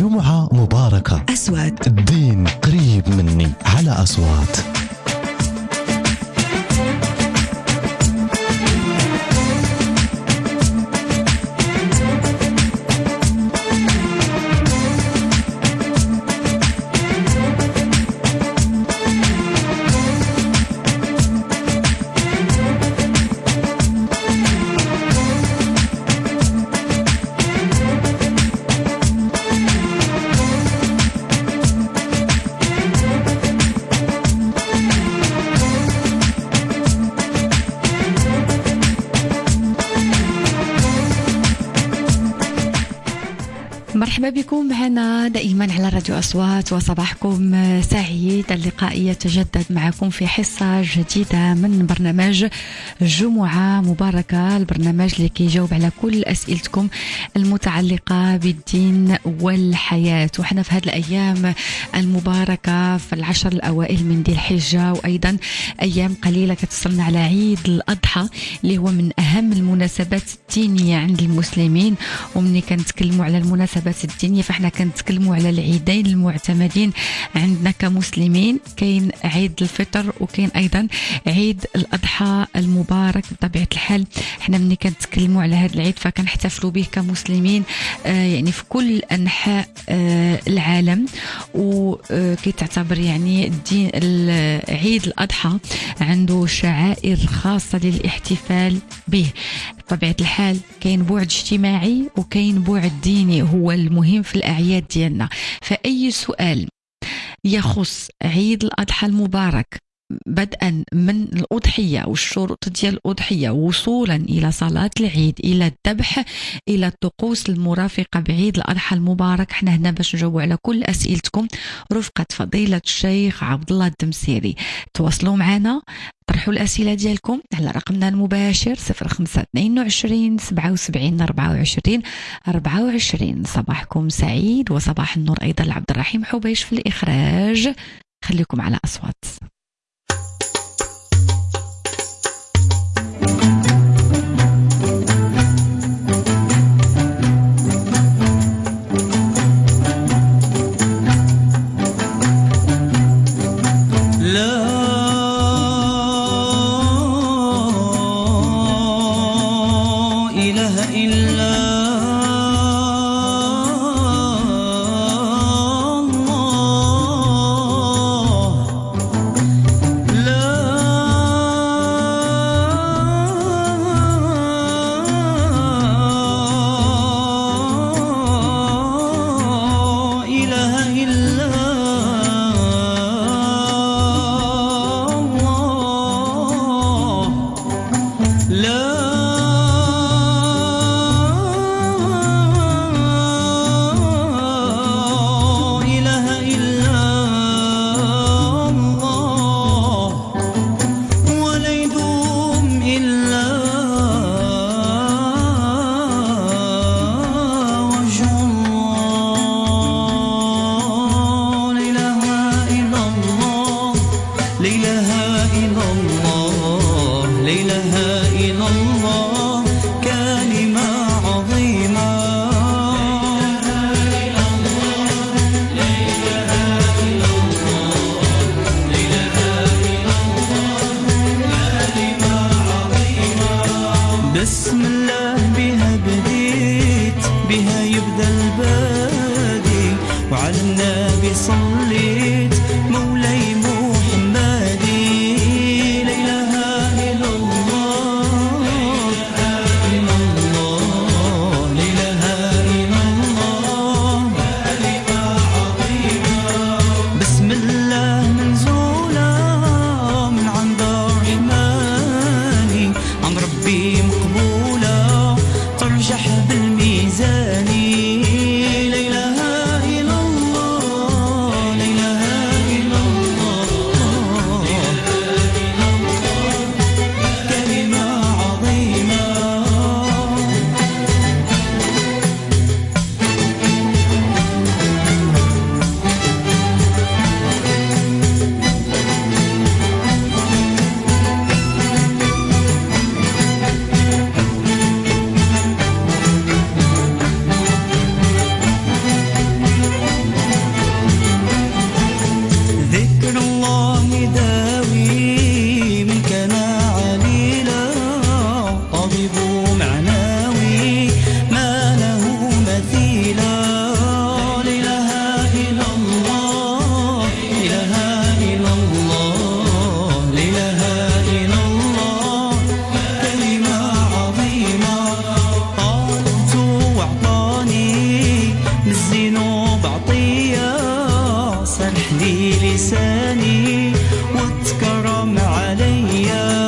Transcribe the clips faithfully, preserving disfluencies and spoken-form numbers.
جمعة مباركة. أصوات الدين قريب مني على أصوات. مرحبا بكم معنا دائما على راديو أصوات، وصباحكم سعيد. اللقاء يتجدد معكم في حصة جديدة من برنامج جمعة مباركة، البرنامج اللي كيجاوب على كل أسئلتكم المتعلقة بالدين والحياة. وحنا في هذه الأيام المباركة في العشر الأوائل من ذي الحجة، وأيضا أيام قليلة كتصلنا على عيد الأضحى اللي هو من أهم المناسبات الدينية عند المسلمين. ومني كنتكلموا على المناسبات الدينية فاحنا كنتكلموا على العيدين المعتمدين عندنا كمسلمين، كاين عيد الفطر وكاين ايضا عيد الاضحى المبارك. بطبيعه الحال احنا ملي كنتكلموا على هذا العيد فكنحتفلوا به كمسلمين آه يعني في كل انحاء آه العالم، وكيتعتبر يعني الدين عيد الاضحى عنده شعائر خاصه للاحتفال به. بطبيعه الحال كاين بعد اجتماعي وكاين بعد ديني هو المهم في الأعياد ديالنا. فأي سؤال يخص عيد الأضحى المبارك بدءا من الأضحية والشروط ديال الأضحية وصولا إلى صلاة العيد إلى الذبح إلى الطقوس المرافقة بعيد الأضحى المبارك، احنا هنا باش نجاوب على كل أسئلتكم رفقة فضيلة الشيخ عبد الله الدمسيري. تواصلوا معنا، طرحوا الأسئلة ديالكم على رقمنا المباشر صفر خمسة اثنين وعشرين سبعة وسبعين أربعة وعشرين أربعة وعشرين. صباحكم سعيد وصباح النور أيضا لعبد الرحيم حبيش في الإخراج. خليكم على أصوات. بلساني وتكرم عليا.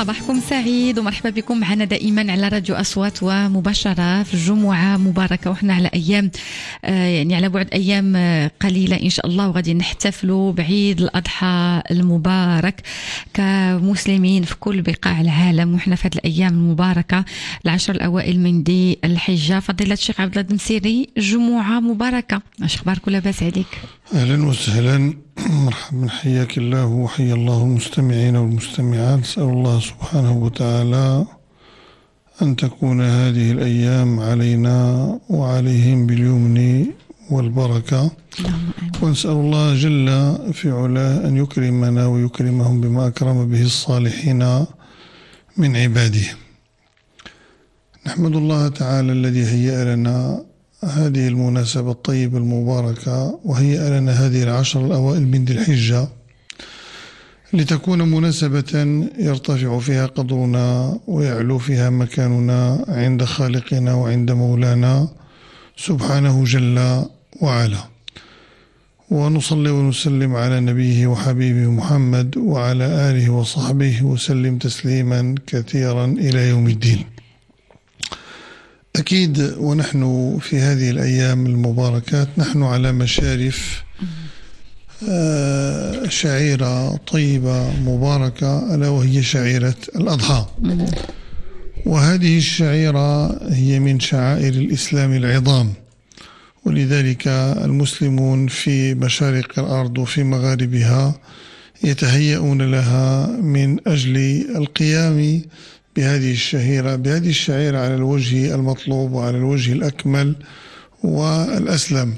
صباحكم سعيد ومرحبا بكم معنا دائما على راديو أصوات ومباشرة في جمعة مباركة، وإحنا على أيام آه يعني على بعد أيام آه قليلة إن شاء الله، وغادي نحتفلوا بعيد الأضحى المبارك كمسلمين في كل بقاع العالم، وإحنا في هذه الأيام المباركة العشر الأوائل من ذي الحجة. فضيلة الشيخ عبد الله المسيري، جمعة مباركة، اش أخبارك ولاباس عليك؟ أهلا وسهلا، مرحبا، حياك الله وحيا الله المستمعين والمستمعات. نسأل الله سبحانه وتعالى أن تكون هذه الأيام علينا وعليهم باليمن والبركة، ونسأل الله جل في علاه أن يكرمنا ويكرمهم بما أكرم به الصالحين من عباده. نحمد الله تعالى الذي هيأ لنا هذه المناسبة الطيبة المباركة، وهيأ لنا هذه العشر الأوائل من ذي الحجة لتكون مناسبة يرتفع فيها قدرنا ويعلو فيها مكاننا عند خالقنا وعند مولانا سبحانه جل وعلا. ونصلي ونسلم على نبيه وحبيبه محمد وعلى آله وصحبه وسلم تسليما كثيرا إلى يوم الدين. أكيد ونحن في هذه الأيام المباركات نحن على مشارف شعيرة طيبة مباركة، ألا وهي شعيرة الأضحى. وهذه الشعيرة هي من شعائر الإسلام العظام، ولذلك المسلمون في مشارق الأرض وفي مغاربها يتهيئون لها من أجل القيام بهذه الشهيرة بهذه الشعيرة على الوجه المطلوب وعلى الوجه الأكمل والأسلم.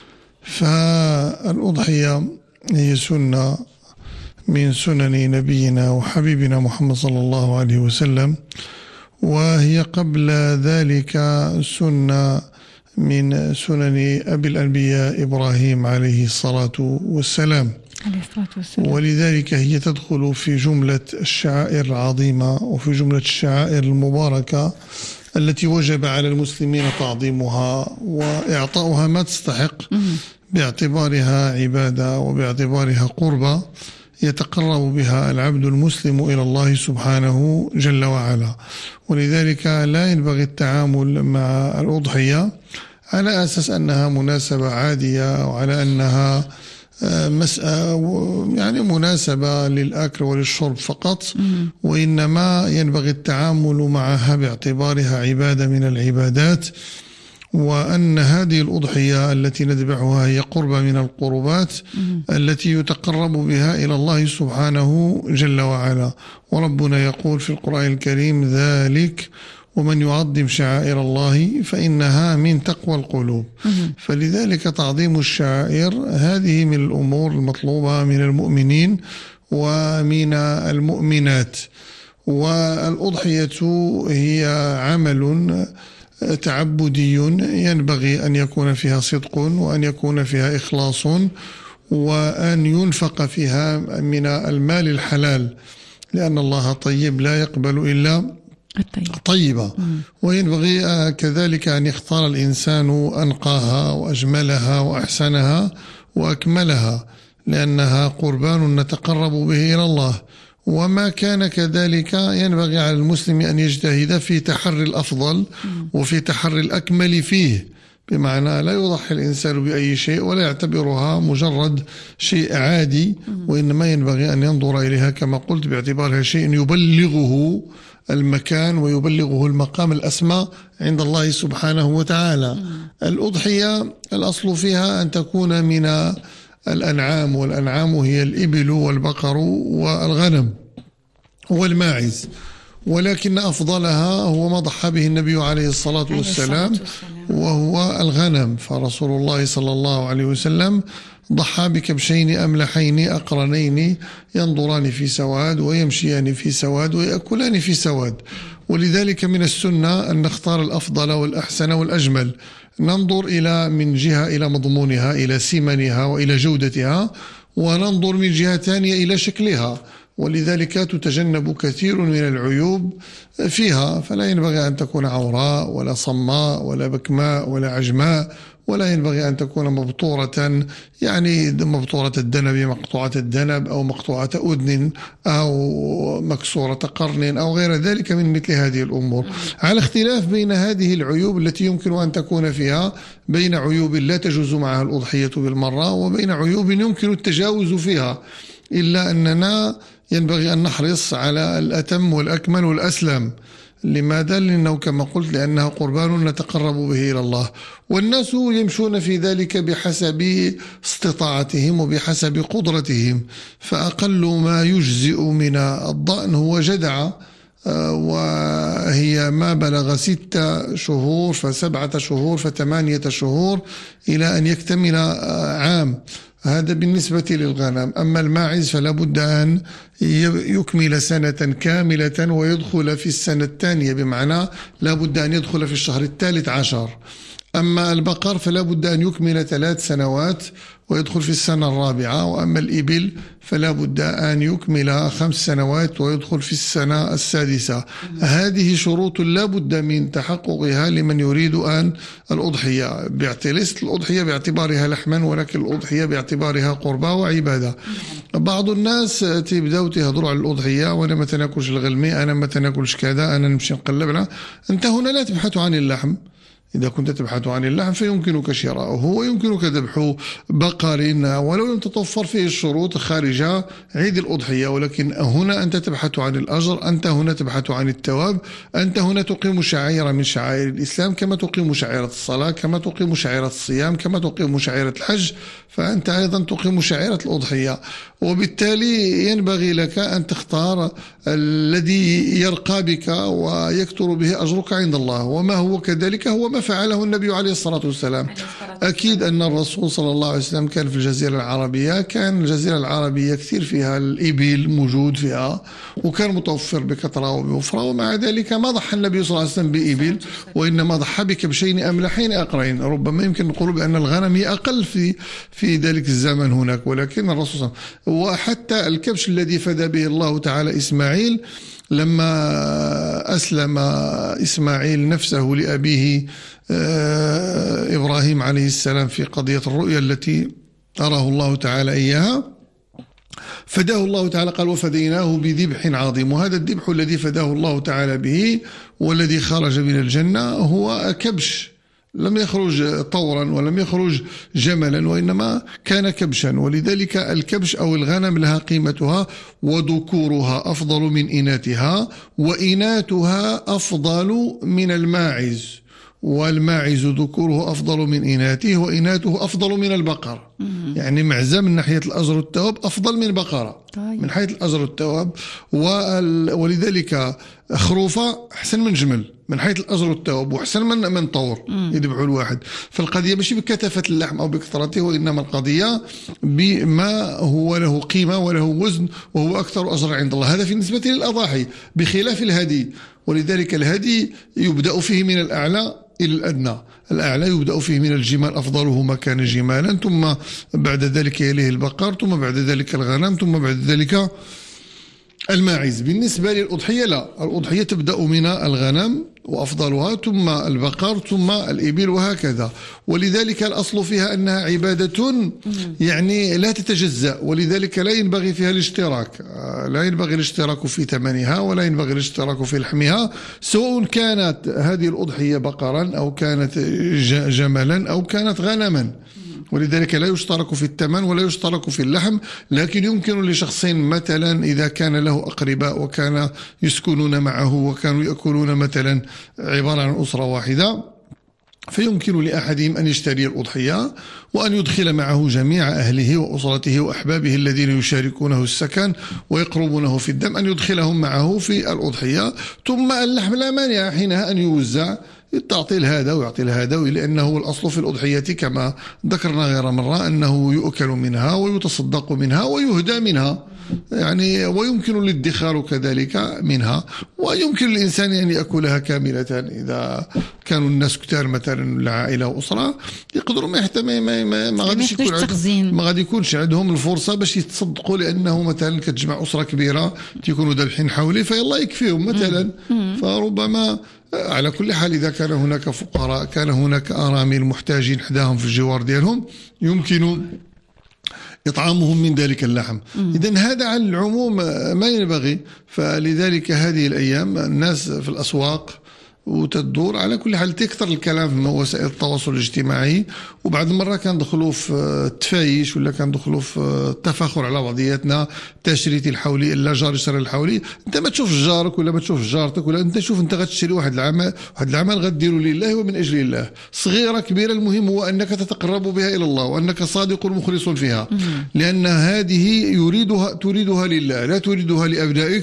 فالأضحية هي سنة من سنن نبينا وحبيبنا محمد صلى الله عليه وسلم، وهي قبل ذلك سنة من سنن أبي الأنبياء إبراهيم عليه الصلاة والسلام، ولذلك هي تدخل في جملة الشعائر العظيمة وفي جملة الشعائر المباركة التي وجب على المسلمين تعظيمها وإعطاؤها ما تستحق باعتبارها عبادة وباعتبارها قربة يتقرب بها العبد المسلم إلى الله سبحانه جل وعلا. ولذلك لا ينبغي التعامل مع الأضحية على أساس أنها مناسبة عادية وعلى أنها مسألة يعني مناسبة للأكل وللشرب فقط، وإنما ينبغي التعامل معها باعتبارها عبادة من العبادات، وأن هذه الأضحية التي نذبحها هي قربة من القربات التي يتقرب بها إلى الله سبحانه جل وعلا. وربنا يقول في القرآن الكريم: ذلك ومن يعظم شعائر الله فإنها من تقوى القلوب. فلذلك تعظيم الشعائر هذه من الأمور المطلوبة من المؤمنين ومن المؤمنات. والأضحية هي عمل تعبدي ينبغي أن يكون فيها صدق وأن يكون فيها إخلاص وأن ينفق فيها من المال الحلال، لأن الله طيب لا يقبل إلا طيبة. وينبغي كذلك أن يختار الإنسان أنقاها وأجملها وأحسنها وأكملها، لأنها قربان نتقرب به إلى الله. وما كان كذلك ينبغي على المسلم أن يجتهد في تحري الأفضل وفي تحري الأكمل فيه، بمعنى لا يضحي الإنسان بأي شيء ولا يعتبرها مجرد شيء عادي، وإنما ينبغي أن ينظر إليها كما قلت باعتبارها شيء يبلغه المكان ويبلغه المقام الأسمى عند الله سبحانه وتعالى. الأضحية الأصل فيها أن تكون من الأنعام، والأنعام هي الإبل والبقر والغنم والماعز، ولكن أفضلها هو ما ضحى به النبي عليه الصلاة والسلام وهو الغنم. فرسول الله صلى الله عليه وسلم ضحى بكبشين أملحين أقرنين ينظران في سواد ويمشيان في سواد ويأكلان في سواد. ولذلك من السنة أن نختار الأفضل والأحسن والأجمل، ننظر إلى من جهة إلى مضمونها، إلى سمنها وإلى جودتها، وننظر من جهة ثانية إلى شكلها، ولذلك تتجنب كثير من العيوب فيها. فلا ينبغي أن تكون عوراء ولا صماء ولا بكماء ولا عجماء ولا ينبغي أن تكون مبطورة، يعني مبطورة الدنب مقطوعة الدنب أو مقطوعة أذن أو مكسورة قرن أو غير ذلك من مثل هذه الأمور، على اختلاف بين هذه العيوب التي يمكن أن تكون فيها، بين عيوب لا تجوز معها الأضحية بالمرة وبين عيوب يمكن التجاوز فيها، إلا أننا ينبغي أن نحرص على الأتم والأكمل والأسلم. لماذا؟ لأنه كما قلت لأنه قربان نتقرب به إلى الله، والناس يمشون في ذلك بحسب استطاعتهم وبحسب قدرتهم، فأقل ما يجزئ من الضأن هو جدعة، وهي ما بلغ ستة شهور فسبعة شهور فثمانية شهور إلى أن يكتمل عام. هذا بالنسبة للغنم. أما الماعز فلا بد أن يكمل سنة كاملة ويدخل في السنة الثانية، بمعنى لا بد أن يدخل في الشهر الثالث عشر. أما البقر فلا بد أن يكمل ثلاث سنوات ويدخل في السنة الرابعة. وأما الإبل فلا بد أن يكمل خمس سنوات ويدخل في السنة السادسة. هذه شروط لا بد من تحققها لمن يريد أن الأضحية، ليست الأضحية باعتبارها لحما، ولكن الأضحية باعتبارها قربة وعبادة. بعض الناس تبداو تهضروا على الأضحية، وأنا ما تناكلش الغلمي، أنا ما تناكلش كذا، أنا نمشي نقلب. أنت هنا لا تبحث عن اللحم. إذا كنت تبحث عن اللحم فيمكنك شراؤه ويمكنك ذبح بقر ولو لم تتوفر فيه الشروط خارج عيد الأضحية، ولكن هنا أنت تبحث عن الأجر، أنت هنا تبحث عن الثواب، أنت هنا تقيم شعائر من شعائر الإسلام، كما تقيم شعيرة الصلاة، كما تقيم شعيرة الصيام، كما تقيم شعيرة الحج، فأنت أيضا تقيم شعيرة الأضحية. وبالتالي ينبغي لك أن تختار الذي يرقى بك ويكتر به أجرك عند الله، وما هو كذلك هو ما فعله النبي عليه الصلاة والسلام. أكيد أن الرسول صلى الله عليه وسلم كان في الجزيرة العربية، كان الجزيرة العربية كثير فيها الإبل موجود فيها، وكان متوفر بكثرة وبوفرة، ومع ذلك ما ضحى النبي صلى الله عليه وسلم بإبل، وإنما ضحى بكبشين أملحين أقرين. ربما يمكن نقول بأن الغنم هي أقل في في ذلك الزمن هناك، ولكن الرسول صلى الله عليه وسلم، وحتى الكبش الذي فدى به الله تعالى إسماعيل لما أسلم إسماعيل نفسه لأبيه إبراهيم عليه السلام في قضية الرؤيا التي أراه الله تعالى إياها، فداه الله تعالى، قال وفديناه بذبح عظيم. وهذا الذبح الذي فداه الله تعالى به والذي خرج من الجنة هو كبش، لم يخرج طورا ولم يخرج جملا، وإنما كان كبشا. ولذلك الكبش أو الغنم لها قيمتها، وذكورها أفضل من إناثها، وإناثها أفضل من الماعز، والماعز ذكوره أفضل من إناثه، وإناثه أفضل من البقر. يعني معزة من ناحية الأجر والثواب أفضل من بقرة من حيث الأجر والثواب. ولذلك خروفة أحسن من جمل من حيث الأجر والثواب، وأحسن من من طور يذبحوا الواحد. فالقضية ماشي بكثافة اللحم أو بكثرته، وإنما القضية بما هو له قيمة وله وزن وهو أكثر أجر عند الله. هذا في بالنسبة للأضاحي بخلاف الهدي. ولذلك الهدي يبدأ فيه من الأعلى إلى الأدنى. الأعلى يبدأ فيه من الجمال أفضله ما كان جمالا، ثم بعد ذلك يليه البقر، ثم بعد ذلك الغنم، ثم بعد ذلك الماعز. بالنسبة للأضحية لا، الأضحية تبدأ من الغنم وأفضلها، ثم البقر، ثم الإبل، وهكذا. ولذلك الأصل فيها أنها عبادة يعني لا تتجزأ، ولذلك لا ينبغي فيها الاشتراك، لا ينبغي الاشتراك في ثمنها ولا ينبغي الاشتراك في لحمها، سواء كانت هذه الأضحية بقرا أو كانت جملا أو كانت غنما. ولذلك لا يشترك في الثمن ولا يشترك في اللحم، لكن يمكن لشخص مثلا إذا كان له أقرباء وكان يسكنون معه وكانوا يأكلون مثلا عبارة عن أسرة واحدة، فيمكن لأحدهم أن يشتري الأضحية وأن يدخل معه جميع أهله وأسرته وأحبابه الذين يشاركونه السكن ويقربونه في الدم، أن يدخلهم معه في الأضحية. ثم اللحم لا مانع حينها أن يوزع، تعطي لهذا ويعطي لهذا، لأنه الأصل في الأضحية كما ذكرنا غير مرة أنه يؤكل منها ويتصدق منها ويهدى منها، يعني ويمكن الادخار كذلك منها، ويمكن الإنسان أن يأكلها كاملة. إذا كانوا الناس كتار مثلا العائلة وأسرة يقدروا ما يحتاج ما ما ما غاديش يكون عندهم ما غادي يكونش عندهم الفرصة باش يتصدقوا، لأنه مثلا كتجمع أسرة كبيرة تيكونوا ذابحين حولي فيلا يكفيهم مثلا. فربما على كل حال إذا كان هناك فقراء، كان هناك أرامل محتاجين حداهم في الجوار ديالهم، يمكن إطعامهم من ذلك اللحم. إذن هذا على العموم ما ينبغي. فلذلك هذه الأيام الناس في الأسواق وتدور على كل حال تكثر الكلام في وسائل التواصل الاجتماعي، وبعض المرة كندخلوا في التفايش ولا كندخلوا في التفاخر على بعضياتنا، تشريتي الحولي الا جار يشري الحولي. انت ما تشوفش جارك ولا ما تشوفش جارتك، ولا انت شوف انت غتشري واحد العمل، واحد العمل غديرو لله ومن اجل الله، صغيره كبيره، المهم هو انك تتقرب بها الى الله وانك صادق مخلص فيها، لان هذه يريدها تريدها لله، لا تريدها لابنائك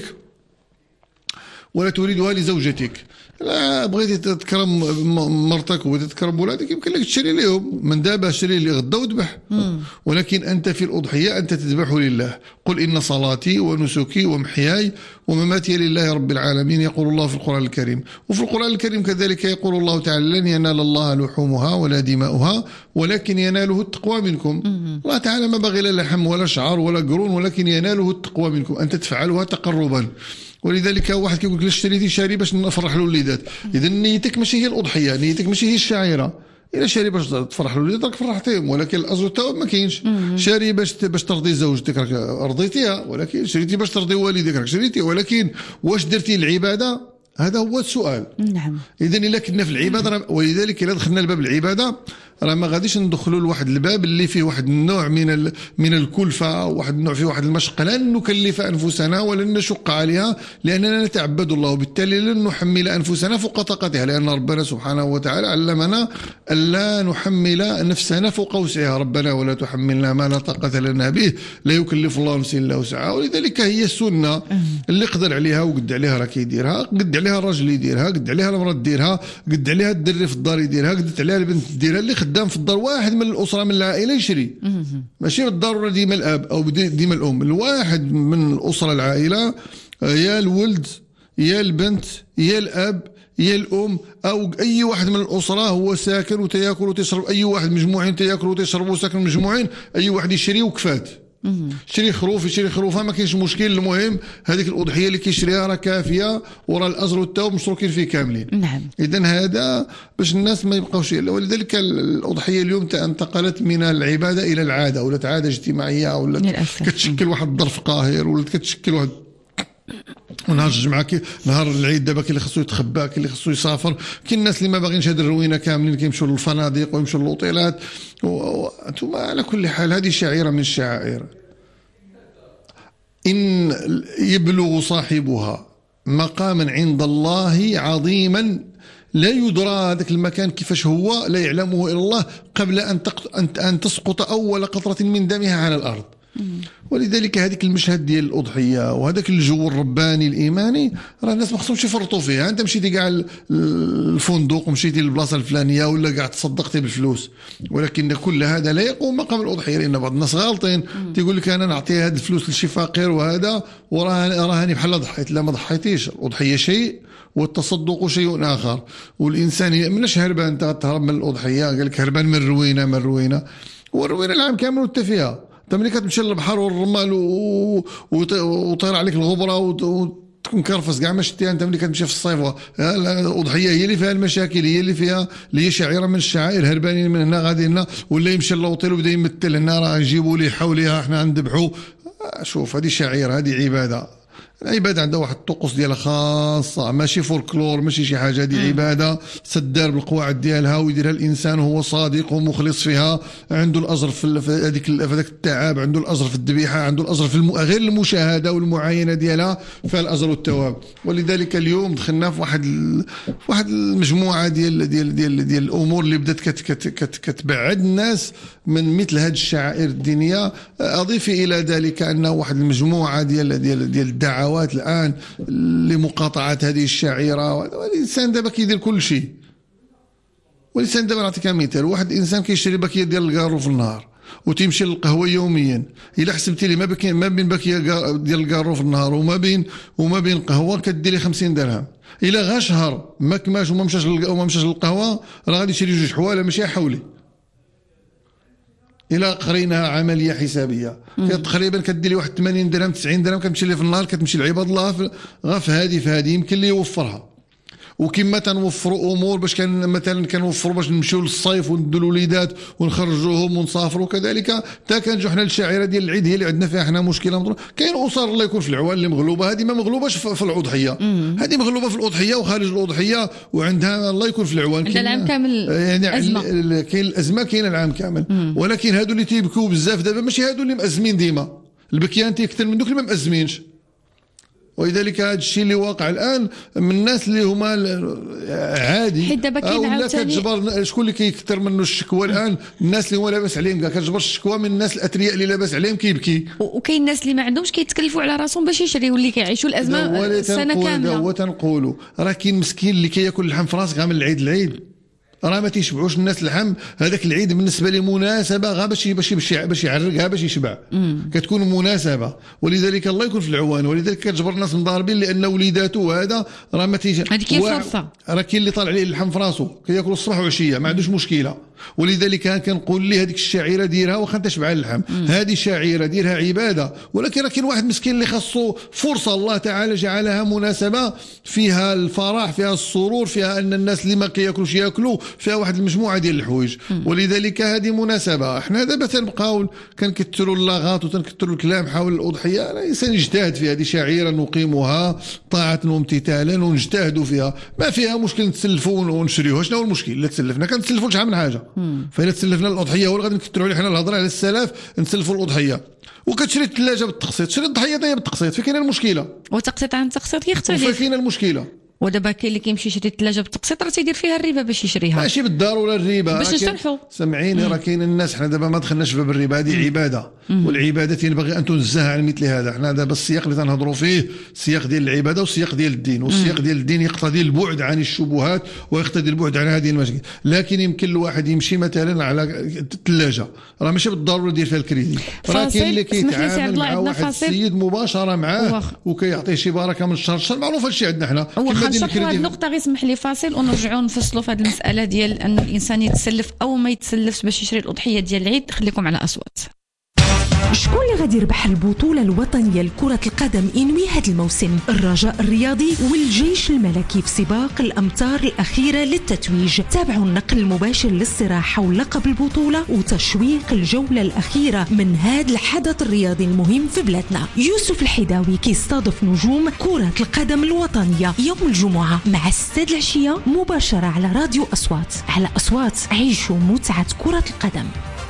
ولا تريدها لزوجتك. لا بغيتي تكرم مرتك وبغيتي تكرم ولادك يمكن لك تشري لهم من دابا، شري لي غدا وذبح. ولكن انت في الاضحيه انت تذبح لله. قل ان صلاتي ونسكي ومحياي ومماتي لله رب العالمين، يقول الله في القران الكريم. وفي القران الكريم كذلك يقول الله تعالى: لن ينال الله لحومها ولا دماؤها ولكن يناله التقوى منكم. الله تعالى ما بغي لا لحم ولا شعر ولا قرون، ولكن يناله التقوى منكم، انت تفعلها تقربا. ولذلك واحد كيقول لك لا اشتريتي شاري باش نفرح له الوليدات. اذا نيتك ماشي هي الاضحيه، نيتك ماشي هي الشعيره. الا شاري باش تفرح له الوليدات راك فرحتيهم، ولكن الاجر الثواب ما كاينش. شاري باش باش ترضي زوجتك راك رضيتيها، ولكن شريتي باش ترضي والديك راك شريتي، ولكن واش درتي العباده؟ هذا هو السؤال. نعم. اذا الا كنا في العباده، ولذلك الا دخلنا لباب العباده راه ما غاديش ندخلوا لواحد الباب اللي فيه واحد النوع من من الكلفه، واحد النوع فيه واحد المشقه، لن نكلف انفسنا ولن نشق عليها، لاننا نتعبد الله، وبالتالي لن نحمل انفسنا فوق طاقتها، لان ربنا سبحانه وتعالى علمنا الا نحمل نفسنا فوق وسعها. ربنا ولا تحملنا ما لا طاقه لنا به، لا يكلف الله نفسا الا وسعها. ولذلك هي السنه اللي قدر عليها وقد عليها راه كيديرها، قد عليها الراجل يديرها، قد عليها المراه ديرها، قد عليها الدري في الدار يديرها، قد عليها البنت ديرها، اللي خدام في الدار واحد من الاسره من العائله يشري، ماشي بالضروره ديما الاب او ديما الام، الواحد من الاسره العائله، يا الولد يا البنت يا الاب يا الام او اي واحد من الاسره هو ساكن وتياكل وتشرب، اي واحد مجموعين تياكلوا وتشربوا وساكن مجموعين، اي واحد يشري وكفات. شري خروف يشري خروفه ما كاينش مشكل، المهم هذيك الاضحيه اللي كيشريها راه كافيه وراه الاجر والثواب مشروكين فيه كاملين. نعم. اذا هذا باش الناس ما يبقاوش. ولذلك الاضحيه اليوم انتقلت من العباده الى العاده، ولات عاده اجتماعيه، ولا كتشكل واحد الظرف قاهر، ولا كتشكل واحد ونهار الجمعه كي نهار العيد دابا كاين اللي خصو يتخبى، كاين اللي خصو يسافر، كاين الناس اللي ما باغينش هاد الروينه كاملين كيمشيو للفنادق ويمشيو للأوتيلات. ثم على كل حال هذه شعيره من الشعائر، إن يبلغ صاحبها مقاما عند الله عظيما لا يدرى هذاك المكان كيفاش هو، لا يعلمه إلا الله، قبل أن أن تسقط أول قطرة من دمها على الأرض. ولذلك هذيك المشهد ديال الأضحية وهذاك الجو الرباني الإيماني راه الناس ما خصهمش يفرطوا فيه. أنت مشيتي كاع الفندق ومشيتي للبلاصة الفلانية ولا كاع تصدقتي بالفلوس، ولكن كل هذا لا يقوم مقام الأضحية، لأن بعض الناس غالطين تيقول لك أنا نعطي هذه الفلوس لشي فقير وهذا وراهني بحال ضحيت. لا ما ضحيتيش، الأضحية شيء والتصدق شيء آخر. والإنسان مناش هربان، أنت تهرب من الأضحية قال لك هربان من الروينة من الروينة، والروينة العام كامل وانت فيها. انت ملي كتمشي للبحر والرمال وطير عليك الغبره وتكون كرفس كاع ما شتيها، انت ملي كتمشي في الصيف. الاضحيه هي اللي فيها المشاكل، هي اللي فيها اللي هي شعيره من الشعائر، هربانين من هنا غادي هنا، ولا يمشي للوطيل وبدا يمثل هنا راه نجيبوا لي حوليها احنا نذبحوا. شوف هذه شعيره، هذه عباده. العباده عندها واحد الطقوس ديالها خاصه، ماشي فولكلور، ماشي شي حاجه، هذه عباده سدار بالقواعد ديالها ويديرها الانسان وهو صادق ومخلص فيها، عنده الاجر في هذيك في هذاك التعب، عنده الاجر في الذبيحه، عنده الاجر في الم... غير المشاهده والمعاينه ديالها، فيها الاجر والثواب. ولذلك اليوم دخلنا في واحد ال... واحد المجموعه ديال ديال ديال, ديال الامور اللي بدات كت... كت... كت... كتبعد الناس من مثل هذه الشعائر الدينيه. اضيف الى ذلك ان واحد المجموعه ديال ديال ديال الدعوات الآن لمقاطعة هذه الشعيرة. والإنسان دابا كيدير كل شيء، والإنسان دابا نعطيك مثال، واحد الإنسان كيشري باكية ديال الكارو في النهار وتيمشي للقهوة يوميا، إلا حسبتي لي ما بين ما بين باكية ديال الكارو في النهار وما بين وما بين قهوة كدير لي خمسين درهم. إلا غا شهر ما كماش وما مشاش وما مشاش للقهوة راه غادي يشري جوج حواله ماشي حولي. الى قريناها عمليه حسابيه تقريبا كدير لي واحد ثمانين درهم تسعين درهم كتمشي لي في النهار، كتمشي لعباد الله غا في هذه في هذه يمكن لي يوفرها. وكما تنوفروا امور باش كان مثلا كنوفروا باش نمشيو للصيف وندوا الوليدات ونخرجوهم ونسافروا، كذلك حتى كنجوا حنا الشاعره ديال العيد هي اللي عندنا فيها حنا مشكله. كاين اسر الله يكون في العوان اللي مغلوبه، هذه ما مغلوباش في الاضحيه، هذه مغلوبه في الاضحيه وخارج الاضحيه وعندها الله يكون في العوان. كاين العام كامل يعني أزمة. كاين الازمه كاينه العام كامل. مم. ولكن هادو اللي تيبكوا بزاف دابا ماشي هادو اللي مأزمين ديما، البكيان تيكثر من دوك اللي ما مأزمينش. ولذلك هذا الشيء اللي واقع الان من الناس اللي هما عادي، حيت دابا كاين عاوتاني كتجبر شكون اللي كيكثر منه الشكوى الان، الناس اللي هما لاباس عليهم كاع كتجبر الشكوى من الناس الاثرياء اللي لاباس عليهم كيبكي، وكاين الناس اللي ما عندهمش كيتكلفوا على راسهم باش يشريوا اللي كيعيشوا الازمه سنه كامله. هو تنقولوا راه كاين مسكين اللي كياكل اللحم في راسك غير من العيد العيد، راه ما تيشبعوش الناس اللحم، هذاك العيد بالنسبه لي مناسبه غير باش باش باش يعرقها باش يشبع، كتكون مناسبه. ولذلك الله يكون في العوان، ولذلك كتجبر الناس مضاربين لان وليداته هذا راه ما تيجي هذه كاين فرصه، راه كاين اللي طالع عليه اللحم في راسو كياكل الصباح وعشيه ما عندوش مشكله. ولذلك كنقول ليه هذيك الشعيره ديرها واخا تشبع اللحم، هذه شعيره ديرها عباده، ولكن راه كاين واحد مسكين اللي خاصو فرصه الله تعالى جعلها مناسبه فيها الفرح فيها السرور فيها ان الناس اللي ما كياكلوش ياكلوا، فيها واحد المجموعه ديال الحوايج. ولذلك هذه مناسبه. احنا دابا تنبقاو كنكثروا اللغات وتنكثروا الكلام حول الاضحيه، الانسان يجتهد في هذه شعيره نقيمها طاعه وامتثالا ونجتهدوا فيها، ما فيها مشكل نتسلفوا ونشريوها. شنو هو المشكل؟ الا تسلفنا كنتسلفوا شحال من حاجه، فإلا تسلفنا الأضحية ولا غادي نكثروا عليه حنا الهضره على السلاف نتسلفوا الأضحية، وكتشري الثلاجه بالتقسيط، شري الضحيه طيب بالتقسيط، فين كاينه المشكله؟ وتقسيط عن تقسيط كيختلف، فين كاينه المشكله؟ ودابا كاين اللي كيمشي يشري الثلاجه بالتقسيط راه تيدير فيها الربا باش يشريها، ماشي بالضروره الربا باش نشرحوا. سمعيني راه كاين الناس، حنا دابا ما دخلناش في باب الربا، هذه عباده، والعباده ينبغي ان تنزه عن مثل هذا. حنا دابا السياق اللي تنهضروا فيه سياق ديال العباده وسياق ديال الدين، والسياق ديال الدين يقتضي البعد عن الشبهات ويقتضي البعد عن هذه المشاكل. لكن يمكن الواحد يمشي مثلا على الثلاجه راه ماشي بالضروره يدير فيها الكريدي، راه كاين اللي كيتعامل مع واحد السيد مباشره معاه وكيعطيه شي بركه من الشهر الشهر، معروف هذا الشيء عندنا حنا. هذه النقطة غير اسمح لي فاصل ونرجعوا نفصلوا في هذه المسألة ديال أن الإنسان يتسلف أو ما يتسلفش باش يشري الأضحية ديال العيد. خليكم على أصوات. شكون اللي غادي يربح البطولة الوطنية لكرة القدم إنوي هذا الموسم؟ الرجاء الرياضي والجيش الملكي في سباق الأمتار الأخيرة للتتويج. تابعوا النقل المباشر للصراحة ولقب البطولة وتشويق الجولة الأخيرة من هذا الحدث الرياضي المهم في بلادنا. يوسف الحداوي كيستضيف نجوم كرة القدم الوطنية يوم الجمعة مع السادة العشية مباشرة على راديو أصوات. على أصوات عيشوا متعة كرة القدم.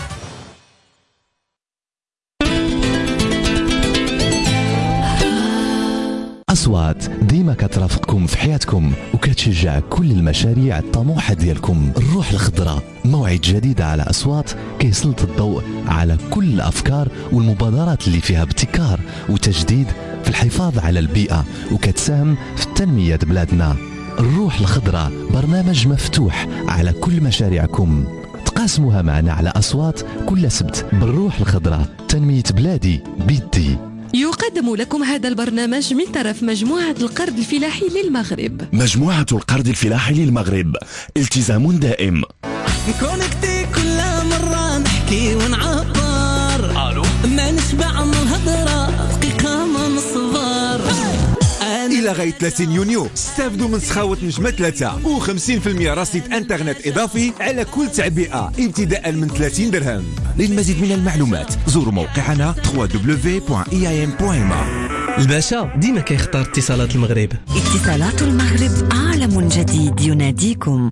أصوات ديما كترافقكم في حياتكم وكتشجع كل المشاريع الطموحة ديالكم. الروح الخضراء موعد جديد على أصوات كيسلط الضوء على كل الأفكار والمبادرات اللي فيها ابتكار وتجديد في الحفاظ على البيئة وكتساهم في تنمية بلادنا. الروح الخضراء برنامج مفتوح على كل مشاريعكم، تقاسموها معنا على أصوات كل سبت. بالروح الخضراء تنمية بلادي بيدي. يقدم لكم هذا البرنامج من طرف مجموعة القرض الفلاحي للمغرب. مجموعة القرض الفلاحي للمغرب، التزام دائم. كونكتي كل مرة نحكي ونعبر، الو ما نشبع من الهضرة دقيقة ما نصبر. إلى غاية ثلاثين يونيو استافدوا من سخاوة نجمة ثلاثة وخمسين بالمئة رصيد انترنت إضافي على كل تعبئة ابتداء من ثلاثين درهم. للمزيد من المعلومات زوروا موقعنا دبليو دبليو دبليو بوان إي إيه إم بوان إم إيه. الباشا ديما كيختار اتصالات المغرب. اتصالات المغرب عالم جديد يناديكم.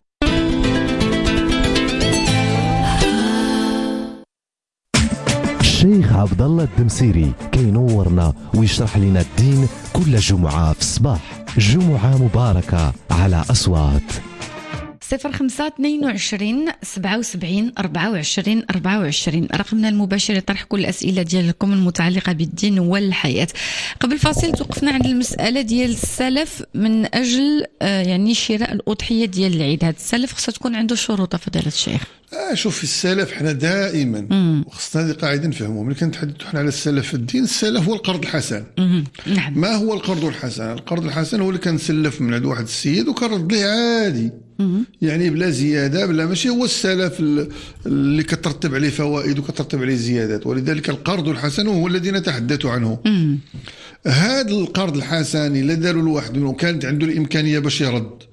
الشيخ عبد الله الدمسيري كينورنا ويشرح لنا الدين كل جمعة في الصباح. جمعة مباركة على أصوات. صفر خمسة اثنين وعشرين سبعة وسبعين أربعة وعشرين أربعة وعشرين رقمنا المباشر لطرح كل الأسئلة ديالكم المتعلقة بالدين والحياة. قبل فاصل توقفنا عند المسألة ديال السلف من أجل يعني شراء الأضحية ديال العيد. هذا السلف خصها تكون عنده شروط فضيلة الشيخ. آه شوف السلف حنا دائما وخصنا هذه قاعده نفهموا ملي كنتحدثوا حنا على السلف في الدين. السلف هو القرض الحسن. نعم. ما هو القرض الحسن؟ القرض الحسن هو اللي كنسلف من عند واحد السيد وكنرد ليه عادي، يعني بلا زياده بلا، ماشي هو السلف اللي كترتب عليه فوائد وكترتب عليه زيادات. ولذلك القرض الحسن هو الذي نتحدث عنه. هذا القرض الحسن الا داروا الواحد وكانت عنده الامكانيه باش يرد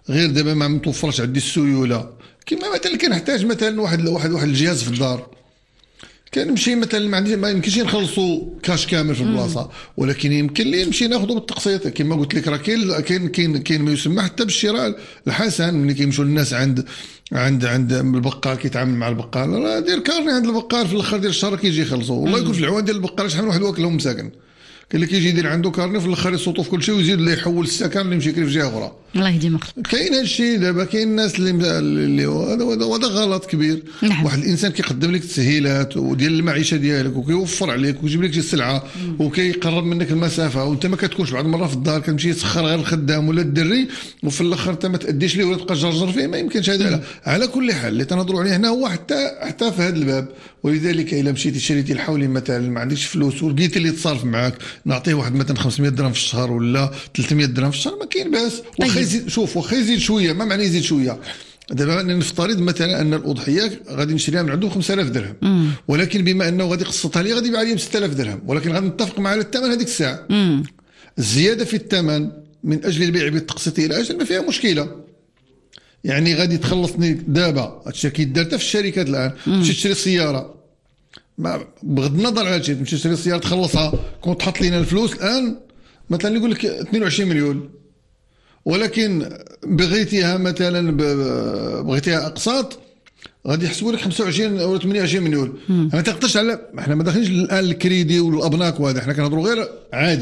غير دابا ما متوفرش عندي السيوله كما مثلا كنحتاج مثلا واحد واحد واحد الجهاز في الدار كنمشي مثلا ما عنديش ما يمكنش نخلصوا كاش كامل في البلاصه ولكن يمكن لي نمشي ناخذه بالتقسيط كما قلت لك راه كاين كاين كاين كاين ما يسمى حتى بالشراء الحسن ملي كيمشيو الناس عند عند عند البقال كيتعامل مع البقال راه دير كارني عند البقال في الاخر ديال الشهر كيجي يخلصوا والله يكون في العوان ديال البقال شحال من واحد واكلهم مساكن كاين اللي كيجي يدير عنده كارني في الاخر يصوتوا في كل شيء ويزيد اللي يحول السكن اللي يمشي يكري في جهه اخرى. الله يهدي مخك. كاين هذا الشيء دابا كاين الناس اللي اللي هذا غلط كبير. نعم. واحد الانسان كيقدم لك التسهيلات وديال المعيشه ديالك وكيوفر عليك ويجيب لك شي سلعه وكيقرب منك المسافه وانت ما كتكونش بعض المره في الدار كتمشي تسخر غير الخدام ولا الدري وفي الاخر انت ما تاديش ليه ولا تبقى جرجر فيه ما يمكنش هذا. على, على كل حال اللي تنهضروا عليه هنا هو حتى حتى في هذا الباب ولذلك الا مشيتي شريتي الحولي مثلا ما عندكش فلوس ولقيتي اللي يتصرف معاك نعطيه واحد مثلا خمسمية درهم في الشهر ولا ثلاثمية درهم في الشهر ما كاين باس. واخا يزيد شوف واخا يزيد شويه ما معنى يزيد شويه دابا نفترض مثلا ان الاضحيه غادي نشريها من عنده خمسة آلاف درهم مم. ولكن بما انه غادي يقسطها لي غادي يبيع لي ب ستة آلاف درهم ولكن غادي نتفق مع الثمن هذيك الساعه مم. الزياده في الثمن من اجل البيع بالتقسيط الى اجل ما فيها مشكله يعني غادي تخلصني دابا هادشي كيدار حتى في الشركات الان تمشي تشري سياره ما بغض النظر على هادشي تمشي تشري سياره تخلصها كون تحط لينا الفلوس الان مثلا يقول لك اثنين وعشرين مليون ولكن بغيتيها مثلا بغيتيها اقساط غادي يحسبوا لك خمسة وعشرين او ثمانية وعشرين مليون. ما تقدرش على احنا ما داخلينش الان الكريدي والابناك وهذا احنا كنهضروا غير عادي.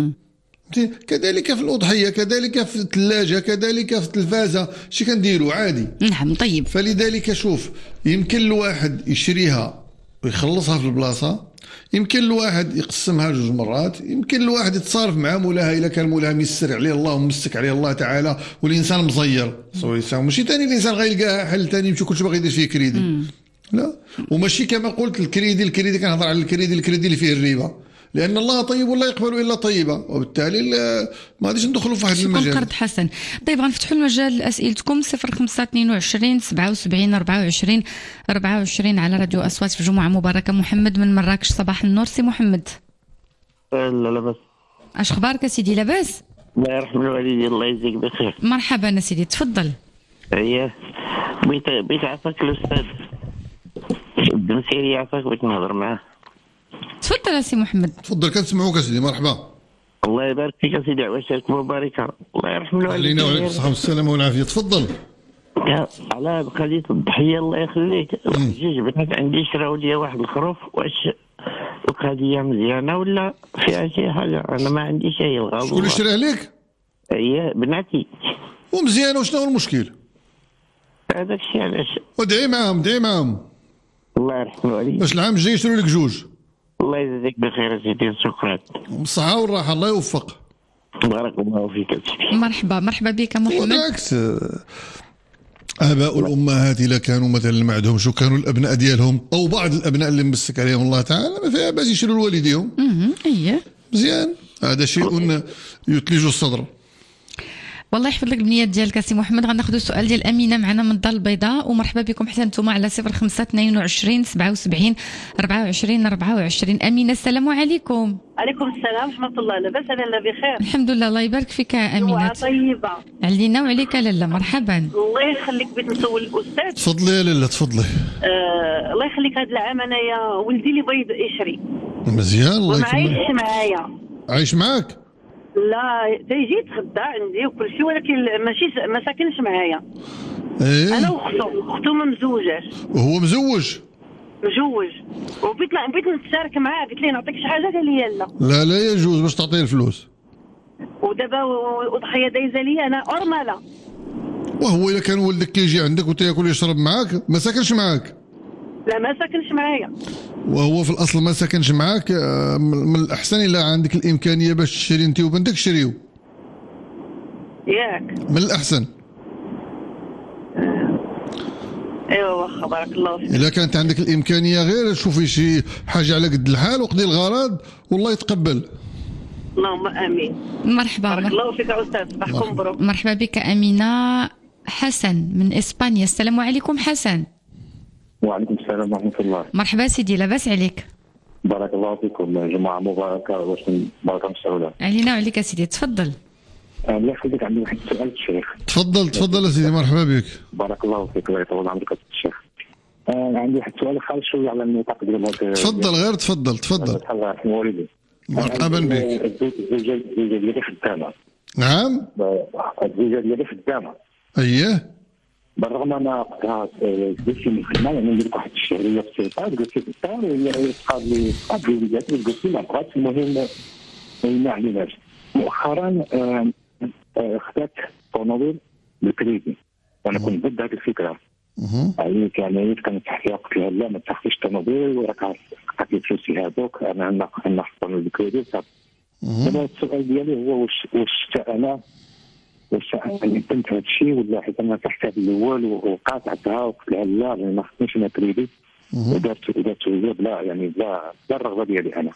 كذلك في الاضحيه كذلك في الثلاجه كذلك في التلفازه شي كنديروا عادي. نعم طيب. فلذلك شوف يمكن الواحد يشريها ويخلصها في البلاصه يمكن الواحد يقسمها جوج مرات يمكن الواحد يتصارف مع مولاها الا كان مولاها ميسر عليه الله ومسك عليه الله تعالى والانسان مزير ماشي ثاني الانسان غيلقاها حل ثاني يمشي كلشي باغي يدير فيه كريدي مم. لا وماشي كما قلت الكريدي الكريدي كنهضر على الكريدي الكريدي اللي فيه الربا لان الله طيب ولا يقبل الا طيبه وبالتالي ما غاديش ندخلوا في واحد المجال. قرض حسن. طيب غنفتحوا المجال لاسئلتكم صفر خمسة اثنين وعشرين سبعة وسبعين أربعة وعشرين أربعة وعشرين على راديو اصوات في جمعه مباركه. محمد من مراكش صباح النور سي محمد. لا لاباس. اش اخبارك سيدي لاباس؟ الله يرحم الوالدين الله يجزيك بخير. مرحبا سيدي تفضل. اييه بغيت بغيت عافاك الاستاذ الدمسيري عافاك بغيت نهضر معاه. تفضل سي محمد. تفضل كنسمعوك سيدي مرحبا. الله يبارك فيك سيدي عواشرك مباركه الله يرحم الوالدين. علينا وعليكم الصحه والسلامه والعافيه تفضل. على قضيه الضحيه الله يخليك جوج بنات عندي شراو لي واحد الخروف واش القضيه مزيانه ولا فيها شي حاجه انا ما عنديش شيء الغالب. شكون اللي شراه لك؟ اييه بناتي. ومزيانه وشنو هو المشكل؟ هذاك الشيء علاش. ودعي معاهم ادعي معاهم. الله يرحم الوالدين. باش العام الجاي يشروا لك جوج. الله يجزيك بخير سيدي شكرا. بالصحة والراحة الله يوفق. بارك الله فيك سيدي. مرحبا مرحبا بك محمد. بالعكس آباء الأمهات إذا كانوا مثلا ما عندهمش وكانوا الأبناء ديالهم أو بعض الأبناء اللي مسك عليهم الله تعالى ما فيها باس يشيلوا لوالديهم. اييه مزيان هذا شيء يثلج الصدر. والله يحفظ لك البنيات ديالك سي محمد. غناخذوا السؤال ديال امينه معنا من الدار البيضاء ومرحبا بكم حتى نتوما على صفر خمسة اثنين وعشرين سبعة وسبعين أربعة وعشرين أربعة وعشرين. امينه السلام عليكم. عليكم السلام ورحمه الله. لاباس انا بخير الحمد لله الله يبارك فيك امينه. طيبه علينا وعليك لاله مرحبا. الله يخليك بغيت نسول الاستاذ. تفضلي يا لاله تفضلي. آه الله يخليك هذا العام انايا ولدي اللي بغى يشري مزيان الله يكرمك. ما عايش معايا. عايش معاك؟ لا تيجي يتغدى عندي وكل شيء ولكن ماشي ما ساكنش معايا. ايه انا واختو اختو ما مزوجاش. وهو مزوج؟ مزوج وبغيت بغيت نتشارك معاه قلت ليه نعطيك شي حاجه قال لي لا. لا لا يجوز باش تعطيه الفلوس. ودابا اضحيه دايزه لي انا ارمله. وهو اذا كان ولدك كيجي عندك وتاكل يشرب معاك ما ساكنش معاك؟ لا ما ساكنش معايا. وهو في الاصل ما ساكنش معاك من الاحسن الا عندك الامكانيه باش تشري انت وبنتك شريو. ياك من الاحسن. ايوا واخا بارك الله فيك. الا كانت عندك الامكانيه غير شوفي شي حاجه على قد الحال وقضي الغرض والله يتقبل. اللهم امين. مرحبا بارك الله فيك استاذ صباحكم مبروك. مرحبا بك امينه. حسن من اسبانيا السلام عليكم حسن. وعليكم السلام ورحمه الله. مرحبا سيدي لاباس عليك؟ بارك الله فيكم جمعه مباركه واش بركه مسؤوله. علينا وعليك سيدي تفضل. الله يخليك، عندي واحد السؤال الشيخ. تفضل تفضل يا سيدي، مرحبا بك. بارك الله فيك، الله يطول عمرك الشيخ. آه عندي واحد السؤال خارج شويه على النطاق ديال هذا. تفضل غير تفضل تفضل. الله يرحم والدي. مرحبا بك. الزوجه الزوجه ديالي خدامه. نعم. الزوجه ديالي خدامه. اييه. بالرغم انا قلت لي خدمه، يعني ندير واحد الشهريه بسيطه، قلت لي الدار وهي تقاد لي تقاد لي وليداتي، قلت لي ما بغاتش، المهم ما عليناش. مؤخرا خدات طوموبيل بالكريدي، وانا كنت ضد هذه الفكره. عييت يعني عييت كانت تحت قلت لها لا ما تاخذيش طوموبيل، وراك عطيت لي فلوسي هذوك، انا انا انا حطوني بالكريدي. دابا السؤال ديالي هو واش واش انا واش انا كنت هذا الشيء ولا حيت انا تحتها بالاول وقاطعتها وقلت لها لا ما خصنيش انا كريدي، ودارت ودارت هي بلا يعني بلا بلا الرغبه ديالي انا.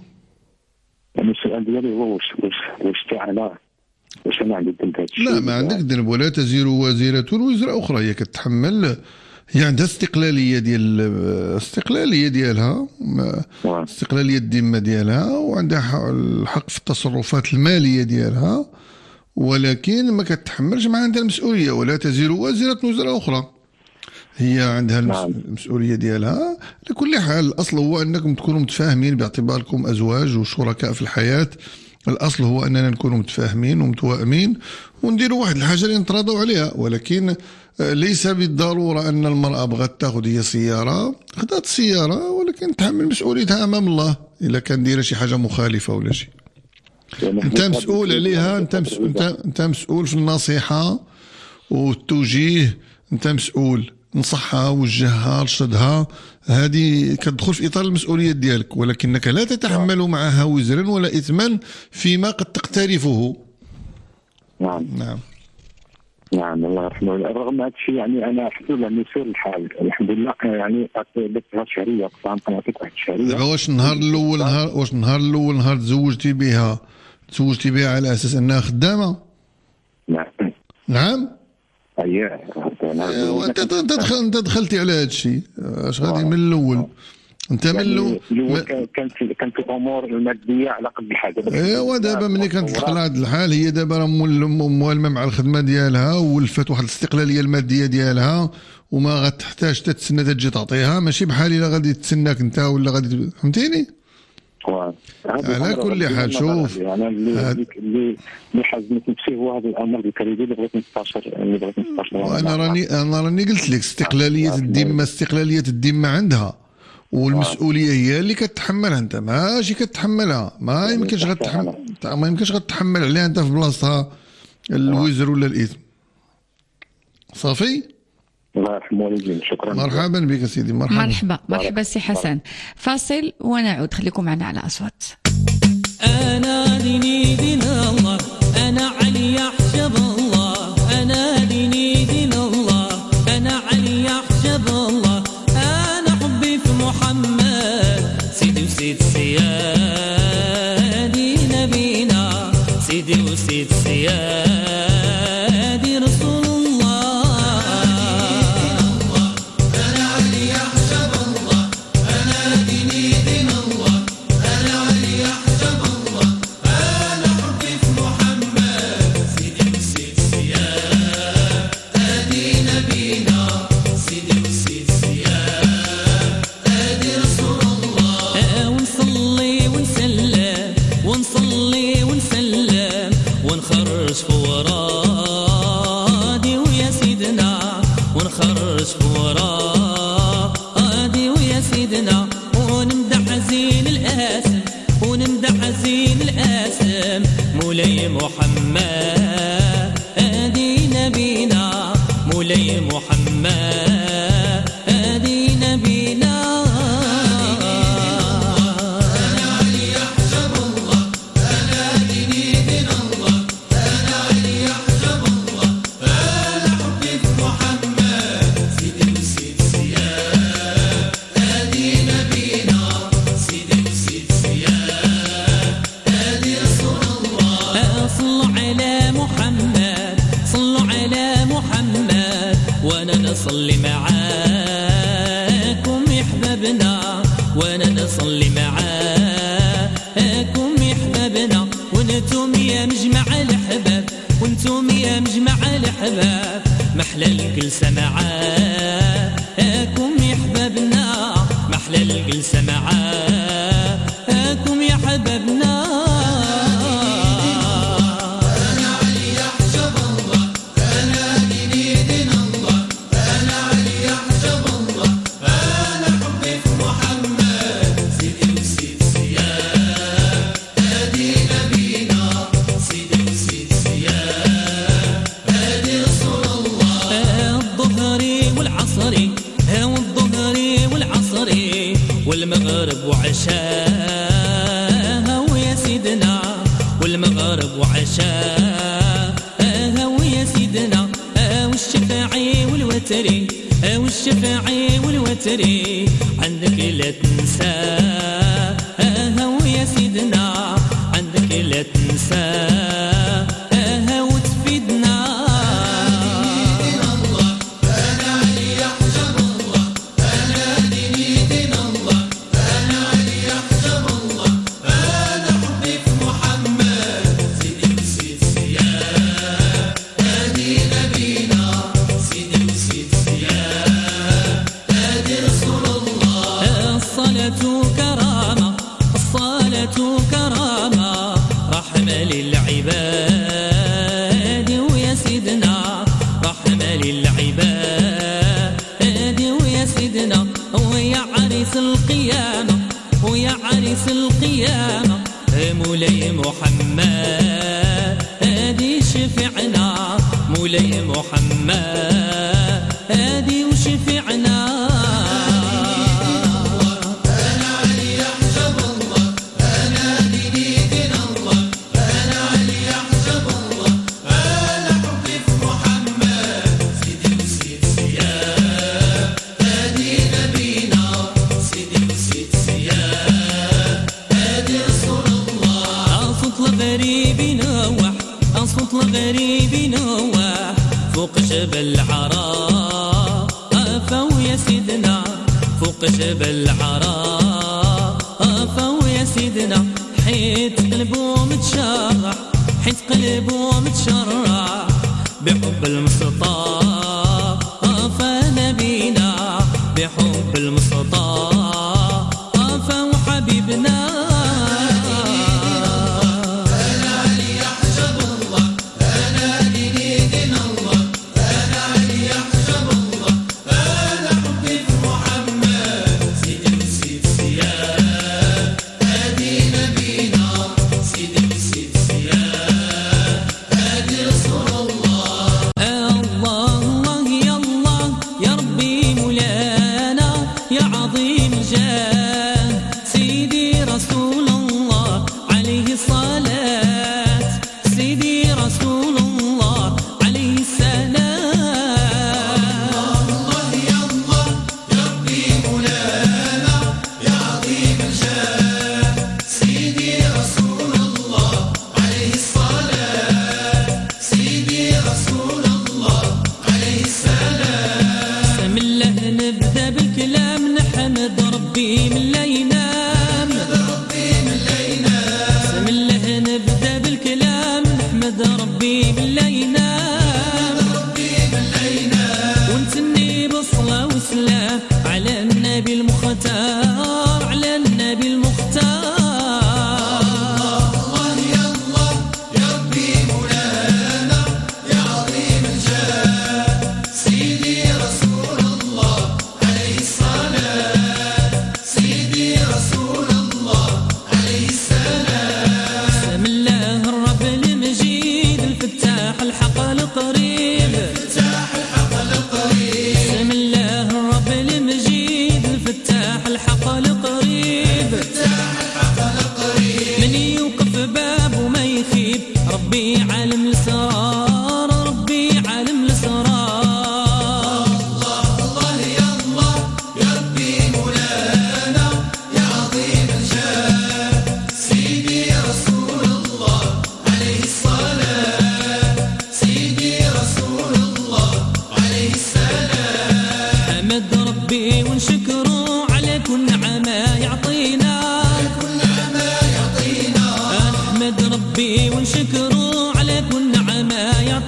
يعني السؤال ديالي هو واش واش واش انا واش انا عندي ذنب هذا الشيء؟ لا ما عندك ذنب، ولا تزير وازرة وزر اخرى، هي كتحمل، هي عندها استقلاليه ديال الاستقلاليه ديالها، استقلاليه الذمه ديالها، وعندها الحق في التصرفات الماليه ديالها، ولكن ما كتحملش مع عندها المسؤوليه. ولا تزير وازرة وزر اخرى، هي عندها المسؤوليه ديالها. لكل حال الاصل هو انكم تكونوا متفاهمين باعتباركم ازواج وشركاء في الحياه. الاصل هو اننا نكونوا متفاهمين ومتوائمين ونديروا واحد الحاجه اللي نتراضوا عليها، ولكن ليس بالضروره ان المراه بغات تاخذ هي سياره، خدات السياره، ولكن تحمل مسؤوليتها امام الله الا كان دايره شي حاجه مخالفه ولا شيء. انت مسؤول عليها، انت مسؤول، انت انت مسؤول في النصيحه والتوجيه، انت مسؤول، نصحها وجهها رشدها، هذه كتدخل في اطار المسؤوليه ديالك، ولكنك لا تتحمل معها وزرا ولا اثما فيما قد تقترفه. نعم نعم نعم الله يرحمه. رغم هذا الشيء يعني انا الحمد لله يسير الحال الحمد لله، يعني درتها شهريه، طبعا نعطيك واحد الشهريه. دابا واش النهار الاول نهار واش النهار الاول نهار تزوجتي بها تزوجتي بها على اساس انها خدامه؟ نعم نعم اييه. وانت انت انت دخلتي على هذا الشيء، اش غادي من الاول؟ انت من الاول كانت كانت الامور الماديه على قد الحاجه. ايوا دابا ملي كتدخل هذا الحال، هي دابا راه موالمه مع الخدمه ديالها، ولفات واحد الاستقلاليه الماديه ديالها، وما غتحتاج تتسنى تجي تعطيها، ماشي بحال الا غادي تسناك انت ولا غادي، فهمتيني؟ على كل حال شوف، انا اللي اللي اللي حزنت نفسي هو هذا الامر الكريدي اللي بغيت نستشر اللي بغيت نستشر. وانا راني انا راني قلت لك استقلاليه الذمه استقلاليه الذمه عندها، والمسؤوليه هي اللي كتحملها، انت ماشي كتحملها، ما يمكنش غتحمل، ما يمكنش غتحمل عليها انت في بلاصتها الوزر ولا الاثم. صافي. الله يرحم والديك، شكرا. مرحبا بك سيدي. مرحبا مرحبا مرحبا سي حسن. فاصل ونعود، خليكم معنا على اصوات. انا ديني دين الله، انا علي حجب الله، انا ديني دين الله، انا علي حجب الله، انا حبي في محمد، سيدي وسيد سيادي نبينا، سيدي وسيد سيادي رسول الله. انا علي حجب الله، انا ديني دين الله، انا علي حجب الله، انا حبي في محمد، سيدي وسيد سيادي نبينا، سيدي وسيد سيادي رسول الله. ونصلي ونسلم ونصلي ونسلم ونخرج في ورادي ويا سيدنا، ونخرج في ورادي ويا سيدنا، ونمدح زين الاسم ونمدح زين الاسم، مولاي محمد ادي نبينا، مولاي محمد ادي نبينا. انا علي حجب الله، انا ديني دين الله، انا علي حجب الله، انا حبي في محمد، سيدي وسيد سيادي نبينا، سيدي وسيد سيادي رسول الله. صلوا على محمد، صلوا على محمد، وانا نصلي معاكم يا حبابنا، وانا نصلي معاكم يا حبابنا، وانتم يا مجمع الحباب انتم يا مجمع الأحباب محلى الجلسة معاكم يا حبابنا محلى الجلسة معاكم يا حبابنا والمغرب وعشاها ويا سيدنا والمغرب وعشاها ويا سيدنا والشفاعي والوتري والشفاعي والوتري عندك لا تنساها ويا سيدنا عندك لا تنساها وتفيدنا كرامة رحمة للعباد ويا سيدنا رحمة للعباد ويا سيدنا ويا عريس القيامة ويا عريس القيامة مولاي محمد هادي شفعنا مولاي محمد هادي وشفعنا الغريب نواح فوق جبل عرافة ويا سيدنا فوق جبل عرافة ويا سيدنا حيت قلبه متشرح حيت قلبه متشرح بحب المصطفى نبينا بحب المصطفى وحبيبنا ربي ونشكره على كل نعمة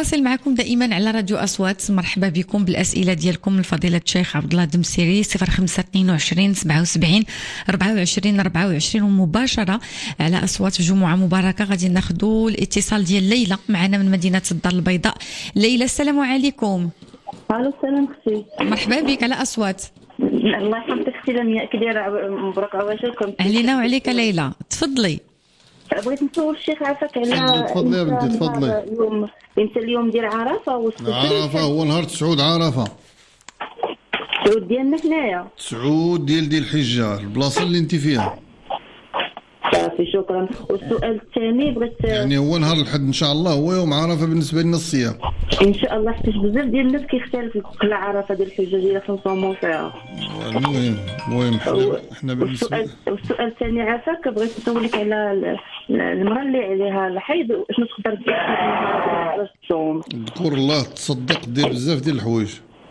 نواصل معكم دائما على راديو أصوات. مرحبا بكم بالأسئلة ديالكم لفضيلة الشيخ عبد الله الدمسيري صفر خمسة اثنين وعشرين سبعة وسبعين أربعة وعشرين أربعة وعشرين ومباشرة على أصوات في جمعة مباركة. غادي ناخذوا الاتصال ديال ليلى معنا من مدينة الدار البيضاء. ليلى السلام عليكم. الو السلام اختي. مرحبا بك على أصوات. الله يحفظك اختي لمياء كبيرة مبروك عواشركم. علينا وعليك ليلى تفضلي. بغيت نسول الشيخ عافاك على تفضلي يا بنتي تفضلي. اليوم انت اليوم ديال عرفه عرفه هو نهار تسعود عرفه تسعود ديالنا حنايا تسعود ديال ديال الحجه البلاصه اللي انت فيها. صافي شكرا. والسؤال الثاني بغيت يعني هو نهار الحد ان شاء الله هو يوم عرفه بالنسبه لنا الصيام ان شاء الله حيت بزاف ديال الناس كيختلف كل عرفه ديال الحجه ديال خمسة فيها. المهم المهم حنا بالنسبه والسؤال الثاني عافاك بغيت نسولك على المراه اللي عليها الحيض شنو تقدر دير باش تصوم. اذكر الله تصدق دير بزاف ديال الحوايج.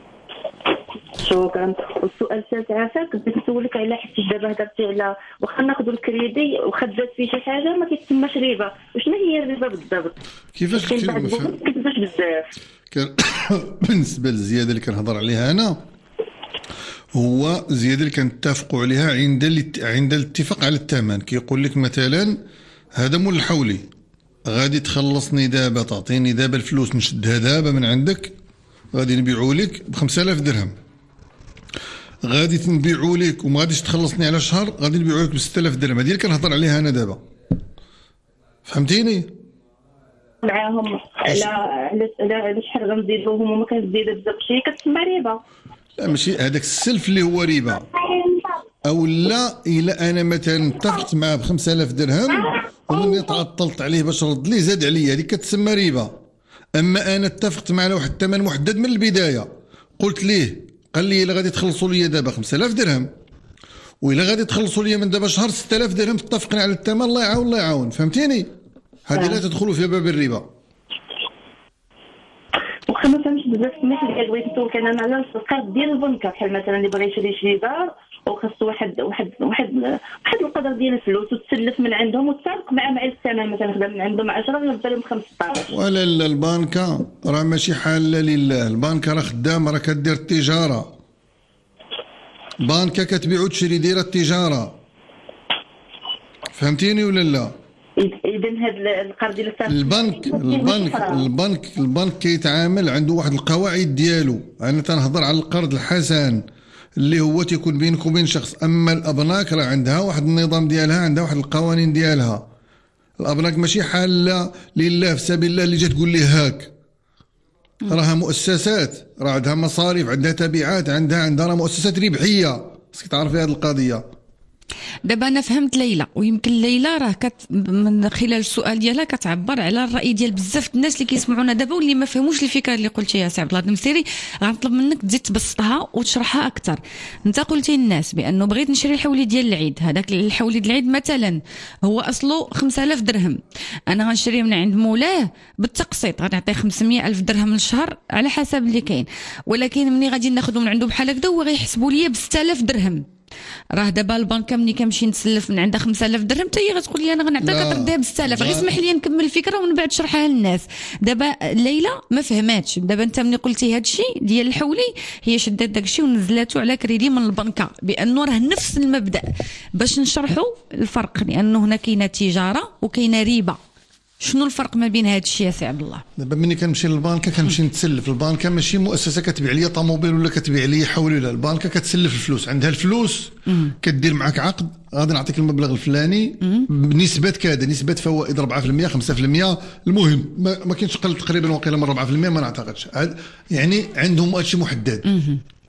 شكرا. والسؤال الثالث عافاك بغيت نسولك على حيت دابا هضرتي على واخا ناخذوا الكريدي وخدات فيه شي حاجه ما كيتسماش ربا، وشنو هي الربا بالضبط؟ كيفاش كيفاش بزاف كان بالنسبه للزياده اللي كنهضر عليها انا هو زياده اللي كنتفقوا عليها عند عند الاتفاق على الثمن. كيقول لك مثلا هذا مول الحولي غادي تخلصني دابا تعطيني دابا الفلوس نشدها دابا من عندك غادي نبيعوا لك ب خمسة آلاف درهم، غادي نبيعوا لك وما غاديش تخلصني على شهر غادي نبيعوا لك ب ستة آلاف درهم. هذه اللي كنهضر عليها انا دابا فهمتيني معاهم على على على شحال غنزيدوهم وما كنزيد بزاف شي كتسمى ربا. لا ماشي هذاك السلف اللي هو ربا او لا. الا انا مثلا اتفقت معاه ب خمسة آلاف درهم ومني تعطلت عليه باش رد لي زاد عليا هذيك كتسمى ربا. اما انا اتفقت معاه واحد الثمن محدد من البدايه قلت ليه قال لي الا غادي تخلصوا لي دابا خمسة آلاف درهم والا غادي تخلصوا لي من دابا شهر ستة آلاف درهم اتفقنا على الثمن الله يعاون الله يعاون فهمتيني. هذه لا تدخلوا في باب الربا. واخا ما فهمتش بزاف الناس اللي بغيت نسولك انا على القرض ديال البنكه بحال مثلا اللي بغى يشري شي دار وخاصو واحد واحد واحد واحد القدر ديال الفلوس وتسلف من عندهم وتسابق مع مع الثمن مثلا خدام من عندهم عشرة غيبدا لهم خمسطاش. ولا لا البنكه راه ماشي حاله لله. البنكه راه خدامه راه كدير التجاره. بنكه كتبيع وتشري دايره التجاره فهمتيني ولا لا؟ اذا هذا القرض ديال البنك البنك البنك البنك كيتعامل عنده واحد القواعد ديالو. انا تنهضر على القرض الحسن اللي هو تيكون بينك وبين شخص. اما الابناك راه عندها واحد النظام ديالها عندها واحد القوانين ديالها. الابناك ماشي حاله لله في سبيل الله اللي جات تقول لي هاك. راها مؤسسات راه عندها مصاريف عندها تبعات عندها عندها راه مؤسسات ربحيه. خصك تعرفي هذه القضيه. دابا انا فهمت ليلى ويمكن ليلى راه كت من خلال السؤال ديالها كتعبر على الراي ديال بزاف الناس اللي كيسمعونا دابا واللي ما فهموش الفكره اللي قلتيها يا سي عبد الله الدمسيري. غنطلب منك تزيد تبسطها وتشرحها اكثر. انت قلتي للناس بانه بغيت نشري الحولي ديال العيد. هذاك الحولي ديال العيد مثلا هو اصله خمسة آلاف درهم انا غنشريه من عند مولاه بالتقسيط غنعطيه خمسمية ألف درهم للشهر على حسب اللي كاين. ولكن ملي غادي ناخذو من عنده بحال هكذا هو غيحسبوا لي ب ستة آلاف درهم. راه دابا البنكه ملي كنمشي نتسلف من عندها خمسة آلاف درهم حتى هي غتقول لي انا غنعطيك ترديها ب ستة آلاف. غير اسمح لي نكمل الفكره ومن بعد شرحها للناس. دابا ليلى ما فهماتش. دابا انت ملي قلتي هذا الشيء ديال الحولي هي شدات داك الشيء ونزلاتو على كريدي من البنكه بانه راه نفس المبدا باش نشرحوا الفرق لانه هنا كاينه تجاره وكاينه ربا. شنو الفرق ما بين هذا الشيء يا سي عبد الله؟ دابا ملي كنمشي للبنكه كنمشي نتسلف. البنكه ماشي مؤسسه كتبيع لي طوموبيل ولا كتبيع لي حولي. لا البنكه كتسلف الفلوس عندها الفلوس كدير معك عقد غادي نعطيك المبلغ الفلاني بنسبه كذا نسبه فوائد أربعة بالمية خمسة بالمية. المهم ما, ما كاينش قل تقريبا واقيلا من أربعة بالمية ما نعتقدش. يعني عندهم هادشي محدد.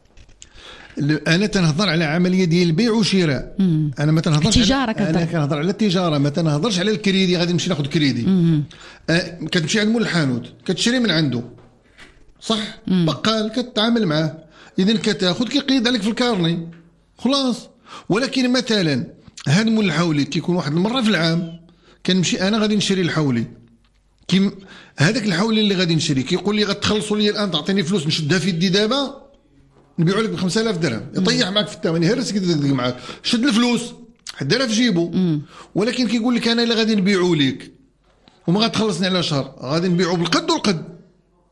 انا تنهضر على عمليه ديال البيع والشراء. انا ما تنهضرش على انا كنهضر على التجاره ما تنهضرش على الكريدي. غادي نمشي ناخذ كريدي أه كتمشي عند مول الحانوت كتشري من عنده صح مم. بقال كتعامل معاه اذا كتاخذ كيقيد عليك في الكارني خلاص. ولكن مثلا هذا مول الحولي كيكون واحد المره في العام كنمشي انا غادي نشري الحولي كي هذاك الحولي اللي غادي نشري كيقول لي غتخلصوا لي الان تعطيني فلوس نشدها في يدي دابا نبيعوا لك ب خمسة آلاف درهم يطيح معك في الثمن يهرسك يدق معك شد الفلوس حدها في جيبو. ولكن كيقول لك انا الا غادي نبيعوا لك وما غتخلصني على شهر غادي نبيعوا بالقد والقد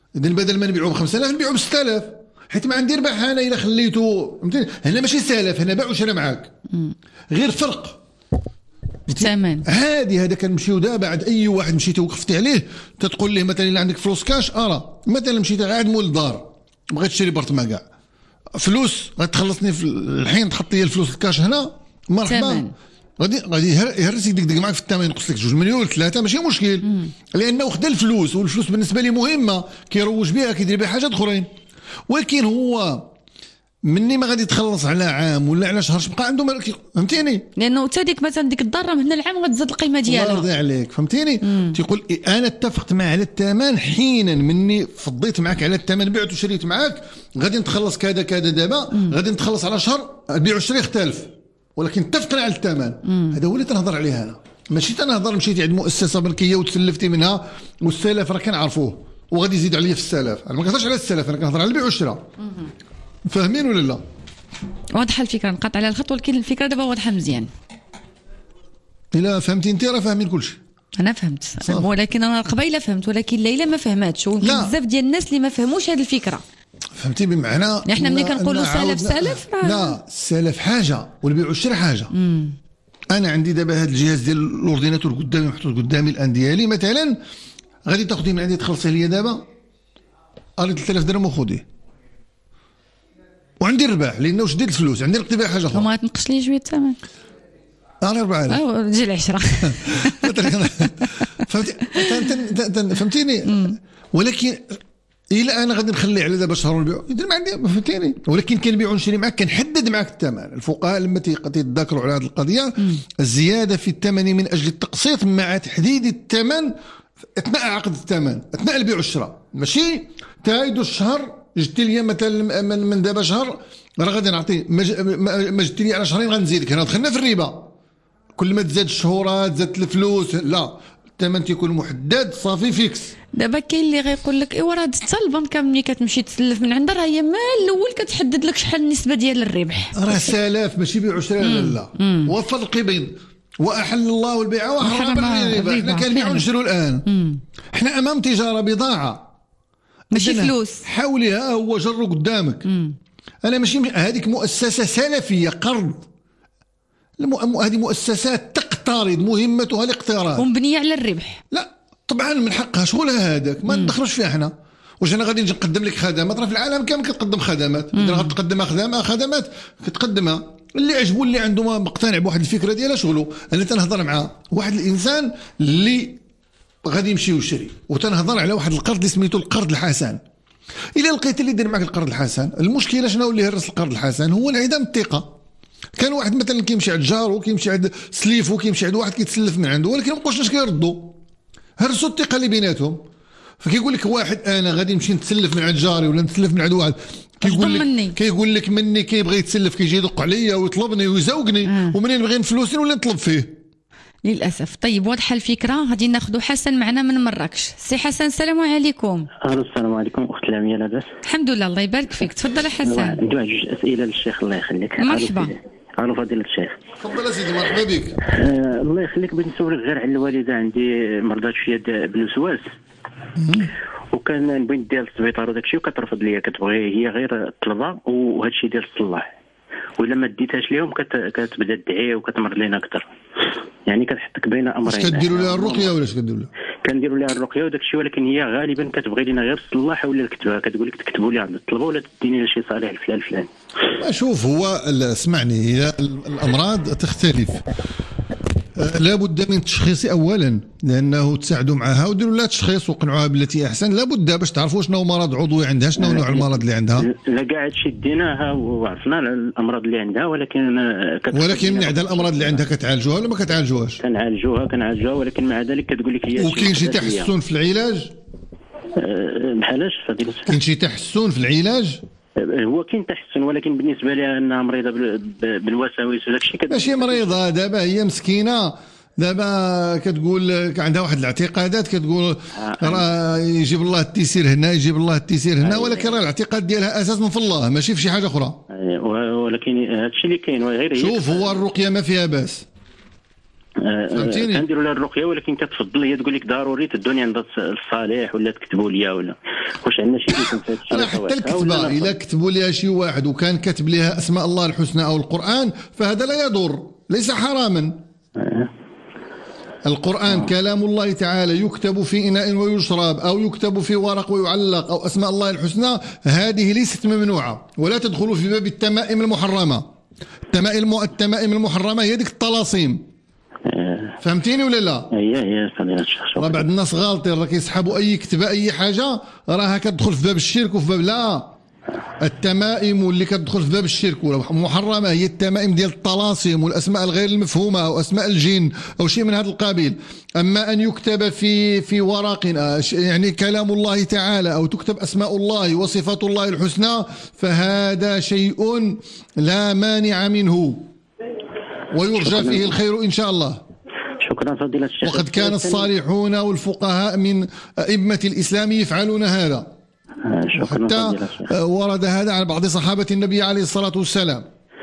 اذا بدل ما نبيعو ب خمسة آلاف نبيعو ب ستة آلاف، حيت ما عندي ربح انا الا خليته فهمتيني. هنا ماشي سالف، هنا باع وشرا معاك، غير فرق الثمن. هادي هذا كنمشيو دابا عند اي واحد مشيتي وقفتي عليه تتقول ليه مثلا الا عندك فلوس كاش ارى مثلا مشيتي عاد مول الدار بغيت تشري برطمه كاع فلوس غتخلصني في الحين تحط لي الفلوس الكاش هنا مرحبا غادي غادي يهرس يدقدق معاك في الثمن ينقص لك جوج مليون ثلاثه ماشي مشكل لانه خدا الفلوس والفلوس بالنسبه لي مهمه كيروج بها كيدير بها حاجات اخرين. ولكن هو مني ما غادي يتخلص على عام ولا على شهر بقى عنده مالك فهمتيني لانه حتى ديك مثلا ديك الدار من العام غتزاد القيمه ديالها. الله يرضي عليك فهمتيني. تيقول انا اتفقت معاه على الثمن حينا مني فضيت معك على الثمن بعت وشريت معك غادي نتخلص كذا كذا دابا غادي نتخلص على شهر البيع والشراء اختلف ولكن اتفقنا على الثمن. هذا هو اللي تنهضر عليه انا ماشي تنهضر مشيتي عند مؤسسه بنكيه وتسلفتي منها والسلف راه كنعرفوه وغادي يزيد عليا في السلف. انا ما كنهضرش على السلف انا كنهضر على البيع والشراء. فاهمين ولا لا؟ واضحه الفكره نقطع على الخط ولكن الفكره دابا واضحه مزيان. الا فهمتي انت راه فاهمين كل شيء. انا فهمت صح. ولكن انا قبيله فهمت ولكن ليلى ما فهماتش وكاين بزاف ديال الناس اللي ما فهموش هذه الفيكره. فهمتي بمعنى احنا ملي كنقولوا سلف سلف لا السلف حاجه والبيع والشراء حاجه. مم. انا عندي دابا هذا الجهاز ديال الاورديناتور قدامي محطوط قدامي الان ديالي مثلا غادي تاخذيه من عندي تخلصيه ليا دابا قال ثلاثة آلاف درهم وخذيه وعندي الربح لانه شديت الفلوس عندي نقدر بها حاجه اخرى. وما تنقص لي شويه الثمن على أربعة آلاف او ديال عشرة فهمتي فهمتيني. ولكن الا انا غادي نخلي على دابا شهر ونبيع اذا ما عندي فهمتيني. ولكن كنبيع ونشري معك كنحدد معك الثمن. الفقهاء لما تيتذاكروا على هذه القضيه الزياده في الثمن من اجل التقسيط مع تحديد الثمن اثناء عقد الثمن اثناء البيع والشراء ماشي تايدو الشهر جبتي لي مثلا من دابا شهر راه غادي نعطي ما جبتي لي على شهرين غنزيدك. هنا دخلنا في الربا كل ما تزاد الشهورات زادت الفلوس لا الثمن تيكون محدد صافي فيكس. دابا كاين اللي غيقول لك ايوا راه حتى البنكه ملي كتمشي تسلف من عندها راه هي ما الاول كتحدد لك شحال النسبه ديال الربح راه سلاف ماشي بيع وشراء لا وفرق بين واحل الله البيع وحرم الربا. حنا كنبيعوا ونشروا الان مم. حنا امام تجاره بضاعه ماشي فلوس حاوليها هو جرو قدامك. مم. انا ماشي هذيك مؤسسه سلفيه قرض هذه مؤسسات تقترض مهمتها الاقتراض ومبنيه على الربح. لا طبعا من حقها شغلها هذاك ما ندخلوش فيها احنا. واش انا غادي نجي نقدم لك خدمات راه في العالم كامل كتقدم خدمات اذا غتقدمها خدمات خدمات كتقدمها اللي عجبو اللي عنده ما مقتنع بواحد الفكره ديالها شغله. انا تنهضر مع واحد الانسان اللي غادي يمشي ويشري وتنهضر على واحد القرض اللي سميتو القرض الحسن. الا لقيت اللي يدير معك القرض الحسن المشكله شنو اللي هرس القرض الحسن هو انعدام الثقه. كان واحد مثلا كيمشي عند جارو كيمشي عند سليفو كيمشي عند واحد كيتسلف من عنده ولكن ما بقاوش كيردوا هرسوا الثقه اللي بيناتهم. فكيقول لك واحد انا غادي نمشي نتسلف من عند جاري ولا نتسلف من عند واحد كيقول لك كيقول لك مني كيبغي يتسلف كيجي يدق عليا ويطلبني ويزوقني آه. ومنين نبغي نفلوسين ولا نطلب فيه للاسف. طيب واضحه الفكره غادي ناخذوا حسن معنا من مراكش. سي حسن السلام عليكم. الو السلام عليكم اخت لاميه لاباس؟ الحمد لله الله يبارك فيك. تفضل حسن. عندي واحد جوج اسئله للشيخ الله يخليك. مرحبا. الو فضيله الشيخ. تفضل سيدي مرحبا بك. آه الله يخليك بغيت نسولك غير على الوالده عندي مرضات شويه بالوسواس وكان نبغي ندير للسبيطار وداك الشيء وكترفض ليا كتبغي هي غير الطلبه وهذا الشيء ديال الصلاح ولا ما ديتهاش ليهم كت... كتبدا تدعي وكتمرض لينا اكثر يعني كتحطك بين امرين. اش كديروا لها الرقيه ولا اش كديروا لها؟ كنديروا لها الرقيه وداك الشيء ولكن هي غالبا كتبغي لينا غير الصلاح ولا الكتبه كتقول لك تكتبوا لي عند الطلبه ولا تديني لشي صالح الفلان الفلاني. شوف هو اسمعني هي الامراض تختلف لابد من تشخيص اولا لانه تساعدوا معها وديروا لها تشخيص وقنعوها بالتي احسن. لابد باش تعرفوا شنو مرض عضوي عندها شنو نوع المرض اللي عندها. لا كاع هادشي ديناها وعرفنا الامراض اللي عندها ولكن ولكن من عندها الامراض اللي عندها كتعالجوها ولا ما كتعالجوهاش؟ كنعالجوها كنعالجوها ولكن مع ذلك كتقول لك هي وكاين شي تحسن في العلاج؟ بحالاش فضيله كاين شي تحسن في العلاج؟ هو كاين تحسن ولكن بالنسبه لها انها مريضه بالوساوس وداك الشيء ماشي مريضه دابا هي مسكينه دابا كتقول عندها واحد الاعتقادات كتقول راه يجيب الله التيسير هنا يجيب الله التيسير هنا ولكن راه الاعتقاد ديالها اساسا في الله ماشي في شي حاجه اخرى. ولكن هادشي اللي كاين غير شوف هو الرقيه ما فيها باس كنديروا لها الرقيه، ولكن كتفضل هي تقول لك ضروري تدوني عند الصالح ولا تكتبوا لي، ولا واش عندنا شي بيكون في هذا الشيء؟ انا حتى الكتبه الا كتبوا لها شي واحد وكان كاتب لها اسماء الله الحسنى او القران فهذا لا يضر، ليس حراما. القرآن كلام الله تعالى يكتب في إناء ويشرب أو يكتب في ورق ويعلق أو أسماء الله الحسنى، هذه ليست ممنوعة ولا تدخل في باب التمائم المحرمة. التمائم التمائم المحرمة هي ديك الطلاسيم، فهمتيني ولا لا؟ اييه اييه فهمت الشيخ. راه بعض الناس غالطين، راه كيسحبوا أي كتبة أي حاجة راها كتدخل في باب الشرك وفي باب لا. التمائم اللي كتدخل في باب الشرك محرمه هي التمائم ديال الطلاسم والاسماء الغير المفهومه او اسماء الجن او شيء من هذا القبيل. اما ان يكتب في في ورق يعني كلام الله تعالى او تكتب اسماء الله وصفات الله الحسنى فهذا شيء لا مانع منه ويرجى فيه الخير ان شاء الله. شكرا فضيلة الشيخ. وقد كان الصالحون والفقهاء من ائمه الاسلام يفعلون هذا، حتى ورد هذا عن بعض صحابة النبي عليه الصلاة والسلام.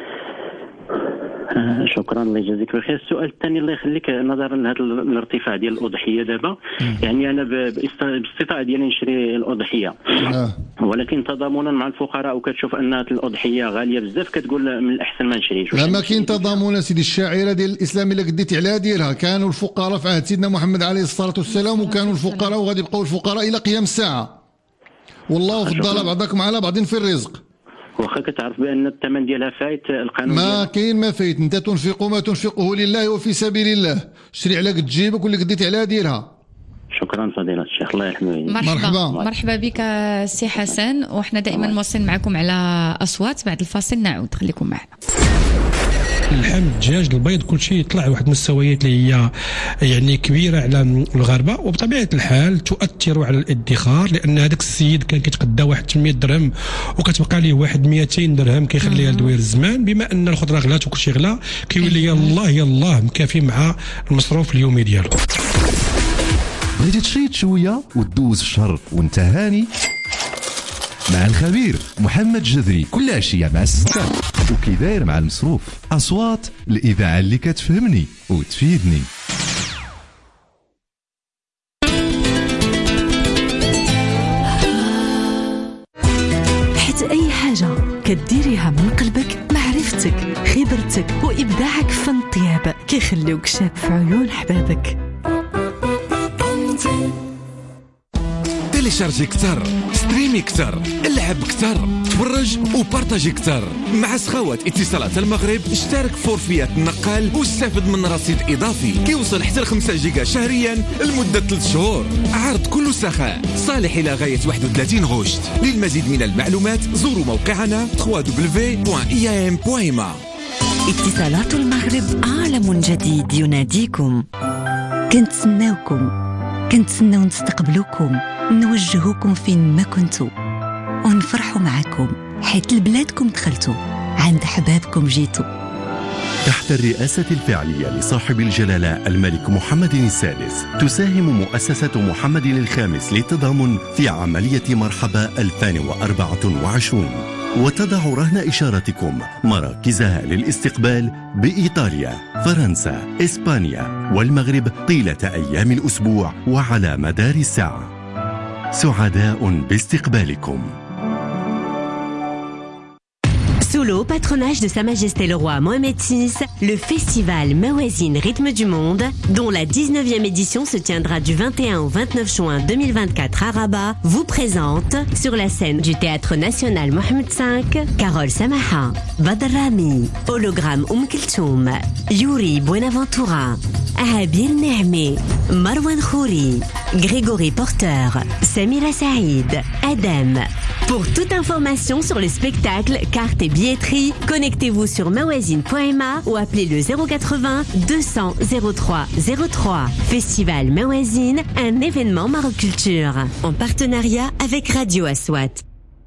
شكرا الله يجازيك بخير. السؤال الثاني الله يخليك، نظرا لهذا الارتفاع ديال الاضحيه دابا، يعني انا بالاستطاعه ديالي نشري الاضحيه ولكن تضامنا مع الفقراء وكتشوف ان الاضحيه غاليه بزاف كتقول من الاحسن ما نشريش. لا ما كاين تضامن سيدي. الشاعره ديال الاسلام الا قديتي عليها ديالها كانوا الفقراء في عهد سيدنا محمد عليه الصلاه والسلام وكانوا الفقراء وغادي يبقوا الفقراء الى قيام الساعه، والله فضل بعضكم على بعض في الرزق. واخا كتعرف بان الثمن ديالها فايت القانون ما كاين ما فايت، انت تنفق ما تنفقه لله وفي سبيل الله، شري على قد جيبك واللي قديتي عليها ديالها. شكرا فضيلة الشيخ الله يحميه. مرحبا مرحبا بك سي حسن، وحنا دائما مواصلين معكم على اصوات. بعد الفاصل نعود، خليكم معنا. اللحم الدجاج البيض كل شيء يطلع واحد المستويات اللي هي يعني كبيره على الغربه، وبطبيعه الحال تؤثر على الادخار، لان هذاك السيد كان كيتقدى واحد ثمانمية درهم وكتبقى ليه واحد مئتين درهم كيخليها لدوير الزمان. بما ان الخضره غلات وكل شيء غلا كيولي يلاه يلاه مكافي مع المصروف اليومي ديالو. بغيتي تشيط شويه وتدوز في الشهر وانت هاني مع الخبير محمد جذري كل عشيه مع الستة، وكي داير مع المصروف. اصوات الاذاعه اللي كتفهمني وتفيدني. حيت اي حاجه كديريها من قلبك، معرفتك خبرتك وابداعك في فن الطياب كيخليوك شاب في عيون حبابك. تيليشارجي كتر، ستريمي كتر، العب كتر، تفرج وبارطاجي كتر. مع سخاوات اتصالات المغرب اشترك فورفيات النقال واستافد من رصيد اضافي كيوصل حتى ل خمسة جيجا شهريا لمده ثلاث شهور. عرض كله سخاء صالح الى غايه واحد وثلاثين غشت. للمزيد من المعلومات زوروا موقعنا دبليو دبليو دبليو دوت اي اي ام دوت ام. اتصالات المغرب عالم جديد يناديكم. كنتسناوكم، كنتسناو نستقبلوكم، نوجهوكم فين ما كنتو ونفرحوا معكم حيث لبلادكم دخلتوا، عند حبابكم جيتوا. تحت الرئاسة الفعلية لصاحب الجلالة الملك محمد السادس تساهم مؤسسة محمد الخامس للتضامن في عملية مرحبا ألفين وأربعة وعشرين، وتضع رهن إشارتكم مراكزها للاستقبال بإيطاليا، فرنسا، إسبانيا والمغرب طيلة أيام الأسبوع وعلى مدار الساعة. سعداء باستقبالكم. Sous le haut patronage de Sa Majesté le Roi Mohamed six, le festival Mawazine Rythme du Monde, dont la dix-neuvième édition se tiendra du vingt et un au vingt-neuf juin deux mille vingt-quatre à Rabat, vous présente sur la scène du Théâtre National Mohamed cinq, Carole Samaha, Badr Rami, Hologramme Oum Kulthum, Yuri Buenaventura, Abir Nehmi, Marwan Khouri, Grégory Porter, Samira Saïd, Adam. Pour toute information sur le spectacle, carte et billetterie, connectez-vous sur mawazine point m a ou appelez le zéro quatre-vingts deux cents zéro trois zéro trois. Festival Mawazine, un événement maroculture, en partenariat avec Radio Aswat.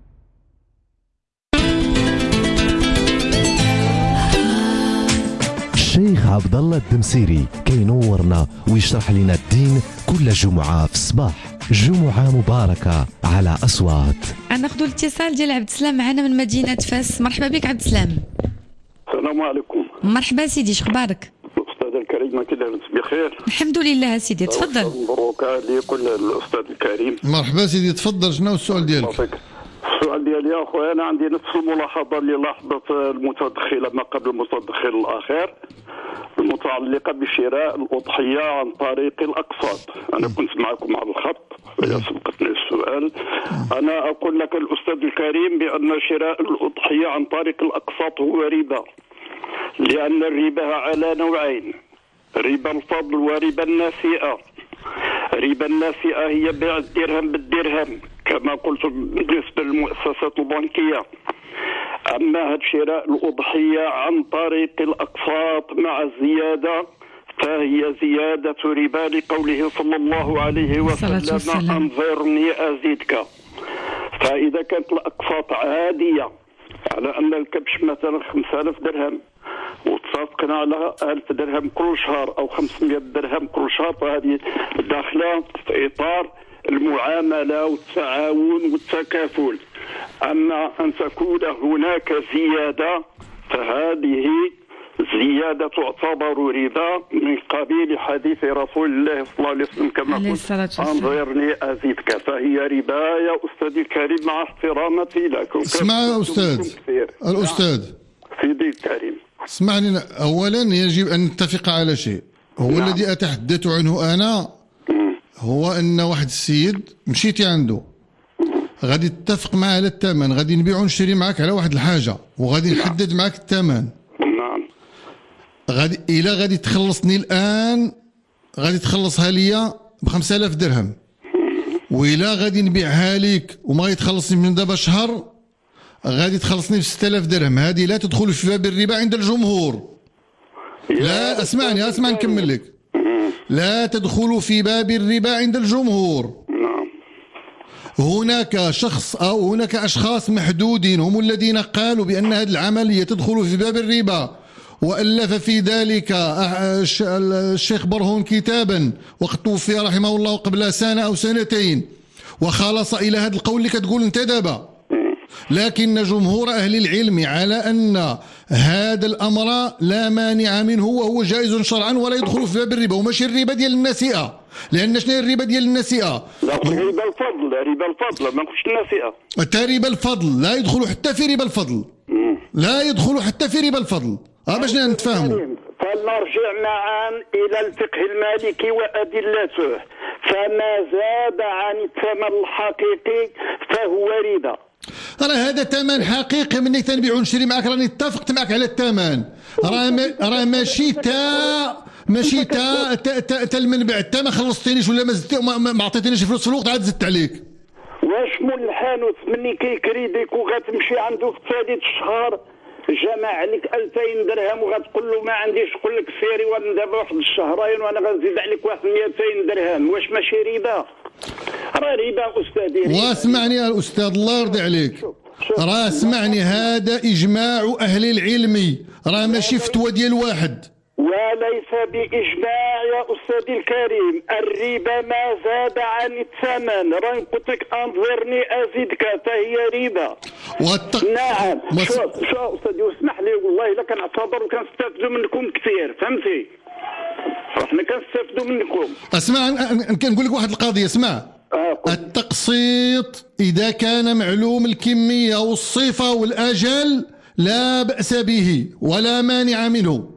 الشيخ عبد الله الدمسيري كينورنا ويشرح لنا الدين كل جمعة في الصباح. جمعة مباركة على أصوات. ناخذ الاتصال ديال عبد السلام معنا من مدينة فاس. مرحبا بك عبد السلام. السلام عليكم. مرحبا سيدي، شخبارك؟ الأستاذ الكريم دائما كي لاباس بخير؟ الحمد لله سيدي تفضل. مبروك لكل الاستاذ الكريم. مرحبا سيدي تفضل. شنو السؤال ديالك؟ السؤال ديالي يا اخويا انا عندي نفس الملاحظه اللي لاحظت المتدخله ما قبل المتدخل الاخر المتعلقه بشراء الاضحيه عن طريق الاقساط. انا كنت معكم على الخط فهي سبقتني السؤال. انا اقول لك الاستاذ الكريم بان شراء الاضحيه عن طريق الاقساط هو ربا، لان الربا على نوعين: ربا الفضل وربا النسيئه. ربا النسيئه هي بيع الدرهم بالدرهم كما قلت بالنسبه للمؤسسات البنكيه. اما هذا شراء الاضحيه عن طريق الاقساط مع الزياده فهي زياده ربا لقوله صلى الله عليه وسلم انظرني ازيدك. فاذا كانت الاقساط عاديه على ان الكبش مثلا خمسة آلاف درهم واتفقنا على ألف درهم كل شهر او خمسمائة درهم كل شهر، فهذه داخله في اطار المعامله والتعاون والتكافل. اما ان تكون هناك زياده فهذه زياده تعتبر ربا من قبيل حديث رسول الله صلى الله عليه وسلم كما قلت انظرني ازيدك، فهي ربا يا استاذي الكريم مع احترامتي لكم. اسمع يا استاذ الاستاذ سيدي الكريم، اسمعني. اولا يجب ان نتفق على شيء هو نعم. الذي اتحدث عنه انا هو ان واحد السيد مشيتي عنده غادي تتفق معه على الثمن، غادي نبيعو نشري معك على واحد الحاجه وغادي نحدد معك الثمن. نعم. غادي الا غادي تخلصني الان غادي تخلصها ليا ب خمسة آلاف درهم، وإلا غادي نبيعها لك وما غادي تخلصني من دابا شهر غادي تخلصني ب ستة آلاف درهم. هذه لا تدخل في باب الربا عند الجمهور. لا اسمعني اسمع نكمل لك. لا تدخل في باب الربا عند الجمهور. هناك شخص أو هناك أشخاص محدودين هم الذين قالوا بأن هذه العملية تدخل في باب الربا، وألف في ذلك الشيخ برهون كتابا وقد توفي رحمه الله قبل سنة أو سنتين وخلص إلى هذا القول اللي كتقول أنت دابا. لكن جمهور أهل العلم على أن هذا الأمر لا مانع منه وهو جائز شرعا ولا يدخل في باب الربا، وماشي الربا ديال النسيئة. لأن شنو الربا ديال النسيئة؟ لا ربا الفضل، ربا الفضل ما نقولش النسيئة. حتى ربا الفضل لا يدخل حتى في ربا الفضل. لا يدخل حتى في ربا الفضل. ها باش نتفاهموا. فلنرجع معا إلى الفقه المالكي وأدلته، فما زاد عن الثمن الحقيقي فهو ربا. راه هذا ثمن حقيقي. منك تنبيع ونشري معك راني اتفقت معك على الثمن. راه راه ماشي تا ماشي تا تا المنبع تا ما خلصتينيش ولا ما زدت ما عطيتينيش فلوس في الوقت عاد زدت عليك. واش مول الحانوت مني كيكريديك وغتمشي عنده في ثالث الشهر جمع عليك ألفين درهم وغتقول له ما عنديش، يقول لك سيري وانا دابا واحد الشهرين وانا غنزيد عليك واحد مئتين درهم. واش ماشي ربا؟ راه ربا استاذي. واسمعني يا الاستاذ الله يرضي عليك، راه اسمعني هذا اجماع اهل العلم، راه ماشي فتوى ديال واحد. وليس بإجماع يا أستاذي الكريم. الربا ما زاد عن الثمن. راه قلت لك أنظرني أزيدك فهي ربا. والتق... نعم. مس... شوف شوف أستاذي واسمح لي والله إلا كنعتبر وكنستافدوا منكم كثير، فهمتي؟ احنا كنستافدوا منكم. اسمع نقول لك واحد القضية. اسمع آه التقسيط إذا كان معلوم الكمية والصفة والأجل لا بأس به ولا مانع منه.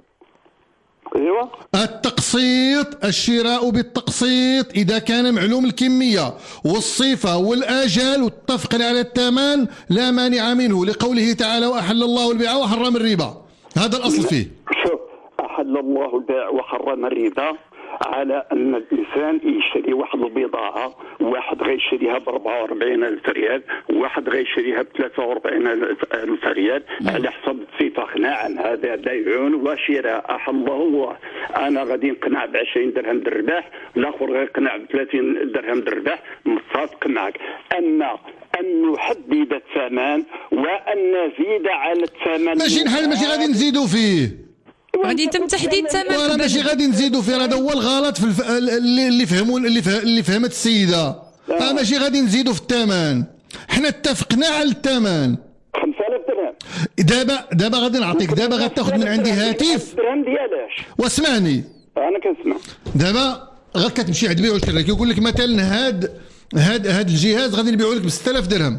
ايوه. التقسيط الشراء بالتقسيط إذا كان معلوم الكمية والصفة والأجل واتفق على الثمن لا مانع منه، لقوله تعالى وأحل الله البيع وحرم الربا. هذا الأصل فيه. شوف أحل الله البيع وحرم الربا على أن الإنسان يشتري واحد البضاعة، واحد غيشتريها ب أربعة وأربعين ألف ريال وواحد غيشتريها ب ثلاثة وأربعين ألف ريال على حسب الصفة. نعم هذا بيع وشراء أحله الله. أنا غادي نقنع ب عشرين درهم الربح، الآخر غيقنع ب ثلاثين درهم الربح، متفق معك. أما أن نحدد الثمن وأن نزيد على الثمن ماشي نحل ماشي غادي نزيدوا فيه، غادي يتم تحديد الثمن. ولا ماشي غادي نزيدوا فيه. هذا هو الغلط في الف... اللي فهموا اللي, فه... اللي فهمت السيده. آه ماشي غادي نزيدوا في الثمن، حنا اتفقنا على الثمن خمسة آلاف درهم. دابا دابا غادي نعطيك، دابا غتاخذ من عندي هاتف الدرهم ديالاش واسمعني انا كنسمع. دابا غير كتمشي عند بيع وشراء كيقول لك مثلا هاد هاد هاد الجهاز غادي نبيعو لك ب ستة آلاف درهم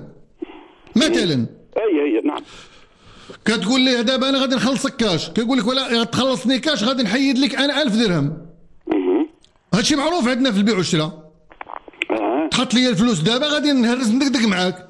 مثلا. اي اي نعم. كتقول ليه دابا انا غادي نخلصك كاش، كيقول لك ولا تخلصني كاش غادي نحيد لك انا ألف درهم. هادشي معروف عندنا في البيع والشراء. تحط لي الفلوس دابا غادي نهرس ندقدق معاك،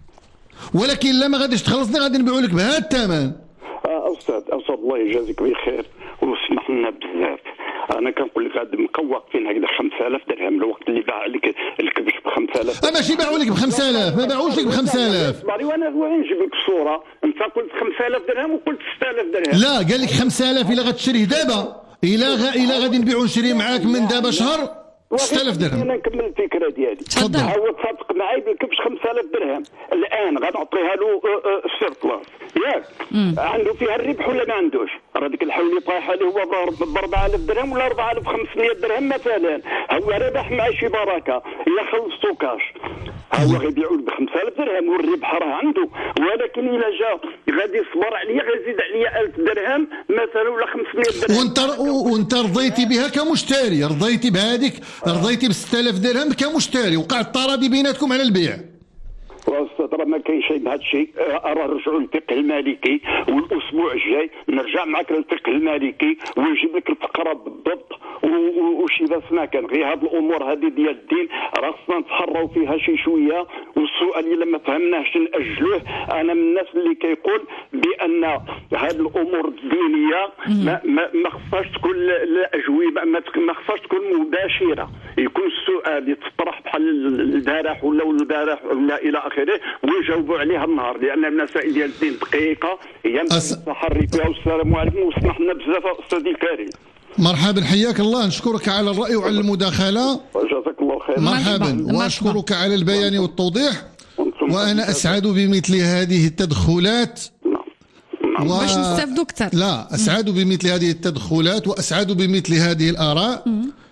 ولكن الا ما غاديش تخلصني غادي نبيعو لك بهذا الثمن. آه استاذ استاذ الله يجازيك بخير وسمح لنا بزاف. انا كنقول لك غادي نبقاو واقفين هكذا خمسة آلاف درهم الوقت اللي باع لك الكبش ب خمسة آلاف. اه ماشي باعوا لك ب خمسة آلاف، ما باعوش لك ب خمسة آلاف. اسمعني وانا وين نجيب لك الصوره؟ انت قلت خمسة آلاف درهم وقلت ستة آلاف درهم. لا قال لك خمسة آلاف الا غتشريه دابا، الا غا الا غادي نبيعو نشري معاك من دابا شهر ستة آلاف درهم. انا نكمل الفكره ديالي. تفضل. هو تصدق معايا بالكبش خمسة آلاف درهم، الان غنعطيها له سيربلاس ياك؟ عنده فيها الربح ولا ما عندوش؟ راه ديك الحول اللي طايحه اللي هو ب أربعة آلاف درهم ولا أربعة آلاف وخمسمية درهم مثلا، هو ربح مع شي بركه الا خلصتو كاش هو غيبيعوا ب خمسة آلاف درهم والربح راه عنده، ولكن الا جا غادي يصبر عليا غيزيد عليا ألف درهم مثلا ولا خمسمية درهم. وانت وانت رضيتي بها كمشتري، رضيتي بهذيك، رضيتي ب ستة آلاف درهم كمشتري، وقع التراضي بيناتكم على البيع. واستاذ راه ما كاين شيء بهذا الشيء، راه نرجعوا للفقه المالكي، والاسبوع الجاي نرجع معك للفقه المالكي ونجيب لك الفقره بالضبط وشي بس ما كان. غير هذه الامور هذه ديال الدين راه خصنا نتحروا فيها شي شويه، والسؤال اللي ما فهمناهش ناجلوه. انا من الناس اللي كيقول بان هذه الامور الدينيه ما ما, ما خصهاش تكون الاجوبه ما خصهاش تكون مباشره، يكون السؤال يتطرح بحال البارح ولا البارح ولا الى اخره ويجاوبوا عليها النهار، لان المسائل ديال الدين دقيقه هي التحري فيها. والسلام عليكم وسمح لنا بزاف استاذي الكريم. مرحبا، حياك الله، نشكرك على الرأي وعلى المداخلة. جزاك الله خير. مرحبا، وأشكرك على البيان والتوضيح، وأنا أسعد بمثل هذه التدخلات. و... باش نستافدوا أكثر. لا، أسعد بمثل هذه التدخلات وأسعد بمثل هذه الآراء،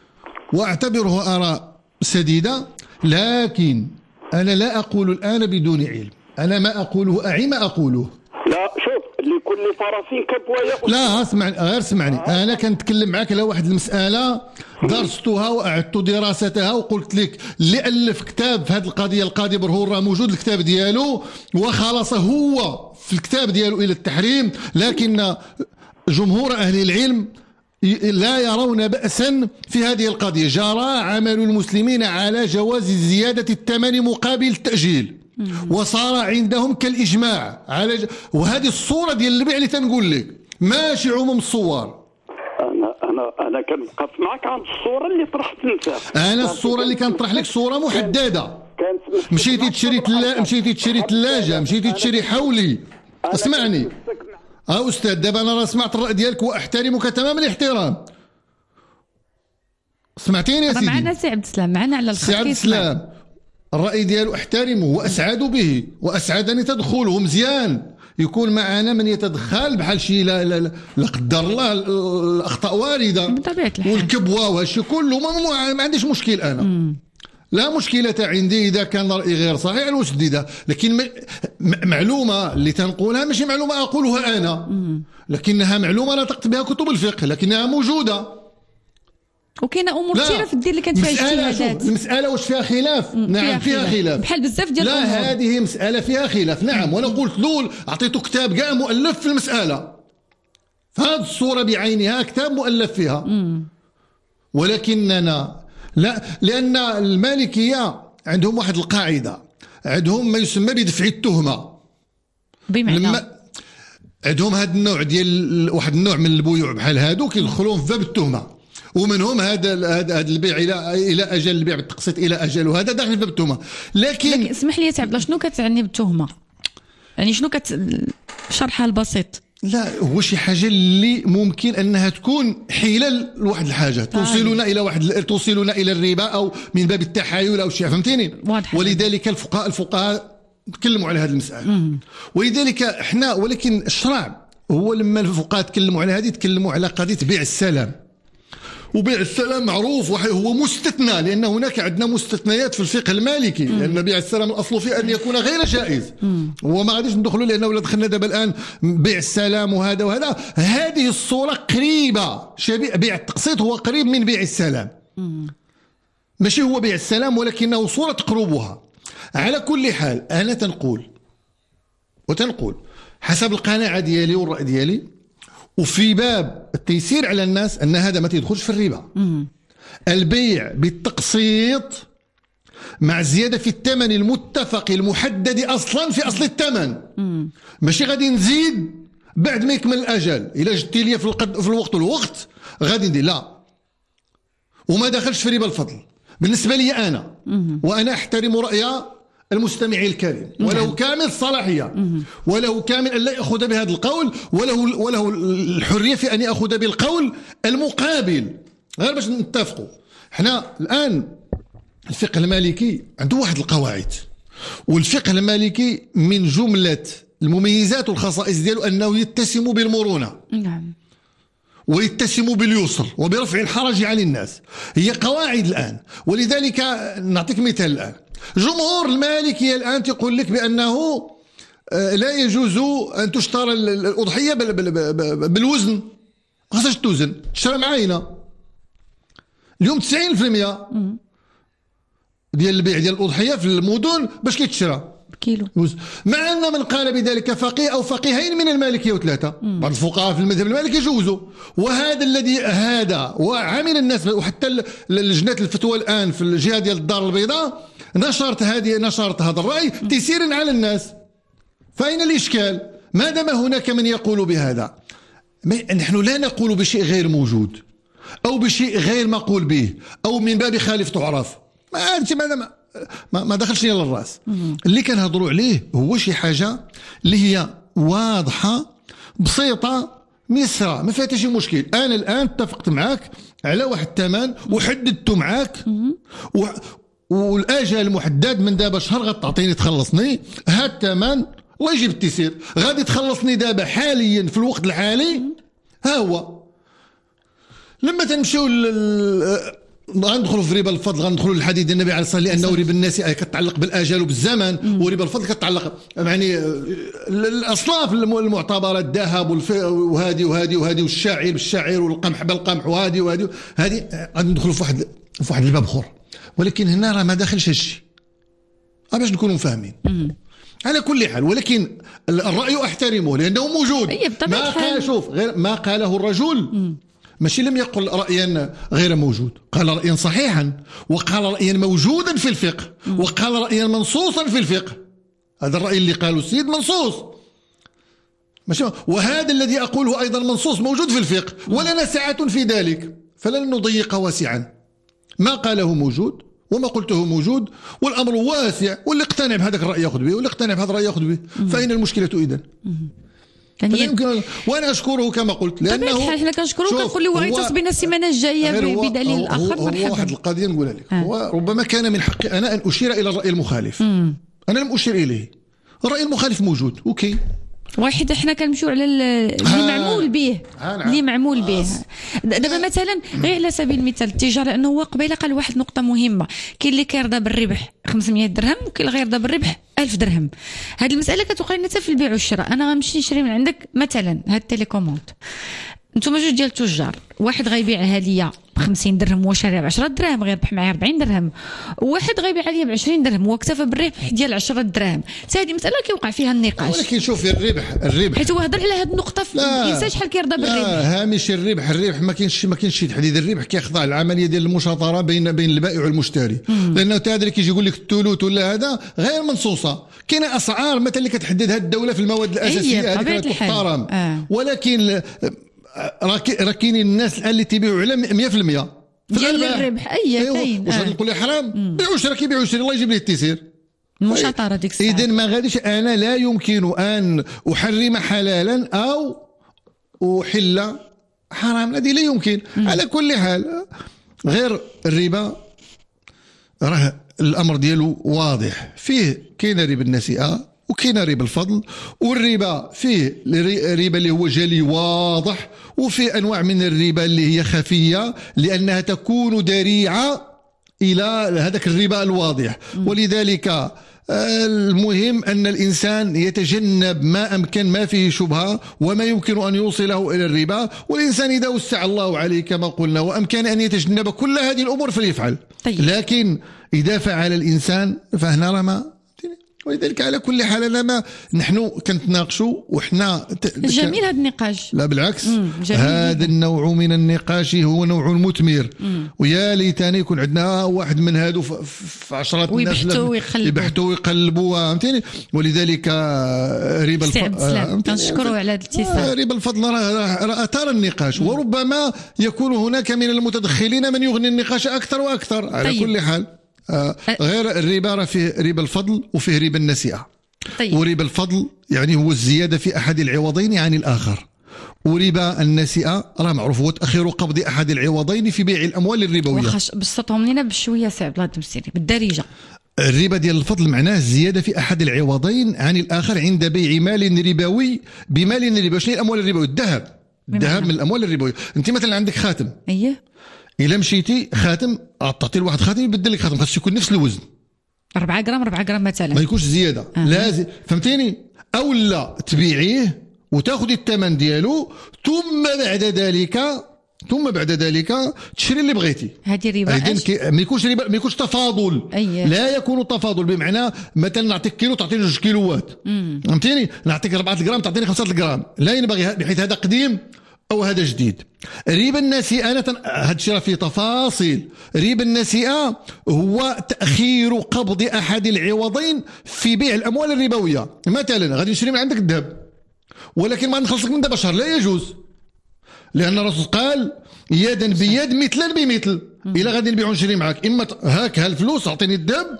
وأعتبرها آراء سديدة، لكن أنا لا أقول الآن بدون علم، أنا ما أقوله أعي ما أقوله. لا شوف لكل فرس كبوة. لا اسمع غير اسمعني، انا كنتكلم معك على واحد المساله درستها واعدت دراستها، وقلت لك اللي الف كتاب في هذه القضيه القاضي برهور راه موجود الكتاب ديالو وخلص هو في الكتاب ديالو الى التحريم، لكن جمهور اهل العلم لا يرون بأسا في هذه القضيه. جرى عمل المسلمين على جواز زياده الثمن مقابل التأجيل، وصار عندهم كالإجماع على ج... وهذه الصورة ديال البيع اللي تنقول لك ماشي عموم الصور. أنا أنا أنا كنبقى معك عن الصورة اللي طرحت أنت. أنا الصورة اللي كنطرح لك صورة محددة. مشيتي تشري تلا... مشيتي تشري ثلاجة، مشيتي تشري حولي. اسمعني اه أستاذ، دابا أنا راه سمعت الرأي ديالك وأحترمك تمام الاحترام. سمعتيني يا سيدي؟ معنا سي عبد السلام، معنا على الخط. سي عبد السلام الرأي ديالو احترمه وأسعد به، وأسعدني تدخله مزيان. يكون معنا من يتدخل بحال شي لا لا لا قدر الله الأخطاء واردة بطبيعة الحال، والكبوة وهالشي كله ما, ما عنديش مشكل أنا. مم. لا مشكلة عندي إذا كان رأيي غير صحيح وسديدة، لكن معلومة اللي تنقولها ماشي معلومة أقولها أنا، مم. لكنها معلومة نطقت بها كتب الفقه، لكنها موجودة. وكاينه امور كثيره في الدين اللي كانت فيها اجتهادات. المساله واش فيها خلاف؟ نعم فيها خلاف بحال بزاف ديال الامور. لا هذه مساله فيها خلاف، نعم. وانا قلت له اعطيته كتاب كاع مؤلف في المساله، فهذه الصوره بعينها كتاب مؤلف فيها. مم. ولكننا لا، لان المالكيه عندهم واحد القاعده، عندهم ما يسمى بدفع التهمه. بمعنى لما عندهم هذا النوع ديال واحد النوع من البيوع بحال هادو كيدخلون في باب التهمه، ومنهم هذا هذا البيع الى الى اجل، البيع بالتقسيط الى اجل، وهذا داخل في باب التهمه. لكن, لكن اسمح لي يا عبد الله، شنو كتعني بالتهمه؟ يعني شنو كت شرحها البسيط؟ لا هو شي حاجه اللي ممكن انها تكون حيله لواحد الحاجه توصلنا الى واحد توصلنا الى الربا او من باب التحايل او شيء، فهمتيني؟ ولذلك الفقهاء الفقهاء تكلموا على هذه المساله. مم. ولذلك احنا، ولكن الشرع هو لما الفقهاء تكلموا على هذه تكلموا على قضيه بيع السلام، وبيع السلام معروف وهو مستثنى، لأن هناك عندنا مستثنيات في الفقه المالكي، لأن بيع السلام الأصل فيه أن يكون غير جائز، وما غاديش ندخلوا لأنه ولا دخلنا دابا الآن بيع السلام وهذا وهذا. هذه الصورة قريبة، شبيه بيع التقسيط هو قريب من بيع السلام، ماشي هو بيع السلام ولكنه صورة تقربها. على كل حال أنا تنقول وتنقول حسب القناعة ديالي والرأي ديالي، وفي باب التيسير على الناس، أن هذا ما تدخلش في الربا. البيع بالتقسيط مع زيادة في الثمن المتفق المحدد أصلا في أصل الثمن، ماشي غادي نزيد بعد ما يكمل الأجل، إلا جدتي لي في, القد في الوقت والوقت غادي ندير لا، وما دخلش في ربا الفضل بالنسبة لي أنا، وأنا أحترم رأي المستمع الكريم وله كامل الصلاحية وله كامل أن لا يأخذ بهذا القول، وله وله الحرية في أن يأخذ بالقول المقابل، غير باش نتفقوا. احنا الآن الفقه المالكي عنده واحد القواعد، والفقه المالكي من جملة المميزات والخصائص ديالو أنه يتسم بالمرونة، نعم، ويتسم باليسر وبرفع الحرج عن الناس. هي قواعد الآن، ولذلك نعطيك مثال الآن. جمهور المالكية الآن تقول لك بأنه لا يجوز أن تشترى الأضحية بالوزن، ما خاصهاش توزن، تشترى معاينة. اليوم تسعين بالمئة ديال البيع ديال الأضحية في المدن باش كيتشرى كيلو، مع أن من قال بذلك فقيه أو فقيهين من المالكية وثلاثة، بعض الفقهاء في المذهب المالكي يجوزوا. وهذا الذي هذا وعمل الناس، وحتى لجنة الفتوى الآن في الجهة ديال الدار البيضاء نشرت هذه نشرت هذا الرأي تيسيرا على الناس. فأين الإشكال؟ ما دام هناك من يقول بهذا، نحن لا نقول بشيء غير موجود أو بشيء غير مقول به أو من باب خالف تعرف، ما أنت ما ما, ما دخلش لي للراس. اللي كنهضروا عليه هو شي حاجة اللي هي واضحة بسيطة ميسرة، ما فيها حتى شي مشكل. أنا الآن اتفقت معاك على واحد الثمن وحددته معاك و... والأجل المحدد من دابا شهر غتعطيني تخلصني هاد الثمن، الله يجيب التيسير، غادي تخلصني دابا حاليا في الوقت الحالي. ها هو لما تنمشيو غندخلوا في ربا الفضل، غندخلوا للحديث ديال النبي عليه الصلاه والسلام، لانه ربا الناس كتعلق بالاجل وبالزمن، وربا الفضل كتعلق يعني الاصناف المعتبره، الذهب وهذه وهذه وهذه والشعير بالشعير والقمح بالقمح وهذه وهذه هذه، غادي ندخلوا في واحد في واحد الباب اخر. ولكن هنا راه ما داخلش هادشي باش نكونوا فاهمين. على كل حال، ولكن الراي احترمه لانه موجود. ما قال شوف غير ما قاله الرجل، ماشي لم يقل رأيا غير موجود، قال رأيا صحيحا، وقال رأيا موجودا في الفقه، وقال رأيا منصوصا في الفقه. هذا الرأي اللي قاله السيد منصوص، ماشي، وهذا الذي أقوله أيضا منصوص موجود في الفقه، ولنا سعة في ذلك، فلن نضيق واسعا. ما قاله موجود وما قلته موجود، والأمر واسع، واللي اقتنع بهذاك الرأي يأخذ به، واللي اقتنع بهذا الرأي يأخذ به. فأين المشكلة إذن؟ يمكن. وانا اشكره كما قلت، لانه احنا كنشكروه وكنقول له غيتصل بنا السيمانه الجايه بدليل اخر. مرحبا. واحد القضيه نقولها لك، آه. هو ربما كان من حقي انا ان اشير الى الراي المخالف. مم. انا لم اشير اليه، الراي المخالف موجود، اوكي. واحد احنا كنمشيو على اللي معمول به، اللي معمول به. دابا مثلا غير على سبيل المثال التجاره، لانه هو قبيله قال واحد نقطه مهمه، كاين اللي كيرضى بالربح خمسمية درهم وكاين اللي غيرضى بالربح ألف درهم. هذه المساله كتوقع لنا حتى في البيع والشراء. انا غنمشي نشري من عندك مثلا هاد التليكوموند، نتوما جوج ديال التجار، واحد غيبيعها ليا ب خمسين درهم هو شاريها ب عشرة دراهم، غيربح معايا أربعين درهم، وواحد غيبيعها ليا ب عشرين درهم واكتفى بالربح ديال عشرة دراهم. هذه مساله كيوقع فيها النقاش. ولكن شوفي الربح الربح حيت هو هضر على هذه النقطه، الانسان شحال كيرضى بالربح. لا، هامش الربح الربح ما كاينش ما كاينش شي تحديد. الربح كيخضع للعمليه ديال المشاطره بين بين البائع والمشتري، لانه تا هذا كيجي يقول لك الثلث ولا هذا غير منصوصه. كاينه اسعار مثلا اللي كتحددها الدوله في المواد الاساسيه، هذيك تحترم. آه. ولكن راه كاينين الناس الان اللي تيبيعوا على مية في المية ديال الربح. اي كاين. واش نقول لي حرام؟ بيعوا شرا كيبيعوا شري، الله يجيب ليه التيسير. المشاطره ديك الساعه. اذا ما غاديش انا، لا يمكن ان احرم حلالا او احل حرام، هذه لا يمكن. مم. على كل حال، غير الربا راه الامر ديالو واضح، فيه كاين ربا النسيئه وكاين ربا الفضل. والربا فيه ربا اللي هو جلي واضح، وفي انواع من الربا اللي هي خفيه لانها تكون ذريعه الى هذاك الربا الواضح. ولذلك المهم أن الإنسان يتجنب ما أمكن ما فيه شبهة وما يمكن أن يوصله إلى الربا. والإنسان إذا وسع الله عليه كما قلنا وأمكن أن يتجنب كل هذه الأمور فليفعل. طيب. لكن إذا فعل الإنسان فهنا رمى. ولذلك على كل حال أنا ما نحن كنتناقشوا وحنا جميل هذا النقاش. لا بالعكس، هذا النوع من النقاش هو نوع مثمر. مم. ويا ليتني يكون عندنا واحد من هادو في عشرات الناس يبحثوا ويقلبوا فهمتيني. ولذلك ربا الفضل كنشكروا على هذا الاتصال. ربا الفضل راه اثار النقاش. مم. وربما يكون هناك من المتدخلين من يغني النقاش اكثر واكثر. على طيب. كل حال آه غير الربا راه فيه ربا الفضل وفيه ربا النسيئة. طيب. وربا الفضل يعني هو الزيادة في أحد العوضين عن الآخر، وربا النسيئة راه معروف هو تأخير قبض أحد العوضين في بيع الأموال الربوية. وخش بسطهم لنا بشوية صعب الله تمسيري بالدارجة. الربا ديال الفضل معناه الزيادة في أحد العوضين عن الآخر عند بيع مال ربوي بمال ربوي. شنو الأموال الربوية؟ الذهب. الذهب من الأموال الربوية. أنت مثلا عندك خاتم. أيه. إلا مشيتي خاتم تعطي لواحد خاتم يبدل لك خاتم، خاص يكون نفس الوزن أربعة غرام أربعة غرام مثلا، ما يكونش زيادة. أه. لازم فهمتيني. أو لا تبيعيه وتاخذي الثمن ديالو ثم بعد ذلك ثم بعد ذلك تشري اللي بغيتي. هذه ربا كي... ما يكونش ربا، ما يكونش تفاضل. أيه. لا يكون تفاضل بمعنى مثلا نعطيك كيلو تعطيني جوج كيلوات فهمتيني، نعطيك أربعة غرام تعطيني خمسة غرام. لا ينبغي بحيث هذا قديم أو هذا جديد. ربا النسيئة هذا الشيء فيه تفاصيل. ربا النسيئة هو تأخير قبض أحد العوضين في بيع الأموال الربوية. مثلا غادي نشري من عندك الذهب ولكن ما نخلصك من دابا شهر، لا يجوز، لأن الرسول قال يدا بيد مثلا بمثل. إلا غادي نبيع ونشري معك إما هاك هالفلوس أعطيني الذهب،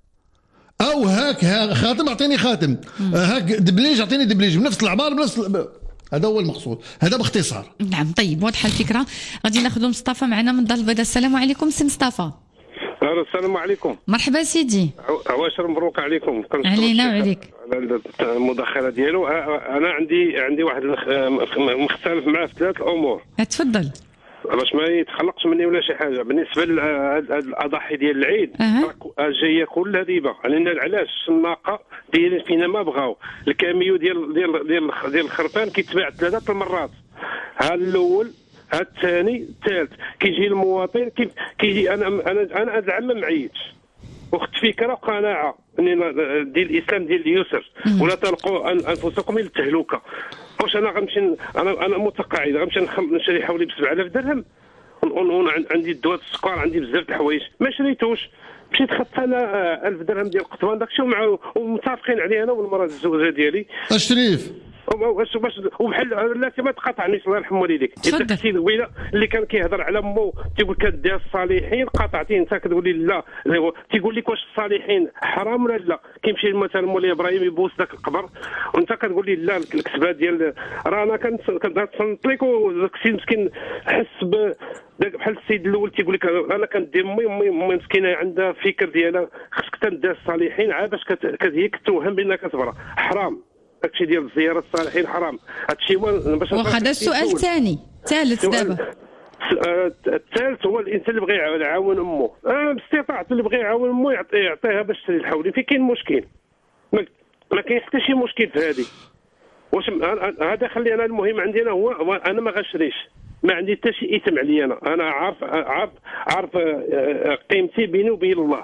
أو هاك ها خاتم أعطيني خاتم، هاك دبليج أعطيني دبليج بنفس العبارة بنفس. هذا هو المقصود، هذا باختصار. نعم. طيب واضحه الفكره. غادي ناخذ مصطفى معنا من دار البيضاء. السلام عليكم سي مصطفى. السلام عليكم. مرحبا سيدي. عواشر مبروك عليكم. علينا وعليك. على المداخله ديالو. انا عندي عندي واحد مختلف معاه في ثلاث الامور. تفضل. باش ما يتخلقش مني ولا شي حاجه. بالنسبه للاضاحي ديال العيد أه. جايه كلها ديبه. لان علاش الناقه دايرين فينا ما بغاو. الكاميو ديال ديال ديال ديال الخرفان كيتباع ثلاثه المرات. ها الاول ها الثاني الثالث. كيجي المواطن كي كيجي انا انا انا هذا العام ما معيتش. وخت فكره وقناعه ديال الاسلام ديال اليسر، ولا تلقوا انفسكم الى التهلكه. واش انا غنمشي انا انا متقاعد غنمشي نشري حوالي ب سبعة آلاف درهم وعندي الدواء السكر عندي بزاف د الحوايج ما شريتوش. مشيت خدت انا ألف درهم ديال القطوان داكشي ومع ومتفقين عليه انا والمراه الزوجه ديالي. الشريف واش باش وبحال لا ما تقاطعنيش الله يرحم والديك. انت كنتي الويله اللي كان كيهضر على مو تيقول كدير الصالحين قاطعتيه انت كتقول لي لا. تيقول لك واش الصالحين حرام ولا لا. كيمشي مثلا مولاي ابراهيم يبوس ذاك القبر وانت كتقول لي لا. الكسبه ديال راه انا كنتصنت لك وداك السيد مسكين حس بحال السيد الاول تيقول لك انا كندير امي امي مسكينه عندها فكر ديالها خصك تندير الصالحين عاد باش هي كتوهم بانها كتبرا. حرام هادشي ديال زياره الصالحين حرام. هادشي هو باش واخا. هذا السؤال الثاني ثالث دابا. الثالث هو الانسان اللي بغى يعاون امه. اه باستطاعته اللي بغى يعاون امه يعطيها باش تشري الحولي. في كاين مشكل؟ ما, ما كاين حتى شي مشكل في هذه. واش هذا خلي انا المهم عندي انا هو انا ما غنشريش. ما عندي حتى شي اثم عليا. انا انا عارف عارف عارف قيمتي بيني وبين الله.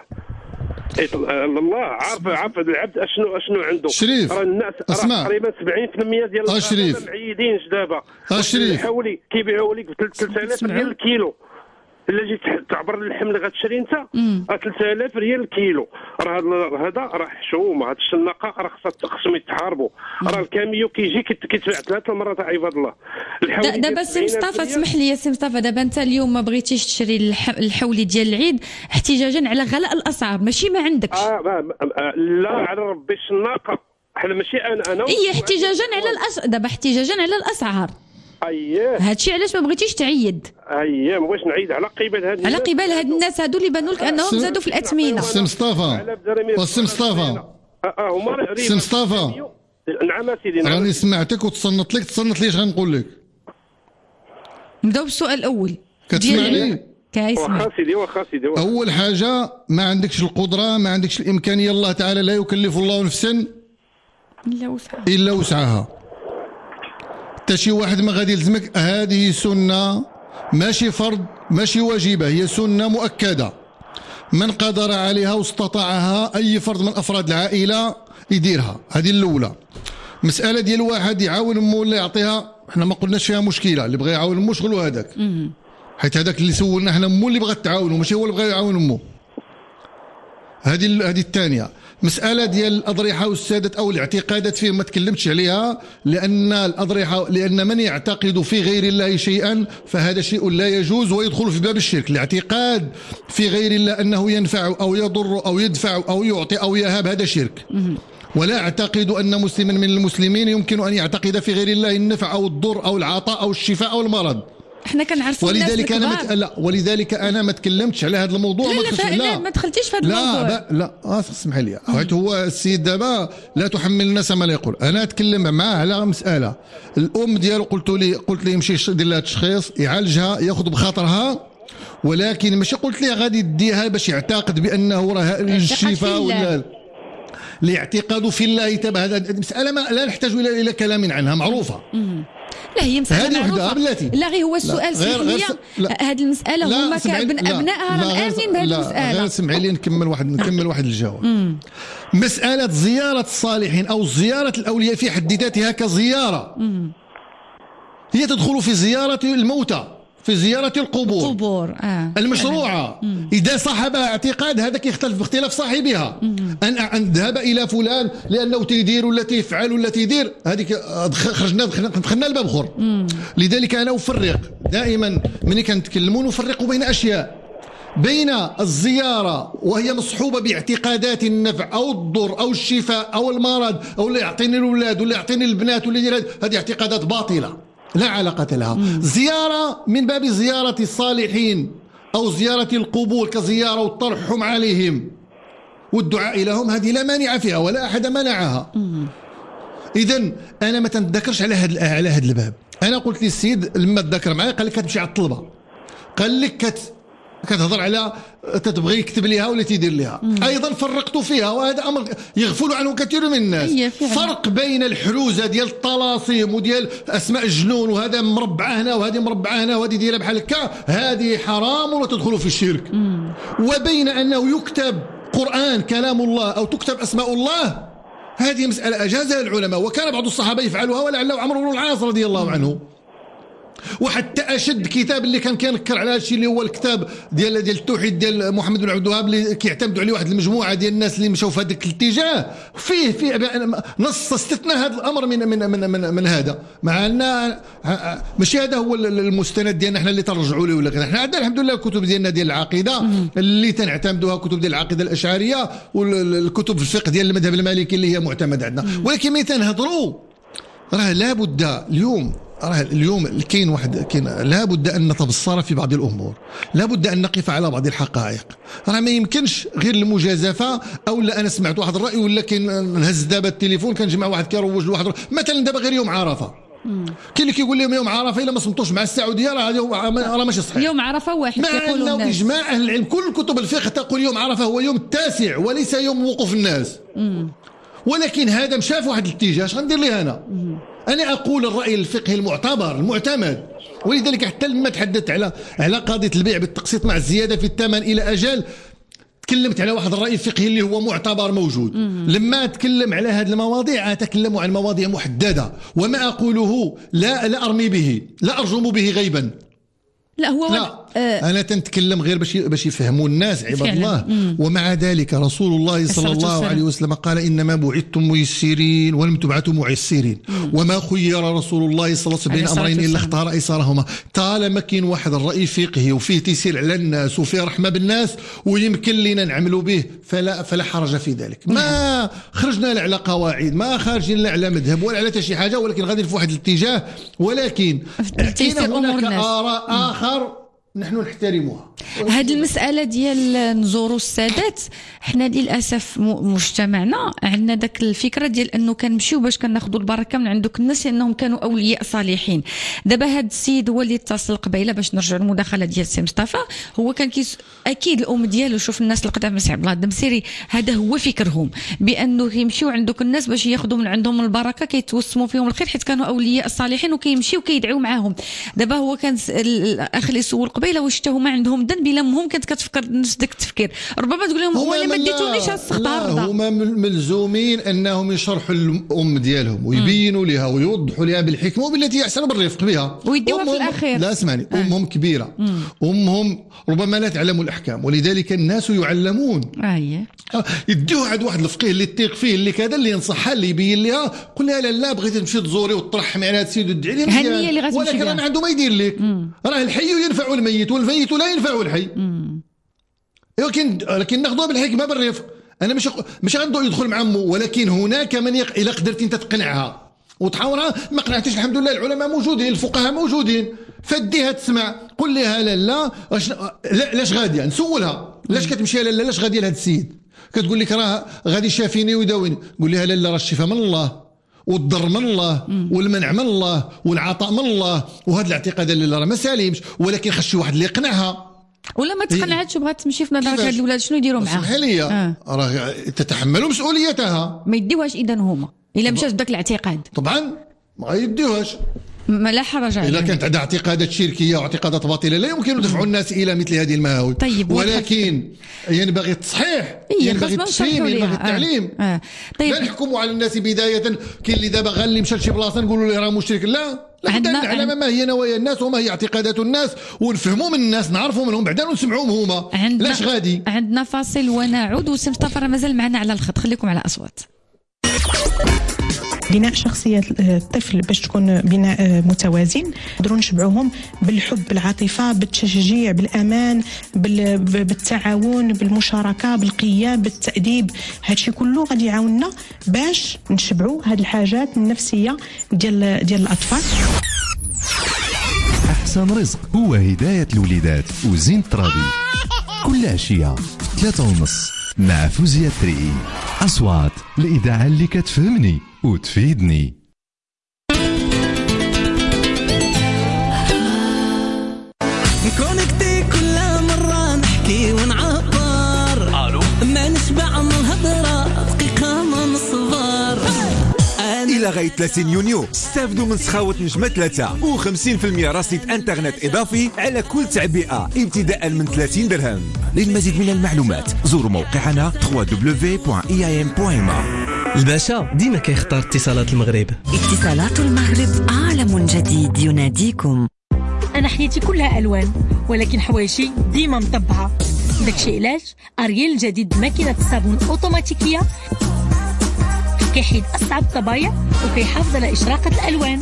الله عارف عارف العبد اشنو اشنو عنده. شريف راه الناس راه تقريبا سبعين بالمئة ديال الناس معيدين دابا. شريف حولي كيبيعوا لك ب ثلاثة آلاف ريال الكيلو. الا جيت تعبر اللحم اللي غتشري انت ثلاثة آلاف ريال الكيلو. راه هذا راه حشومه. هاد الشناقه راه خصها خصهم يتحاربوا. راه الكاميو كيجي كيتباع ثلاث المرات عباد الله. دابا سي مصطفى اسمح لي سي مصطفى. دابا انت اليوم ما بغيتيش تشري الحولي ديال العيد احتجاجا على غلاء الاسعار ماشي ما عندكش. آه لا على ربي الشناقه حنا ماشي انا انا اي احتجاجا على الاسعار. دابا احتجاجا على الاسعار. اييه هادشي علاش ما بغيتيش تعيد. اييه ما بغيتش نعيد على قبال هاد على قبال هاد الناس هادو اللي بانوا لك انهم زادوا في الاثمنه. سي مصطفى سي مصطفى اه هما ربا. سي مصطفى نعم سيدي نعم. راني سمعتك وتصنت لك، تصنت لي اش غنقول لك. نبداو بالسؤال الاول. كتسمعني؟ كيسمع. واخا سيدي واخا سيدي. اول حاجه ما عندكش القدره، ما عندكش الامكانيه، الله تعالى لا يكلف الله نفسا الا وسعها الا وسعها. حتى شي واحد ما غادي يلزمك، هذه سنه ماشي فرض ماشي واجبه، هي سنه مؤكده من قدر عليها واستطاعها اي فرد من افراد العائله يديرها. هذه الاولى. مساله ديال واحد يعاون امه ولا يعطيها، حنا ما قلناش فيها مشكله، اللي بغى يعاون امه شغلو هذاك، حيت هذاك اللي سولنا حنا امه اللي بغات تعاونو ماشي هو اللي بغى يعاون امه. هذه هذه الثانيه. مساله ديال الاضرحه والسادات او الاعتقادات فيه ما تكلمتش عليها، لان الاضرحه لان من يعتقد في غير الله شيئا فهذا شيء لا يجوز ويدخل في باب الشرك. الاعتقاد في غير الله انه ينفع او يضر او يدفع او يعطي او يهاب هذا شرك. ولا اعتقد ان مسلما من المسلمين يمكن ان يعتقد في غير الله النفع او الضر او العطاء او الشفاء او المرض. احنا كنعرفوا الناس ولذلك انا الكبار. مت... لا ولذلك انا ما تكلمتش على هذا الموضوع. لا ما لا, دخلتش... لا, لا ما دخلتيش في هذا الموضوع. لا لا اه اسمح لي، حيت هو السيد دابا لا تحمل الناس ما لا يقول. انا اتكلم معاه على مساله الام ديالو، قلت لي قلت لي يمشي يدير لها تشخيص يعالجها ياخذ بخاطرها، ولكن ماشي قلت لي غادي ديها باش يعتقد بانه راه الشفاء ولا الاعتقاد في الله تبع. هذا المساله ما لا نحتاج الى الى كلام عنها معروفه. لا هي مسألة هذه معروفة. بلاتي. لا غير هو السؤال سمح لي، هذه المسألة هما كأبنائها راهم آمنين بهذه المسألة. غير سمعي لي نكمل واحد نكمل واحد الجواب. مسألة زيارة الصالحين أو زيارة الأولياء في حد ذاتها كزيارة مم. هي تدخل في زيارة الموتى، في زيارة القبور القبور آه. المشروعة. مم. إذا صاحبها اعتقاد هذاك يختلف باختلاف صاحبها. مم. أن أن ذهب إلى فلان لأنه تيدير ولا تيفعل ولا تيدير، هذيك خرجنا دخلنا الباب خر. لذلك أنا أفرق دائما ملي كنتكلموا نفرق بين أشياء، بين الزيارة وهي مصحوبة باعتقادات النفع أو الضر أو الشفاء أو المرض أو اللي يعطيني الأولاد ولا يعطيني البنات ولا يدير، هذه اعتقادات باطلة لا علاقة لها. مم. زيارة من باب زيارة الصالحين أو زيارة القبور كزيارة والترحم عليهم والدعاء لهم، هذه لا مانع فيها ولا أحد منعها. إذن أنا ما تنذكرش على هذا على هذا الباب. أنا قلت للسيد لما تذكر معايا قال لك كتمشي على الطلبة، قال لك كت كتهضر على تتبغي يكتب لها ولا تيدير لها. مم. ايضا فرقت فيها، وهذا امر يغفل عنه كثير من الناس. فرق بين الحروزه ديال الطلاسم وديال اسماء الجنون، وهذا مربعه هنا وهذه مربعه هنا وهذه دايره بحال هكا، هذه حرام وتدخل في الشرك. مم. وبين انه يكتب قران كلام الله او تكتب اسماء الله، هذه مساله اجازها العلماء، وكان بعض الصحابه يفعلوها ولعله عمرو بن العاص رضي الله عنه. وحتى اشد كتاب اللي كان كينكر على هذا الشيء اللي هو الكتاب ديال ديال التوحيد ديال محمد بن عبد الوهاب، اللي كيعتمدوا عليه واحد المجموعه ديال الناس اللي مشاو في هذاك الاتجاه، فيه فيه نص استثناء هذا الامر من من من من, من هذا، مع ان ماشي هذا هو المستند ديالنا احنا اللي ترجعوا له، ولا كذا. احنا عندنا الحمد لله الكتب ديالنا ديال العقيده اللي تنعتمدوها، كتب ديال العقيده الاشعريه والكتب في الفقه ديال المذهب المالكي اللي هي معتمده عندنا. ولكن ملي تنهضروا راه لابد اليوم راه اليوم كاين واحد كاين لابد ان نتبصر في بعض الامور، لابد ان نقف على بعض الحقائق. راه ما يمكنش غير المجازفه، او لا انا سمعت واحد الراي ولا كاين نهز دابا التليفون كنجمع واحد كيروج لواحد مثلا دابا غير يوم عرفه. كاين اللي كيقول لهم يوم عرفه الا ما صمتوش مع السعوديه راه راه ماشي صحيح. يوم عرفه واحد كيقولوا الناس، مع انه اجماع اهل العلم كل كتب الفقه تقول يوم عرفه هو يوم التاسع وليس يوم وقوف الناس. مم. ولكن هذا مشى في واحد الاتجاه، اش غندير ليه انا؟ مم. أنا أقول الرأي الفقهي المعتبر المعتمد. ولذلك حتى لما تحدثت على على قضية البيع بالتقسيط مع الزيادة في الثمن إلى أجل، تكلمت على واحد الرأي الفقهي اللي هو معتبر موجود. مم. لما أتكلم على هذه المواضيع أتكلم عن مواضيع محددة، وما أقوله لا لا أرمي به، لا أرجم به غيبا. لا هو لا آه انا تنتكلم غير باش باش يفهموا الناس عباد الله. مم. ومع ذلك رسول الله صلى الله عليه وسلم قال انما بعثتم ميسرين ولم تبعثوا معسرين. مم. وما خير رسول الله صلى الله عليه وسلم بين امرين الا اختار ايسرهما. طالما كاين واحد الراي فقهي وفيه تيسير على الناس وفيه رحمه بالناس ويمكن لنا نعملوا به فلا فلا حرج في ذلك. ما خرجنا لا على قواعد، ما خارجين لا على مذهب ولا على حتى شي حاجه، ولكن غادي في واحد الاتجاه. ولكن كاين هناك اراء اخر نحن نحترمها. هذه المساله ديال نزوروا السادات، حنا للاسف مجتمعنا عندنا داك الفكره ديال انه كنمشيو باش كناخذوا البركه من عندك الناس لانهم كانوا اولياء صالحين. دابا هذا السيد هو اللي اتصل قبيله باش نرجعوا المداخله ديال سي مصطفى، هو كان كيس اكيد الام ديالو شوف الناس القدام سي عبد الله الدمسيري هذا هو فكرهم بانه كيمشيو عندك الناس باش ياخذوا من عندهم البركه، كيتوسموا فيهم الخير حيت كانوا اولياء الصالحين وكيمشيو كيدعيو معاهم. دابا هو كان الاخ اللي سول قبيله واش حتى هما عندهم ذنب الا امهم كانت كتفكر نفس داك التفكير، ربما تقول لهم هو اللي ما ديتونيش السخطه الرضا. هما ملزومين انهم يشرحوا الام ديالهم ويبينوا لها ويوضحوا لها بالحكمه وبالتي يحسن بالرفق بها ويديوها في الاخير. لا اسمعني، امهم كبيره، امهم ربما لا تعلم الاحكام ولذلك الناس يعلمون. اييه يديوها عند واحد الفقيه اللي تيق فيه اللي كذا اللي ينصحها اللي يبين لها، قول لها لا لا بغيتي تمشي تزوري وترحمي على هذا السيد وتدعي ليه مزيان، ولكن راه ما عنده ما يدير لك، راه الحي ينفع الميت والميت لا ينفع الحي. لكن لكن ناخذوها بالحكمه بالرفق. انا مش مش غندو يدخل مع امه، ولكن هناك من يق... الا قدرتي انت تقنعها وتحاورها ما قنعتيش الحمد لله العلماء موجودين الفقهاء موجودين، فديها تسمع، قول لها لا لا لا لاش غاديه، نسولها لاش كتمشي لا لا لاش غاديه لهذا السيد، كتقول لك راه غادي يشافيني ويداويني، قول لها لا لا راه الشفاء من الله والضر من الله والمنع من الله والعطاء من الله، وهذا الاعتقاد اللي راه ما سالمش، ولكن خص شي واحد اللي يقنعها. ولا ما تقنعتش وبغات تمشي في نظرك هاد الاولاد شنو يديروا معاها؟ اسمح لي آه. راه تتحملوا مسؤوليتها، ما يديوهاش اذا هما الا مشات بداك الاعتقاد طبعا ما يديوهاش، ما لا حرج عليه. اذا كانت عندها اعتقادات شركيه واعتقادات باطله لا يمكن دفع الناس الى مثل هذه المهاوي. طيب ولكن ينبغي التصحيح، ينبغي التفهيم، ينبغي التعليم. آه. آه. طيب لا نحكموا على الناس بدايه، كاين اللي دابا غير اللي مشى لشي بلاصه نقولوا له راه مشرك، لا لابد ان نعلم ما هي نوايا الناس وما هي اعتقادات الناس ونفهموا من الناس، نعرفوا منهم بعدا ونسمعوهم هما. لاش غادي عندنا فاصل ونعود، وسي مصطفى راه مازال معنا على الخط، خليكم على اصوات. بناء شخصية الطفل باش تكون بناء متوازن، نقدروا نشبعوهم بالحب، بالعاطفة، بالتشجيع، بالأمان، بالتعاون، بالمشاركة، بالقيام، بالتأديب. هادشي كله غادي يعاوننا باش نشبعوا هاد الحاجات النفسية ديال ديال الأطفال. أحسن رزق هو هداية الوليدات وزين الترابي كل عشية ثلاثة ونص مع فوزية تري. أصوات الإذاعة اللي كتفهمني وتفيدني. كونكتي كل مرة نحكي ونعبر، الو ما نشبع من الهضرة دقيقة ما نصبر. إلى غاية ثلاثين يونيو استافدوا من سخاوة نجمة ثلاثة وخمسين بالمئة رصيد انترنت إضافي على كل تعبئة ابتداء من ثلاثين درهم. للمزيد من المعلومات زوروا موقعنا دبليو دبليو دبليو دوت إي إيه إم دوت إم إيه. الباشا ديما كيختار اتصالات المغرب. اتصالات المغرب عالم جديد يناديكم. أنا حياتي كلها ألوان، ولكن حوايجي ديما مطبعة. داكشي علاش أريال الجديد ماكينة الصابون أوتوماتيكية كيحيد أصعب الطبايع وكيحافظ على إشراقة الألوان.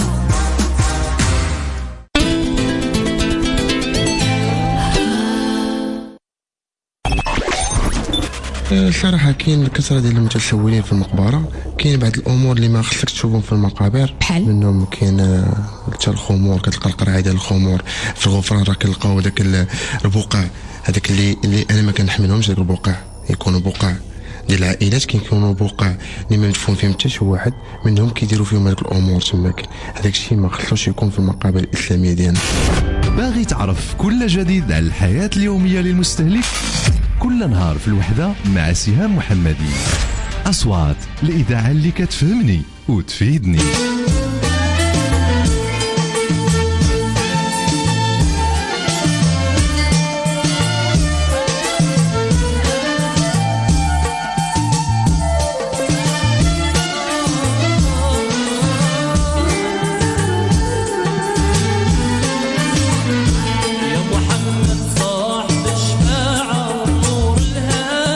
صراحة كاين الكثرة ديال المتسولين في المقبرة، كاين بعض الأمور اللي ما خصك تشوفهم في المقابر، بحال منهم كاين حتى الخمور، كتلقى القرعة ديال الخمور في الغفران، راه كنلقاو داك البقع هذاك اللي اللي أنا ما كنحملهمش، داك البقع يكونوا بقع ديال العائلات، كيكونوا بقع اللي ما مدفون فيهم حتى شي واحد منهم، كيديروا فيهم هذوك الأمور تماك. هذاك الشيء ما خصوش يكون في المقابر الإسلامية ديالنا. باغي تعرف كل جديد على الحياة اليومية للمستهلك؟ كل نهار في الوحدة مع سهام محمدي. أصوات الإذاعة اللي كتفهمني وتفيدني.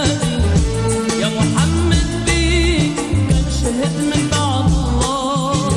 يا محمد بيك كان شهد من بعد الله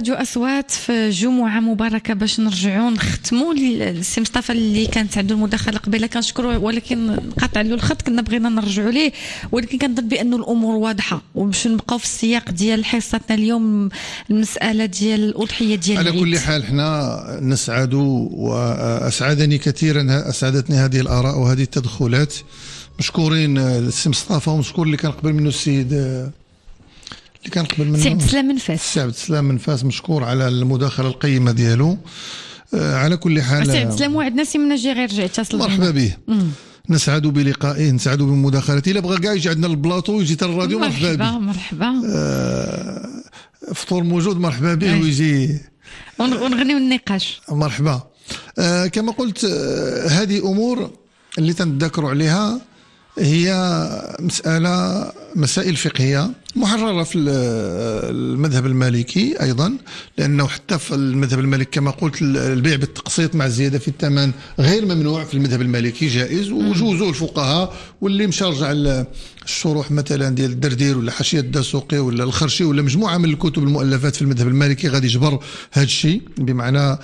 راديو أصوات في جمعة مباركة باش نرجعوا نختموا السي مصطفى اللي كانت عنده المداخلة قبيله كنشكره، ولكن قطع له الخط كنا بغينا نرجعوا ليه، ولكن كنظن بأنه الأمور واضحة وباش نبقاو في السياق ديال حصتنا اليوم المسألة ديال الأضحية ديال على العيد. كل حال احنا نسعد وأسعدني كثيرا أسعدتني هذه الآراء وهذه التدخلات. مشكورين السي مصطفى ومشكور اللي كان قبل منه السيد اللي كان قبل منه سي عبد السلام من فاس. سي عبد السلام من فاس مشكور على المداخله القيمه ديالو. على كل حال سي عبد السلام واحد ناس من جي غير رجع اتصل مرحبا به. مم. نسعد بلقائه، نسعد بمداخلته. الا بغى كاع يجي عندنا البلاطو ويجي حتى الراديو مرحبا به. مرحبا مرحبا. آه فطور موجود مرحبا به ويجي ونغنيو النقاش. مرحبا. آه كما قلت آه هذه امور اللي تنذكروا عليها هي مسألة مسائل فقهية محررة في المذهب المالكي أيضا، لأنه حتى في المذهب المالكي كما قلت البيع بالتقسيط مع الزيادة في الثمن غير ممنوع في المذهب المالكي، جائز وجوزه الفقهاء. واللي مشى رجع الشروح مثلا ديال الدردير ولا حاشية الدسوقي ولا الخرشي ولا مجموعة من الكتب المؤلفات في المذهب المالكي غادي يجبر هذا الشيء، بمعنى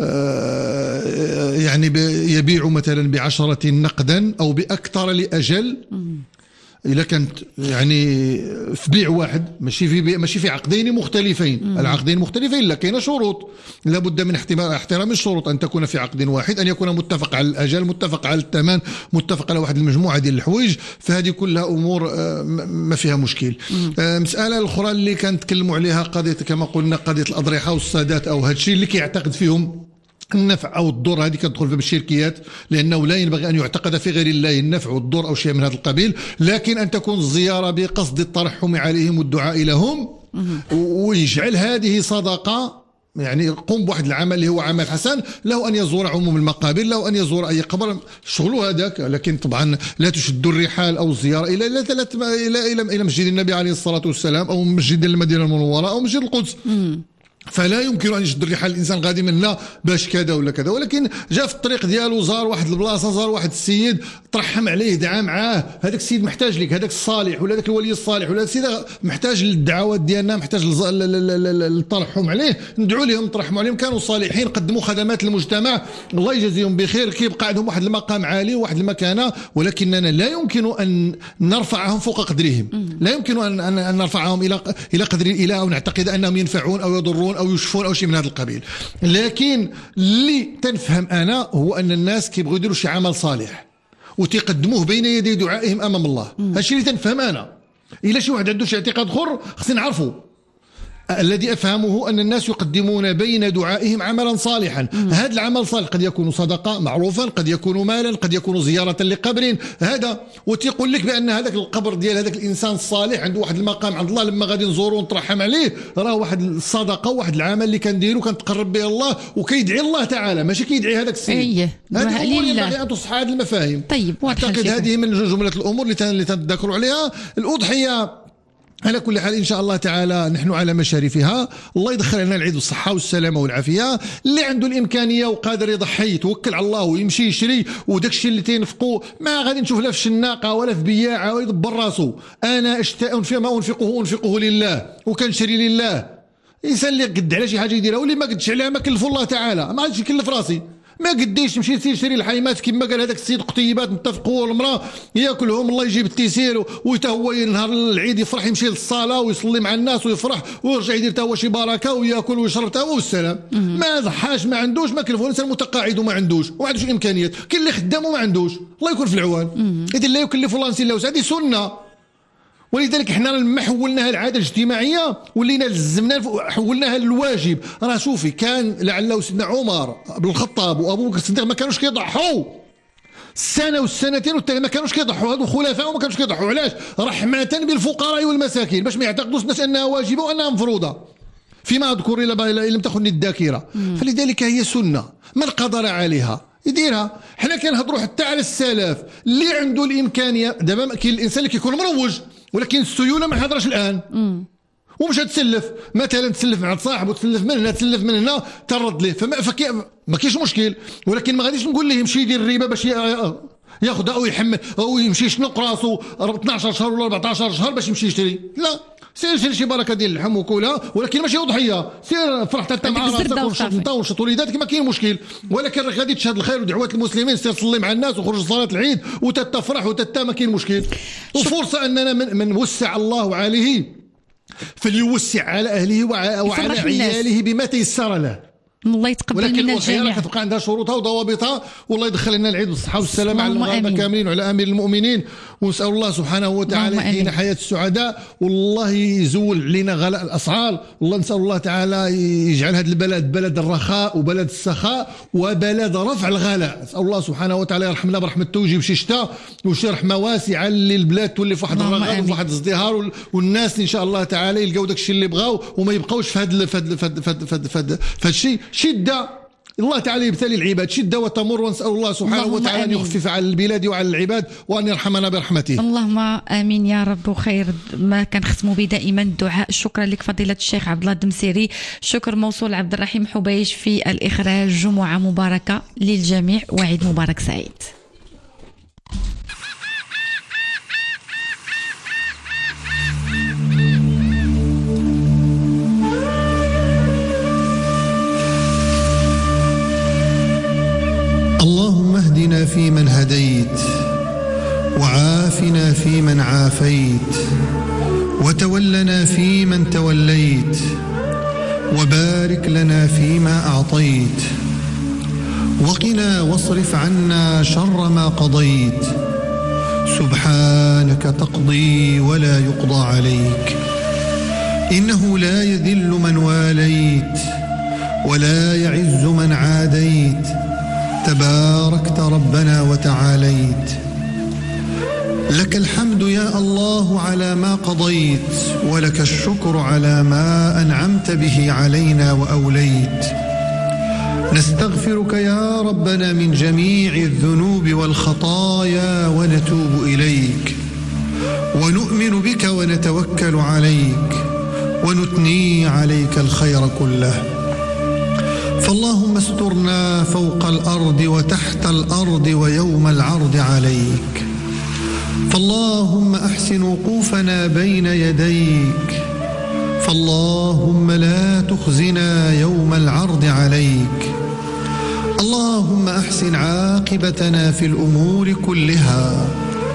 يعني يبيع مثلا بعشرة نقدا أو بأكثر لأجل إذا كانت يعني في بيع واحد، ماشي في بيع ماشي في عقدين مختلفين. مم. العقدين مختلفين لا كاين شروط، لابد من احترام الشروط، أن تكون في عقد واحد، أن يكون متفق على الأجل، متفق على الثمن، متفق على واحد المجموعة ديال الحوايج. فهذه كلها أمور ما فيها مشكل. مم. مسألة الأخرى اللي كنتكلموا عليها قضية كما قلنا قضية الأضرحة والسادات أو هذا الشيء اللي كيعتقد فيهم النفع أو الضر، هذه كتدخل في الشركيات، لأنه لا ينبغي أن يعتقد في غير الله النفع والضر أو شيء من هذا القبيل، لكن أن تكون الزيارة بقصد الترحم عليهم والدعاء لهم، ويجعل هذه صدقة. يعني قم بواحد العمل اللي هو عمل حسن، له أن يزور عموم المقابر، له أن يزور أي قبر، شغله هذاك. لكن طبعا لا تشد الرحال أو الزيارة إلى إلى ثلاث إلى إلى إلى مسجد النبي عليه الصلاة والسلام أو مسجد المدينة المنورة أو مسجد القدس. فلا يمكن ان يشد الرحال الانسان غادي منا باش كذا ولا كذا، ولكن جاء في الطريق ديالو زار واحد البلاصه، زار واحد السيد، ترحم عليه، دعا معاه. هذاك السيد محتاج لك، هذاك الصالح ولا هذاك الولي الصالح ولا السيد محتاج للدعوات ديالنا، محتاج للترحم عليه، ندعو لهم نترحموا عليهم. كانوا صالحين، قدموا خدمات للمجتمع، الله يجازيهم بخير، كيبقى عندهم واحد المقام عالي وواحد المكانه، ولكننا لا يمكن ان نرفعهم فوق قدرهم، لا يمكن ان ان نرفعهم الى الى قدر الاله او نعتقد انهم ينفعون او يضرون أو يشفون أو شيء من هذا القبيل. لكن اللي تنفهم أنا هو أن الناس كيبغوا يديروا شي عمل صالح وتقدموه بين يدي دعائهم أمام الله. هذا الشيء اللي تنفهم أنا. إلا شي واحد عنده شي اعتقاد اخر خصنا نعرفه. الذي أفهمه أن الناس يقدمون بين دعائهم عملا صالحا. هذا العمل صالح قد يكون صدقة معروفا، قد يكون مالا، قد يكون زيارة لقبر، هذا وتيقول لك بأن هذاك القبر ديال هذاك الإنسان الصالح عنده واحد المقام عند الله، لما غادي نزورو ونترحم عليه راه واحد الصدقة واحد العمل اللي كنديرو كنتقرب به الله وكيدعي الله تعالى، ماشي كيدعي هذاك السيد. ايه هذه الأمور ينبغي أن تصحح هذه المفاهيم. طيب أعتقد هذه من جملة الأمور اللي تذكروا عليها. الأضحية على كل حال إن شاء الله تعالى نحن على مشارفها، الله يدخل لنا العيد بالصحة والسلامة والعافية. اللي عنده الإمكانية وقادر يضحي يتوكل على الله ويمشي يشري، وداك الشيء اللي تينفقوا ما غادي نشوف لا في شناقة ولا في بياعة ويدبر راسو. أنا أشتاء فيما أنفقه أنفقه لله وكنشري لله. الإنسان اللي قد على شي حاجة يديرها واللي ما قدش عليها ما كلف الله تعالى، ما غاديش يكلف راسي. ما قديش مشي يصير يشري الحيمات كما قال هذاك السيد، قطيبات متفقوا المراه ياكلهم الله يجيب التيسير، ويتا هو نهار العيد يفرح يمشي للصلاه ويصلي مع الناس ويفرح ويرجع يدير تا هو شي بركه وياكل ويشرب تا هو والسلام. ما ضحاش، ما عندوش، ما كلفوا. الانسان متقاعد وما عندوش وما عندوش الامكانيات، كاين اللي خدام وما عندوش، الله يكون في العوان. اذا لا يكلف الله نفسا الا وسعها، هذه سنه. ولذلك حنا لما حولناها العاده الاجتماعيه ولينا لزمنا حولناها للواجب. راه شوفي كان لعله سيدنا عمر بن الخطاب وابو بكر الصديق ما كانوش كيضحوا السنه والسنتين والثانيه، ما كانوش كيضحوا. هذو خلفاء وما كانوش كيضحوا. علاش؟ رحمه بالفقراء والمساكين، باش ما يعتقدوش الناس انها واجبه وانها مفروضه فيما اذكر الى لم تخن الذاكره. فلذلك هي سنه، من قدر عليها يديرها. حنا كنهضروا حتى على السلف اللي عنده الامكانيه. دابا كاين الانسان اللي كيكون مروج ولكن السيوله ما نهضرش الان، ومش تسلف مثلا، تسلف مع صاحب وتسلف من هنا تسلف من هنا ترد ليه، فما فكي ما كاينش مشكل. ولكن ما غاديش نقول ليه يمشي يدير الربا باش ياخذها او يحمل او يمشي يشنق راسو اثناش شهر ولا أربعطاش شهر باش يمشي يشتري. لا، سير شري شي بركه ديال اللحم وكلها، ولكن ماشي اضحيه، سير فرح حتى مع راسك ونشط انت ونشط وليداتك، ما كاين مشكل. ولكن راك غادي تشهد الخير ودعوات المسلمين، سير صلي مع الناس وخرج صلاه العيد وتتفرح وتتا، ما كاين مشكل. وفرصه اننا من, من وسع الله عليه فليوسع على اهله وعلى عياله بما تيسر له. الله يتقبل منا الجميع. ولكن كتبقى عندها شروطها وضوابطها، والله يدخل لنا العيد بالصحه والسلامه على المغاربه كاملين وعلى امير المؤمنين، ونسال الله سبحانه وتعالى يحيينا حياه السعداء، والله يزول علينا غلاء الاسعار، والله نسال الله تعالى يجعل هذا البلد بلد الرخاء وبلد السخاء وبلد رفع الغلاء. نسال الله سبحانه وتعالى يرحمنا برحمته ويجيب شي شتاء وشي رحمه واسعه اللي البلاد تولي في واحد الرغد وفي واحد الازدهار، والناس ان شاء الله تعالى يلقاو داك الشيء اللي بغاو وما يبقاوش في هذا في هذا الشيء. شده الله تعالى يبتلي العباد، شده وتمر، ونسال الله سبحانه وتعالى ان يخفف على البلاد وعلى العباد وان يرحمنا برحمته. اللهم امين يا رب. وخير ما كنختموا به دائما الدعاء. شكرا لك فضيله الشيخ عبد الله الدمسيري. شكر موصول عبد الرحيم حبيش في الاخراج. جمعه مباركه للجميع وعيد مبارك سعيد. اللهم اهدنا فيمن هديت، وعافنا فيمن عافيت، وتولنا فيمن توليت، وبارك لنا فيما أعطيت، وقنا واصرف عنا شر ما قضيت. سبحانك تقضي ولا يقضى عليك، إنه لا يذل من واليت ولا يعز من عاديت، تباركت ربنا وتعاليت. لك الحمد يا الله على ما قضيت، ولك الشكر على ما أنعمت به علينا وأوليت. نستغفرك يا ربنا من جميع الذنوب والخطايا ونتوب إليك، ونؤمن بك ونتوكل عليك، ونثني عليك الخير كله. فاللهم استرنا فوق الأرض وتحت الأرض ويوم العرض عليك. فاللهم أحسن وقوفنا بين يديك، فاللهم لا تخزنا يوم العرض عليك. اللهم أحسن عاقبتنا في الأمور كلها،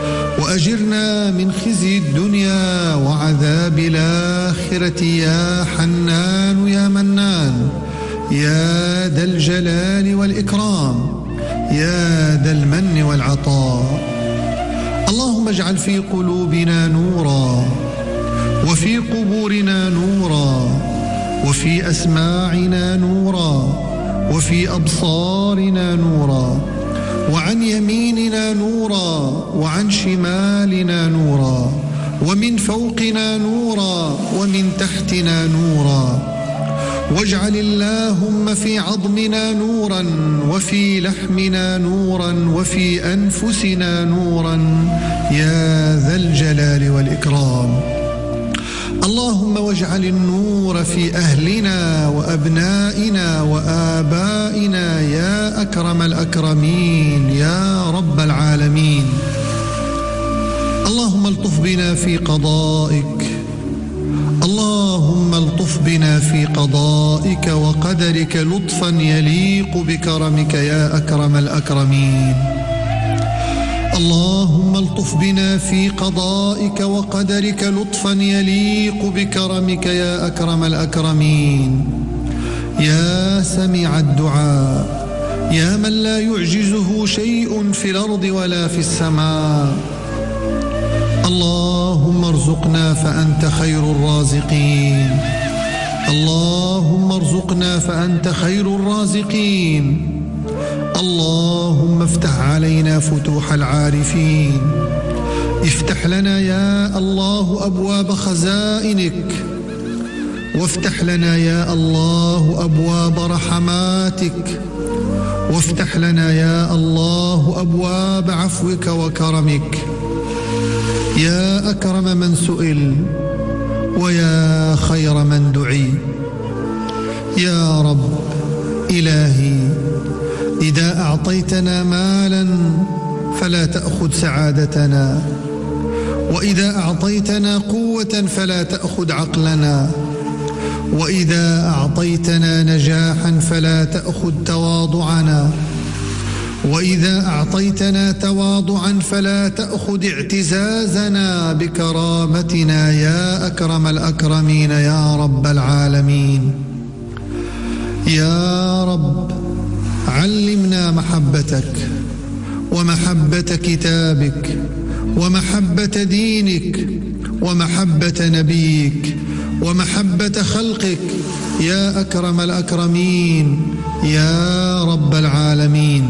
وأجرنا من خزي الدنيا وعذاب الآخرة يا حنان يا منان يا ذا الجلال والإكرام يا ذا المن والعطاء. اللهم اجعل في قلوبنا نورا، وفي قبورنا نورا، وفي أسماعنا نورا، وفي أبصارنا نورا، وعن يميننا نورا، وعن شمالنا نورا، ومن فوقنا نورا، ومن تحتنا نورا. واجعل اللهم في عظمنا نورا، وفي لحمنا نورا، وفي أنفسنا نورا يا ذا الجلال والإكرام. اللهم واجعل النور في أهلنا وأبنائنا وآبائنا يا أكرم الأكرمين يا رب العالمين. اللهم الطف بنا في قضائك، اللهم الطف بنا في قضائك وقدرك لطفا يليق بكرمك يا أكرم الأكرمين. اللهم الطف بنا في قضائك وقدرك لطفا يليق بكرمك يا أكرم الأكرمين. يا سميع الدعاء، يا من لا يعجزه شيء في الأرض ولا في السماء. اللهم ارزقنا فأنت خير الرازقين، اللهم ارزقنا فأنت خير الرازقين. اللهم افتح علينا فتوح العارفين، افتح لنا يا الله أبواب خزائنك، وافتح لنا يا الله أبواب رحماتك، وافتح لنا يا الله أبواب عفوك وكرمك. يا أكرم من سئل ويا خير من دعي. يا رب إلهي، إذا أعطيتنا مالا فلا تأخذ سعادتنا، وإذا أعطيتنا قوة فلا تأخذ عقلنا، وإذا أعطيتنا نجاحا فلا تأخذ تواضعنا، وإذا أعطيتنا تواضعا فلا تأخذ اعتزازنا بكرامتنا يا أكرم الأكرمين يا رب العالمين. يا رب علمنا محبتك ومحبة كتابك ومحبة دينك ومحبة نبيك ومحبة خلقك يا أكرم الأكرمين يا رب العالمين.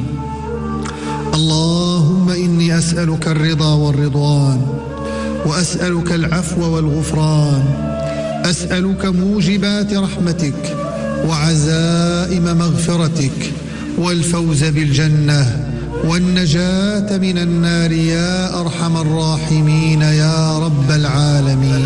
اللهم إني أسألك الرضا والرضوان، وأسألك العفو والغفران، أسألك موجبات رحمتك وعزائم مغفرتك والفوز بالجنة والنجاة من النار يا أرحم الراحمين يا رب العالمين.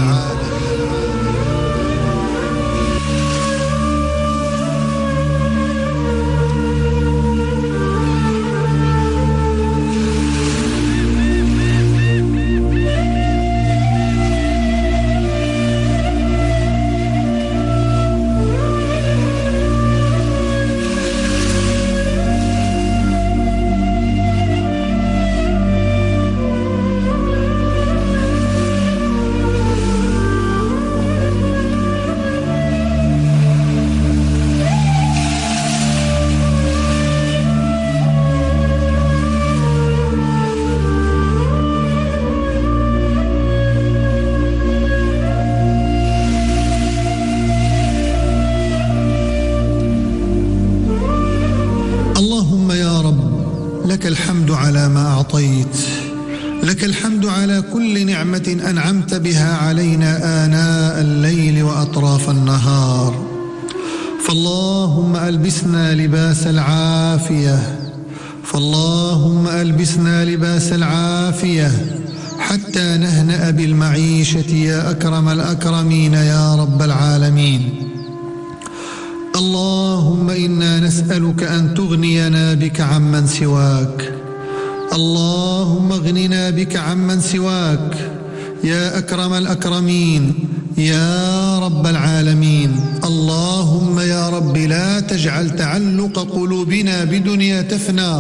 لك الحمد على ما أعطيت، لك الحمد على كل نعمة أنعمت بها علينا آناء الليل وأطراف النهار. فاللهم ألبسنا لباس العافية، فاللهم ألبسنا لباس العافية حتى نهنأ بالمعيشة يا أكرم الأكرمين يا رب العالمين. اللهم إنا نسألك أن تغنينا بك عمن سواك، اللهم اغننا بك عمن سواك يا أكرم الأكرمين يا رب العالمين. اللهم يا رب لا تجعل تعلق قلوبنا بدنيا تفنى،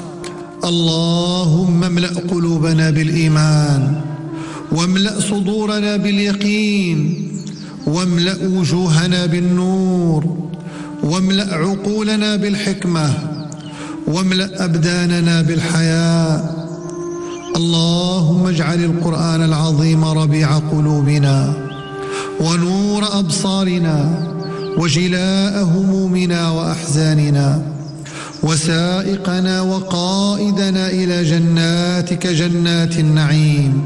اللهم املأ قلوبنا بالإيمان، واملأ صدورنا باليقين، واملأ وجوهنا بالنور، واملأ عقولنا بالحكمة، واملأ أبداننا بالحياء. اللهم اجعل القرآن العظيم ربيع قلوبنا ونور أبصارنا وجلاء همومنا وأحزاننا، وسائقنا وقائدنا إلى جناتك جنات النعيم.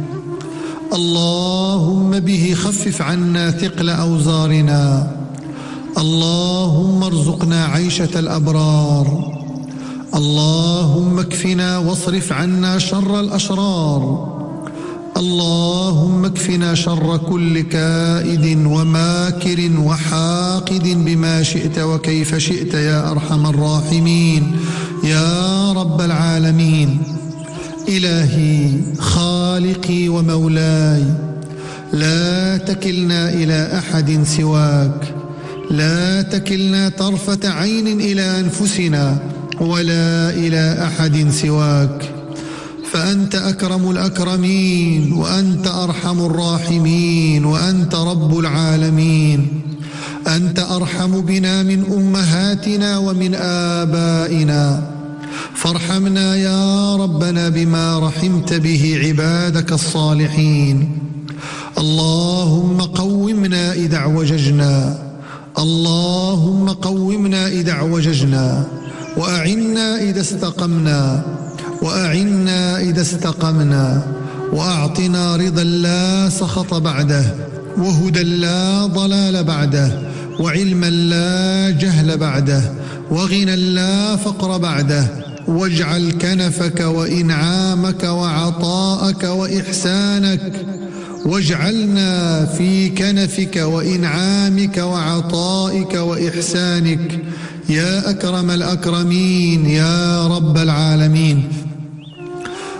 اللهم به خفف عنا ثقل أوزارنا، اللهم ارزقنا عيشة الأبرار، اللهم اكفنا واصرف عنا شر الأشرار، اللهم اكفنا شر كل كائد وماكر وحاقد بما شئت وكيف شئت يا أرحم الراحمين يا رب العالمين. إلهي خالقي ومولاي، لا تكلنا إلى أحد سواك، لا تكلنا طرفة عين إلى أنفسنا ولا إلى أحد سواك، فأنت أكرم الأكرمين وأنت أرحم الراحمين وأنت رب العالمين. أنت أرحم بنا من أمهاتنا ومن آبائنا، فارحمنا يا ربنا بما رحمت به عبادك الصالحين. اللهم قومنا إذا اعوججنا، اللهم قومنا إذا اعوججنا، وأعنا إذا استقمنا، وأعنا إذا استقمنا، وأعطنا رضا لا سخط بعده، وهدى لا ضلال بعده، وعلما لا جهل بعده، وغنى لا فقر بعده. واجعل كنفك وإنعامك وعطاءك وإحسانك، واجعلنا في كنفك وإنعامك وعطائك وإحسانك يا أكرم الأكرمين يا رب العالمين.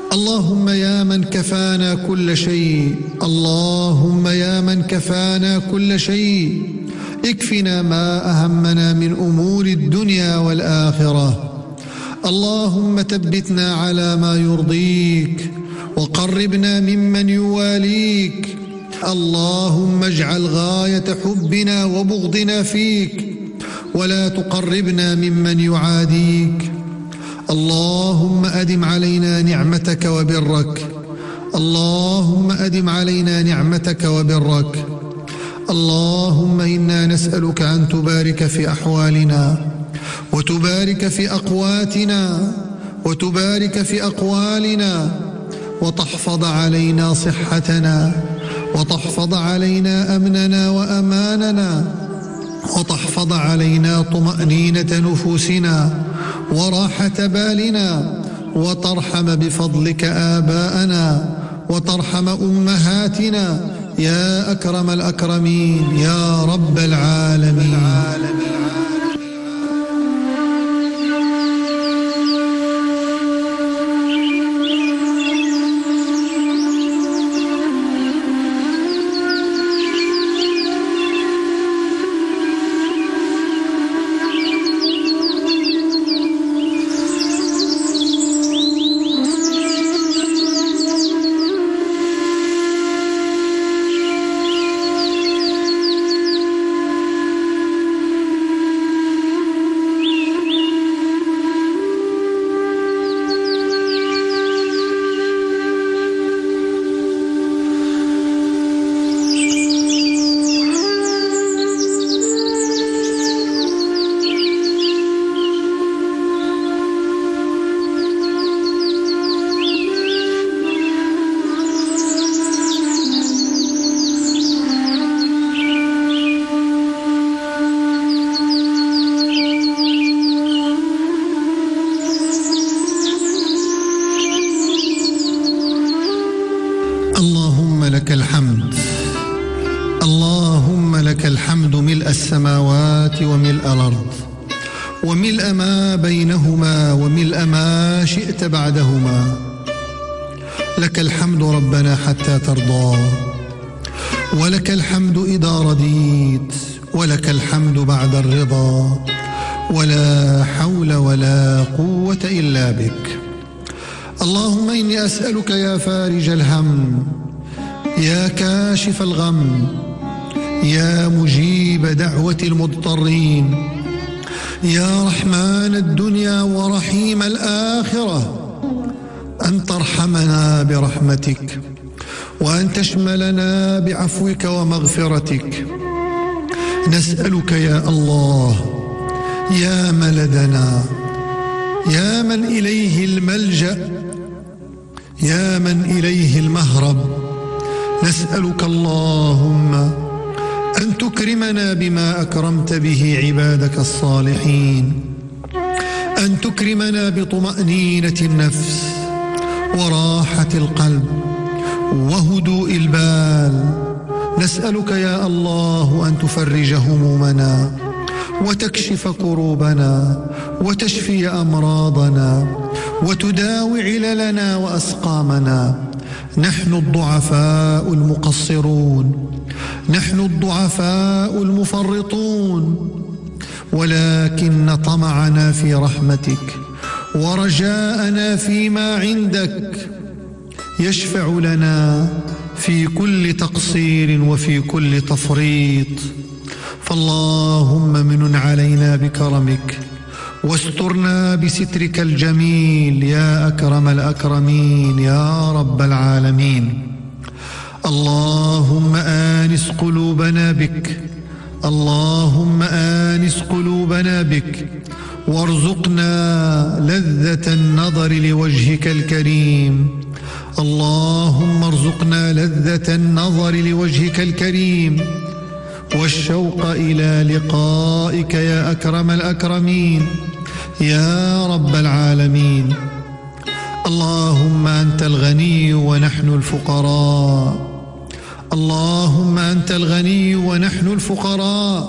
اللهم يا من كفانا كل شيء، اللهم يا من كفانا كل شيء، اكفنا ما أهمنا من أمور الدنيا والآخرة. اللهم ثبتنا على ما يرضيك وقربنا ممن يواليك. اللهم اجعل غاية حبنا وبغضنا فيك ولا تقربنا ممن يعاديك. اللهم أدم علينا نعمتك وبرك، اللهم أدم علينا نعمتك وبرك. اللهم إنا نسألك أن تبارك في أحوالنا وتبارك في أقواتنا وتبارك في أقوالنا، وتحفظ علينا صحتنا، وتحفظ علينا أمننا وأماننا، وتحفظ علينا طمأنينة نفوسنا وراحة بالنا، وترحم بفضلك آباءنا وترحم أمهاتنا يا أكرم الأكرمين يا رب العالمين. اللهم لك الحمد، اللهم لك الحمد ملء السماوات وملء الأرض وملء ما بينهما وملء ما شئت بعدهما. لك الحمد ربنا حتى ترضى، ولك الحمد إذا رضيت، ولك الحمد بعد الرضا، ولا حول ولا قوة إلا بك. اللهم إني أسألك يا فارج الهم، يا كاشف الغم، يا مجيب دعوة المضطرين، يا رحمن الدنيا ورحيم الآخرة، أن ترحمنا برحمتك، وأن تشملنا بعفوك ومغفرتك. نسألك يا الله يا ملدنا، يا من إليه الملجأ، يا من إليه المهرب، نسألك اللهم أن تكرمنا بما أكرمت به عبادك الصالحين، أن تكرمنا بطمأنينة النفس وراحة القلب وهدوء البال. نسألك يا الله أن تفرج همومنا وتكشف كروبنا وتشفي أمراضنا وتداوي عللنا وأسقامنا. نحن الضعفاء المقصرون، نحن الضعفاء المفرطون، ولكن طمعنا في رحمتك ورجاءنا فيما عندك يشفع لنا في كل تقصير وفي كل تفريط. فاللهم منن علينا بكرمك واسترنا بسترك الجميل يا أكرم الأكرمين يا رب العالمين. اللهم آنس قلوبنا بك، اللهم آنس قلوبنا بك، وارزقنا لذة النظر لوجهك الكريم. اللهم ارزقنا لذة النظر لوجهك الكريم والشوق إلى لقائك يا أكرم الأكرمين يا رب العالمين. اللهم أنت الغني ونحن الفقراء، اللهم أنت الغني ونحن الفقراء.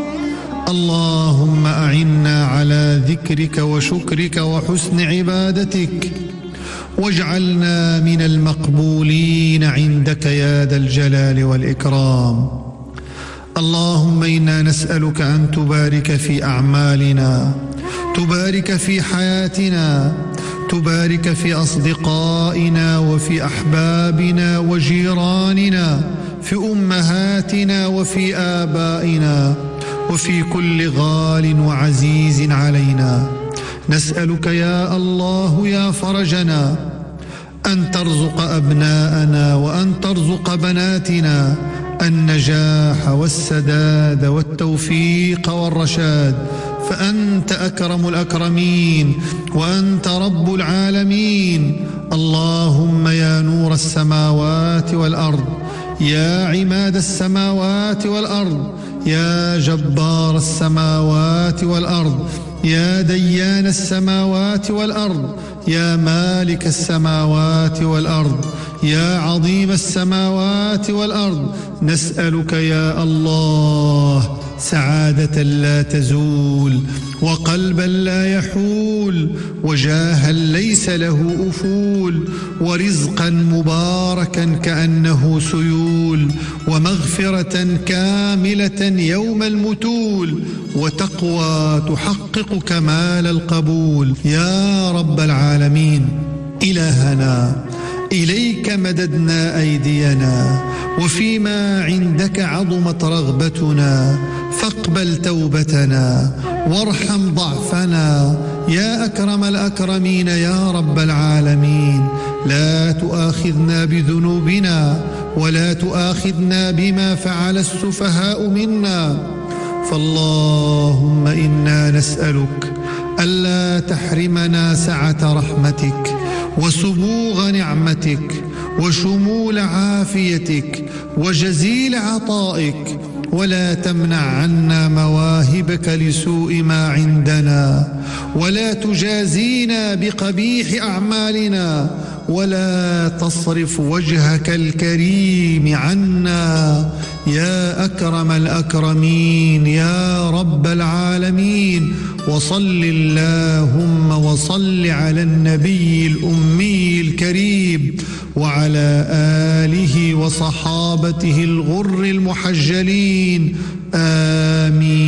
اللهم أعنا على ذكرك وشكرك وحسن عبادتك، واجعلنا من المقبولين عندك يا ذا الجلال والإكرام. اللهم إنا نسألك أن تبارك في أعمالنا، تبارك في حياتنا، تبارك في أصدقائنا وفي أحبابنا وجيراننا، في أمهاتنا وفي آبائنا، وفي كل غال وعزيز علينا. نسألك يا الله يا فرجنا أن ترزق أبناءنا وأن ترزق بناتنا النجاح والسداد والتوفيق والرشاد، فأنت أكرم الأكرمين وأنت رب العالمين. اللهم يا نور السماوات والأرض، يا عماد السماوات والأرض، يا جبار السماوات والأرض، يا ديان السماوات والأرض، يا مالك السماوات والأرض، يا عظيم السماوات والأرض، نسألك يا الله سعادة لا تزول، وقلبا لا يحول، وجاها ليس له أفول، ورزقا مباركا كأنه سيول، ومغفرة كاملة يوم المتول، وتقوى تحقق كمال القبول. يا رب العالمين إلهنا، إليك مددنا أيدينا، وفيما عندك عظمت رغبتنا، فاقبل توبتنا وارحم ضعفنا يا أكرم الأكرمين يا رب العالمين. لا تؤاخذنا بذنوبنا ولا تؤاخذنا بما فعل السفهاء منا، فاللهم إنا نسألك ألا تحرمنا سعة رحمتك وسبوغ نعمتك وشمول عافيتك وجزيل عطائك، ولا تمنع عنا مواهبك لسوء ما عندنا، ولا تجازينا بقبيح أعمالنا، ولا تصرف وجهك الكريم عنا يا أكرم الأكرمين يا رب العالمين. وصل اللهم وصل على النبي الأمي الكريم وعلى آله وصحابته الغر المحجلين، آمين.